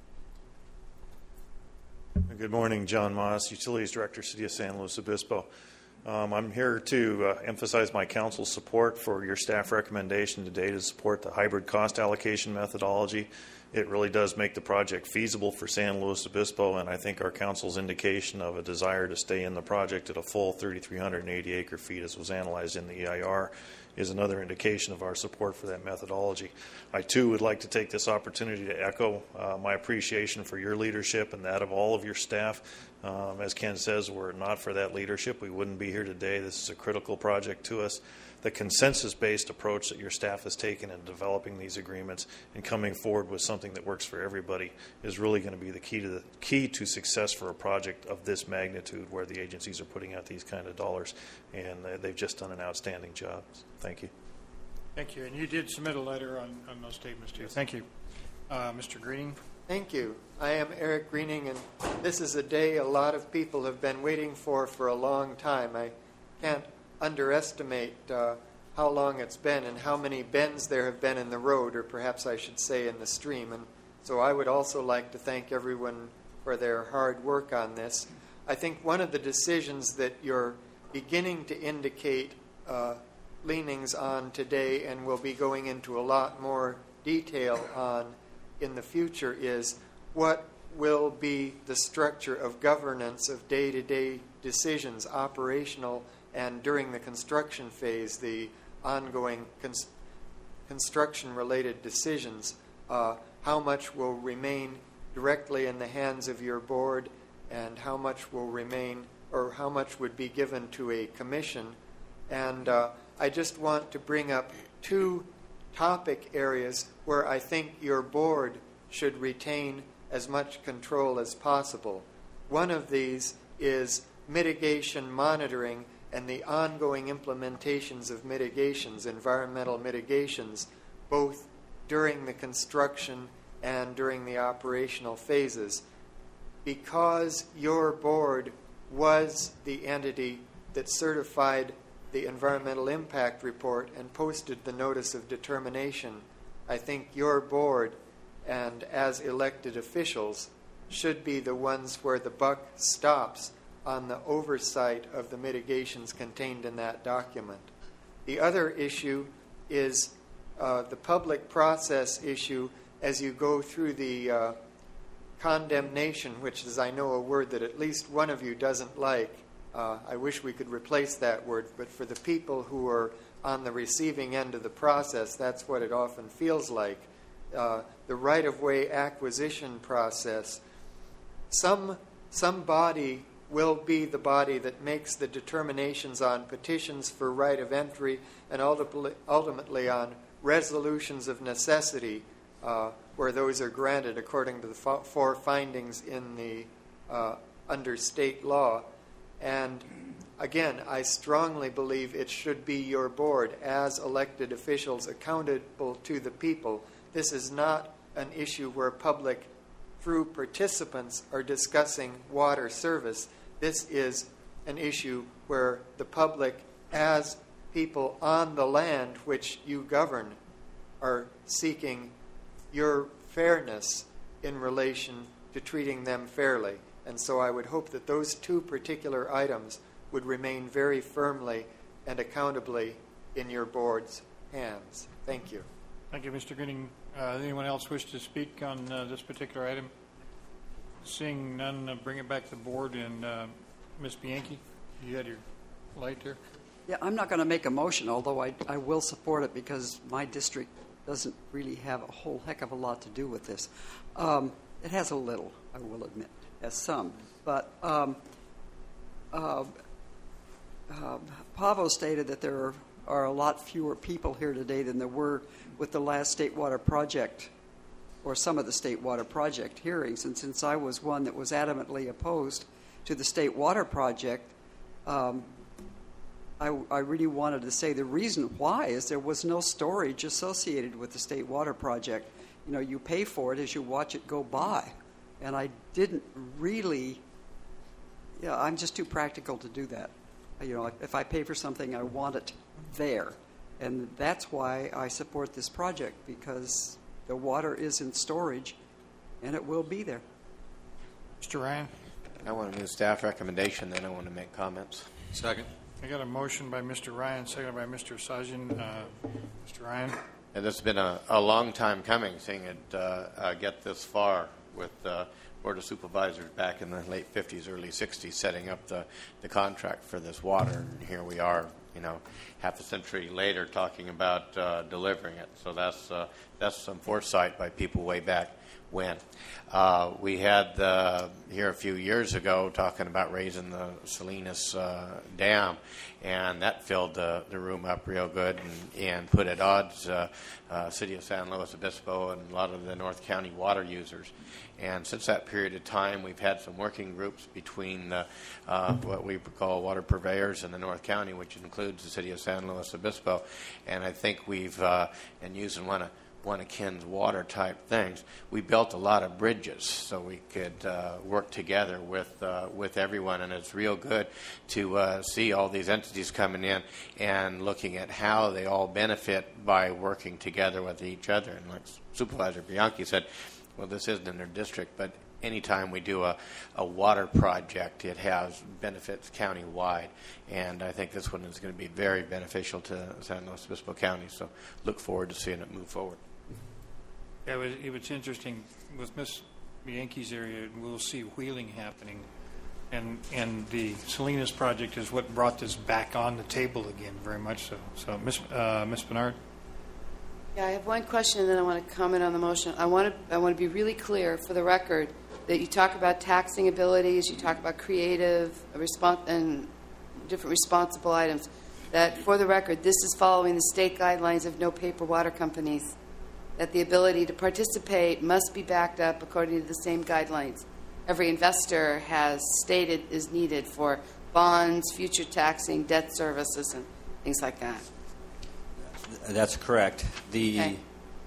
Good morning, John Moss, Utilities Director, City of San Luis Obispo. Um, I'm here to uh, emphasize my council's support for your staff recommendation today to support the hybrid cost allocation methodology. It really does make the project feasible for San Luis Obispo, and I think our council's indication of a desire to stay in the project at a full three thousand three hundred eighty acre feet as was analyzed in the E I R is another indication of our support for that methodology. I, too, would like to take this opportunity to echo uh, my appreciation for your leadership and that of all of your staff. Um, as Ken says, were it not for that leadership, we wouldn't be here today. This is a critical project to us. The consensus-based approach that your staff has taken in developing these agreements and coming forward with something that works for everybody is really going to be the key to the key to success for a project of this magnitude, where the agencies are putting out these kind of dollars, and uh, they've just done an outstanding job. Thank you. Thank you. And you did submit a letter on, on those statements too. Thank you, uh, Mister Greening. Thank you. I am Eric Greening, and this is a day a lot of people have been waiting for for a long time. I can't underestimate uh, how long it's been and how many bends there have been in the road, or perhaps I should say in the stream. And so I would also like to thank everyone for their hard work on this. I think one of the decisions that you're beginning to indicate uh, leanings on today, and will be going into a lot more detail on in the future, is what will be the structure of governance of day-to-day decisions, operational and during the construction phase, the ongoing cons- construction-related decisions. Uh, how much will remain directly in the hands of your board, and how much will remain, or how much would be given to a commission. And uh, I just want to bring up two topic areas where I think your board should retain as much control as possible. One of these is mitigation monitoring and the ongoing implementations of mitigations, environmental mitigations, both during the construction and during the operational phases. Because your board was the entity that certified the environmental impact report and posted the notice of determination, I think your board and as elected officials should be the ones where the buck stops on the oversight of the mitigations contained in that document. The other issue is uh, the public process issue as you go through the uh, condemnation, which is, I know, a word that at least one of you doesn't like. Uh, I wish we could replace that word, but for the people who are on the receiving end of the process, that's what it often feels like. Uh, the right-of-way acquisition process. Some, some body will be the body that makes the determinations on petitions for right of entry and ultimately, ultimately on resolutions of necessity, uh, where those are granted according to the four findings in the uh, under state law. And again, I strongly believe it should be your board as elected officials accountable to the people. This is not an issue where public, through participants, are discussing water service. This is an issue where the public, as people on the land which you govern, are seeking your fairness in relation to treating them fairly. And so I would hope that those two particular items would remain very firmly and accountably in your board's hands. Thank you. Thank you, Mister Greening. Uh, anyone else wish to speak on uh, this particular item? Seeing none, uh, bring it back to the board. And uh, Miz Bianchi, you had your light there. Yeah, I'm not going to make a motion, although I, I will support it because my district doesn't really have a whole heck of a lot to do with this. Um, it has a little, I will admit. Has some. But um, uh, uh, Pavo stated that there are, are a lot fewer people here today than there were with the last State Water Project, or some of the State Water Project hearings. And since I was one that was adamantly opposed to the State Water Project, um, I, I really wanted to say the reason why is there was no storage associated with the State Water Project. You know, you pay for it as you watch it go by. and I didn't really. Yeah, I'm just too practical to do that. You know, if I pay for something, I want it there, and that's why I support this project, because the water is in storage, and it will be there. Mister Ryan? I want to move staff recommendation, then I want to make comments. Second. I got a motion by Mister Ryan, seconded by Mister Sajian. Uh, Mister Ryan? And this has been a, a long time coming, seeing it uh, uh, get this far with uh, Board of Supervisors back in the late fifties, early sixties, setting up the, the contract for this water. And here we are, you know, half a century later talking about uh, delivering it. So that's, uh, that's some foresight by people way back when. Uh, we had uh, here a few years ago talking about raising the Salinas uh, Dam, and that filled the, the room up real good and, and put at odds uh, uh, City of San Luis Obispo and a lot of the North County water users. And since that period of time, we've had some working groups between the, uh, what we call water purveyors in the North County, which includes the City of San Luis Obispo. And I think we've, uh, and using one of one of Ken's water type things, we built a lot of bridges so we could uh, work together with uh, with everyone, and it's real good to uh, see all these entities coming in and looking at how they all benefit by working together with each other. And like Supervisor Bianchi said, well, this isn't in their district, but anytime we do a, a water project, it has benefits county-wide, and I think this one is going to be very beneficial to San Luis Obispo County, so look forward to seeing it move forward. Yeah, it was, it was interesting. With Miss Bianchi's area, we'll see wheeling happening, and and the Salinas project is what brought this back on the table again, very much so. So, Miss uh, Miss Bernard? Yeah, I have one question, and then I want to comment on the motion. I want to I want to be really clear for the record that you talk about taxing abilities, you talk about creative response and different responsible items. That for the record, this is following the state guidelines of no paper water companies. That the ability to participate must be backed up according to the same guidelines. Every investor has stated is needed for bonds, future taxing, debt services, and things like that. That's correct. The, okay.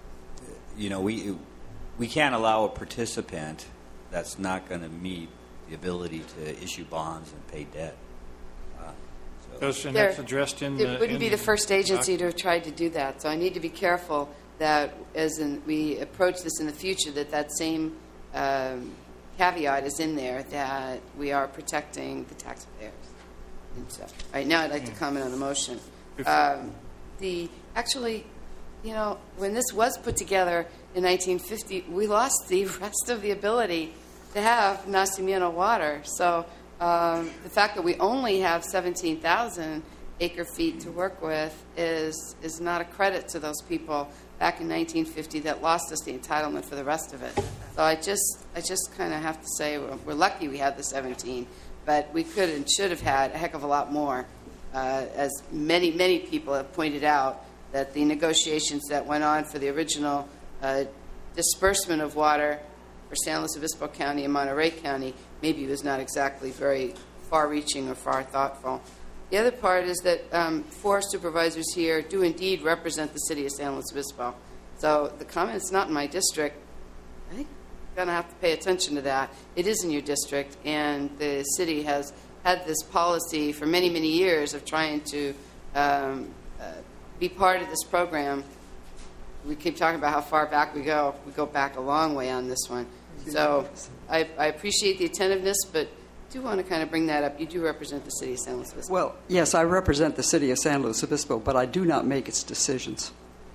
you know, we we can't allow a participant that's not going to meet the ability to issue bonds and pay debt. Uh, so. Those, and that's addressed in it the. wouldn't in be the first agency to have tried to do that. So I need to be careful that as in, we approach this in the future, that that same um, caveat is in there, that we are protecting the taxpayers. And so, all right, now I'd like to comment on the motion. Um, the actually, you know, when this was put together in nineteen fifty, we lost the rest of the ability to have Nacimiento water. So um, the fact that we only have seventeen thousand acre feet to work with is is not a credit to those people back in nineteen fifty that lost us the entitlement for the rest of it. So I just I just kind of have to say we're, we're lucky we had the seventeen, but we could and should have had a heck of a lot more. Uh, as many, many people have pointed out, that the negotiations that went on for the original uh, disbursement of water for San Luis Obispo County and Monterey County maybe was not exactly very far-reaching or far-thoughtful. The other part is that um, four supervisors here do indeed represent the city of San Luis Obispo. So the comment's not in my district. I think you're going to have to pay attention to that. It is in your district, and the city has had this policy for many, many years of trying to um, uh, be part of this program. We keep talking about how far back we go. We go back a long way on this one. So I, I appreciate the attentiveness, but do want to kind of bring that up. You do represent the city of San Luis Obispo. Well, yes, I represent the city of San Luis Obispo, but I do not make its decisions.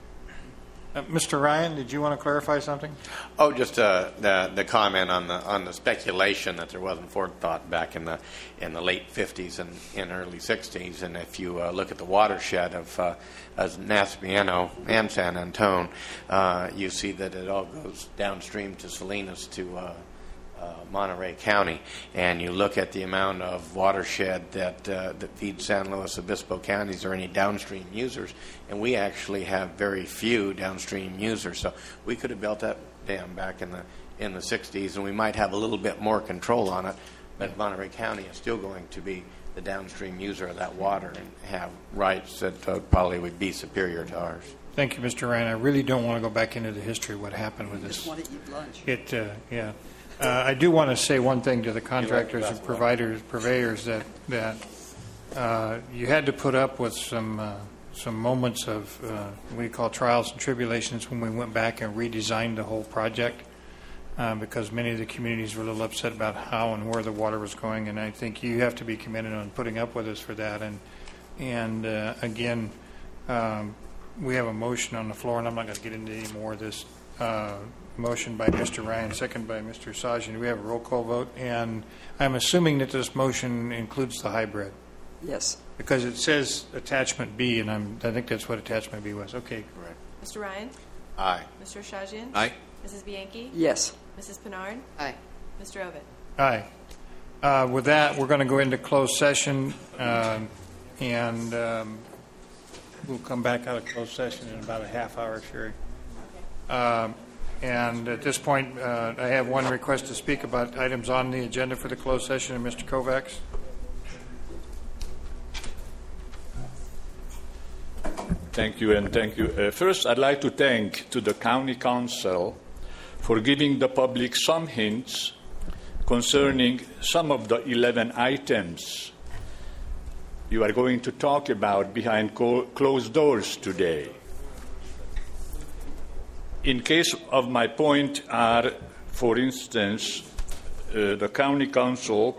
Uh, Mister Ryan, did you want to clarify something? Oh, just uh, the the comment on the on the speculation that there wasn't forethought back in the in the late fifties and in early sixties, and if you uh, look at the watershed of uh, as Nacimiento and San Antone, uh, you see that it all goes downstream to Salinas to uh, uh, Monterey County, and you look at the amount of watershed that uh, that feeds San Luis Obispo counties or any downstream users, and we actually have very few downstream users. So we could have built that dam back in the in the sixties, and we might have a little bit more control on it. But Monterey County is still going to be the downstream user of that water and have rights that uh, probably would be superior to ours. Thank you, Mister Ryan. I really don't want to go back into the history of what happened with I this. just want to eat lunch. It, uh, yeah. Uh, I do want to say one thing to the contractors and providers, purveyors that that uh, you had to put up with some uh, some moments of uh, what we call trials and tribulations when we went back and redesigned the whole project, uh, because many of the communities were a little upset about how and where the water was going, and I think you have to be commended on putting up with us for that. And and uh, again, um, we have a motion on the floor, and I'm not going to get into any more of this. Uh, motion by Mister Ryan, second by Mister Sajian. We have a roll call vote, and I'm assuming that this motion includes the hybrid. Yes. Because it says attachment B, and I'm, I think that's what attachment B was. Okay, correct. Mister Ryan? Aye. Mister Shajian? Aye. Missus Bianchi? Yes. Missus Pinard? Aye. Mister Ovitt? Aye. Uh, with that, we're going to go into closed session, uh, and um, we'll come back out of closed session in about a half hour, Sherry. Um, and at this point, uh, I have one request to speak about items on the agenda for the closed session, and Mister Kovacs. Thank you, and thank you. Uh, first, I'd like to thank to the County Council for giving the public some hints concerning some of the eleven items you are going to talk about behind co- closed doors today. In case of my point are, for instance, uh, the County Council,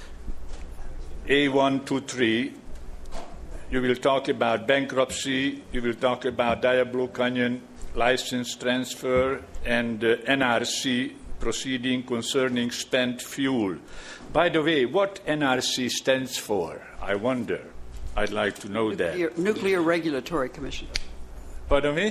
A one two three, you will talk about bankruptcy, you will talk about Diablo Canyon license transfer, and uh, N R C proceeding concerning spent fuel. By the way, what N R C stands for, I wonder. I'd like to know Nuclear, that. Nuclear Regulatory Commission. Pardon me?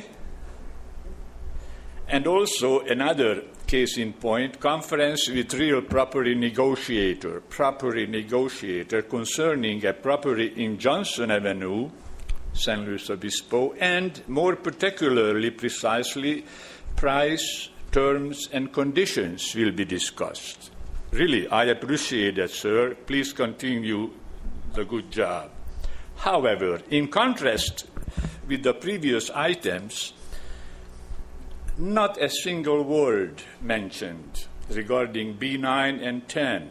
And also another case in point, conference with real property negotiator, property negotiator concerning a property in Johnson Avenue, San Luis Obispo, and more particularly, precisely, price, terms, and conditions will be discussed. Really, I appreciate that, sir. Please continue the good job. However, in contrast with the previous items, not a single word mentioned regarding B nine and ten.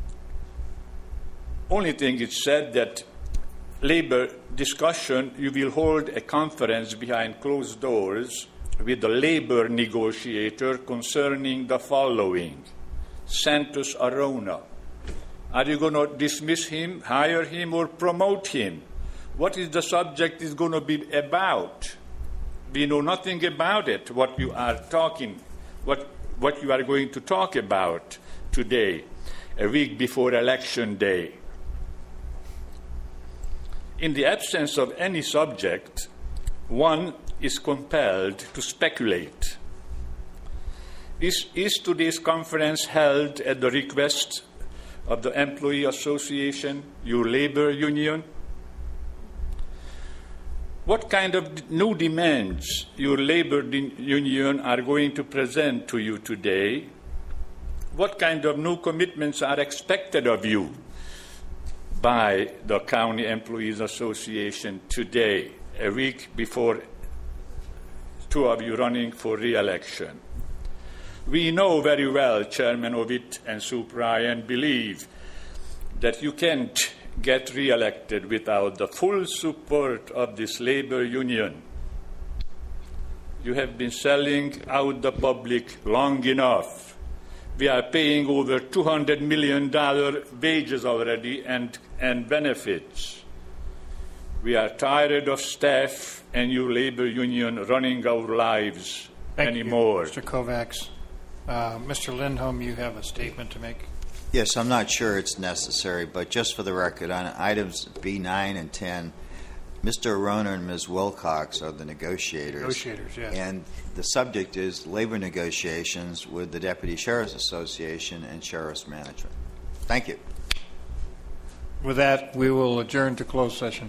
Only thing it said that labor discussion, you will hold a conference behind closed doors with the labor negotiator concerning the following. Santos Arona. Are you going to dismiss him, hire him, or promote him? What is the subject is going to be about? We know nothing about it, what you are talking, what, what you are going to talk about today, a week before Election Day. In the absence of any subject, one is compelled to speculate. Is, is today's conference held at the request of the Employee Association, your labor union? What kind of new demands your labor union are going to present to you today? What kind of new commitments are expected of you by the County Employees Association today, a week before two of you running for re-election? We know very well, Chairman Ovitt and Soup Ryan, believe that you can't get re-elected without the full support of this labor union. You have been selling out the public long enough. We are paying over two hundred million dollars wages already and, and benefits. We are tired of staff and your labor union running our lives Thank anymore. You, Mister Kovacs. Uh, Mister Lindholm, you have a statement to make. Yes, I'm not sure it's necessary, but just for the record, on items B nine and ten, Mister Arona and Miz Wilcox are the negotiators. Negotiators, yes. And the subject is labor negotiations with the Deputy Sheriff's Association and Sheriff's Management. Thank you. With that, we will adjourn to closed session.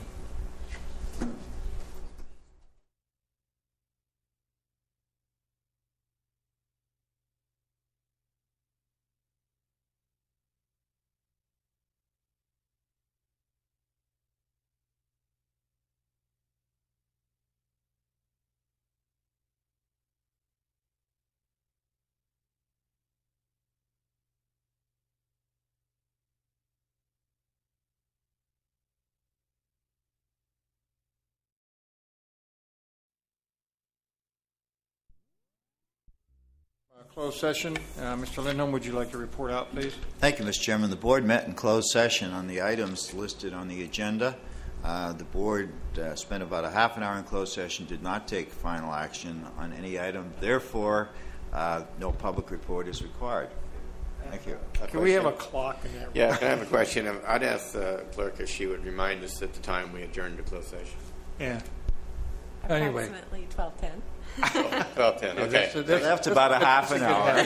closed session. Uh, Mister Lindholm, would you like to report out, please? Thank you, Mister Chairman. The board met in closed session on the items listed on the agenda. Uh, the board uh, spent about a half an hour in closed session, did not take final action on any item. Therefore, uh, no public report is required. Thank you. A Can we have a clock in there? Yeah, can I have a question? I'd ask the clerk if she would remind us at the time we adjourned to closed session. Yeah. Anyway. Approximately twelve ten. twelve ten, okay. So that's about a half an hour.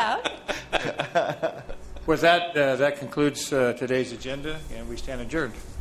About. With that, uh, that concludes uh, today's agenda, and we stand adjourned.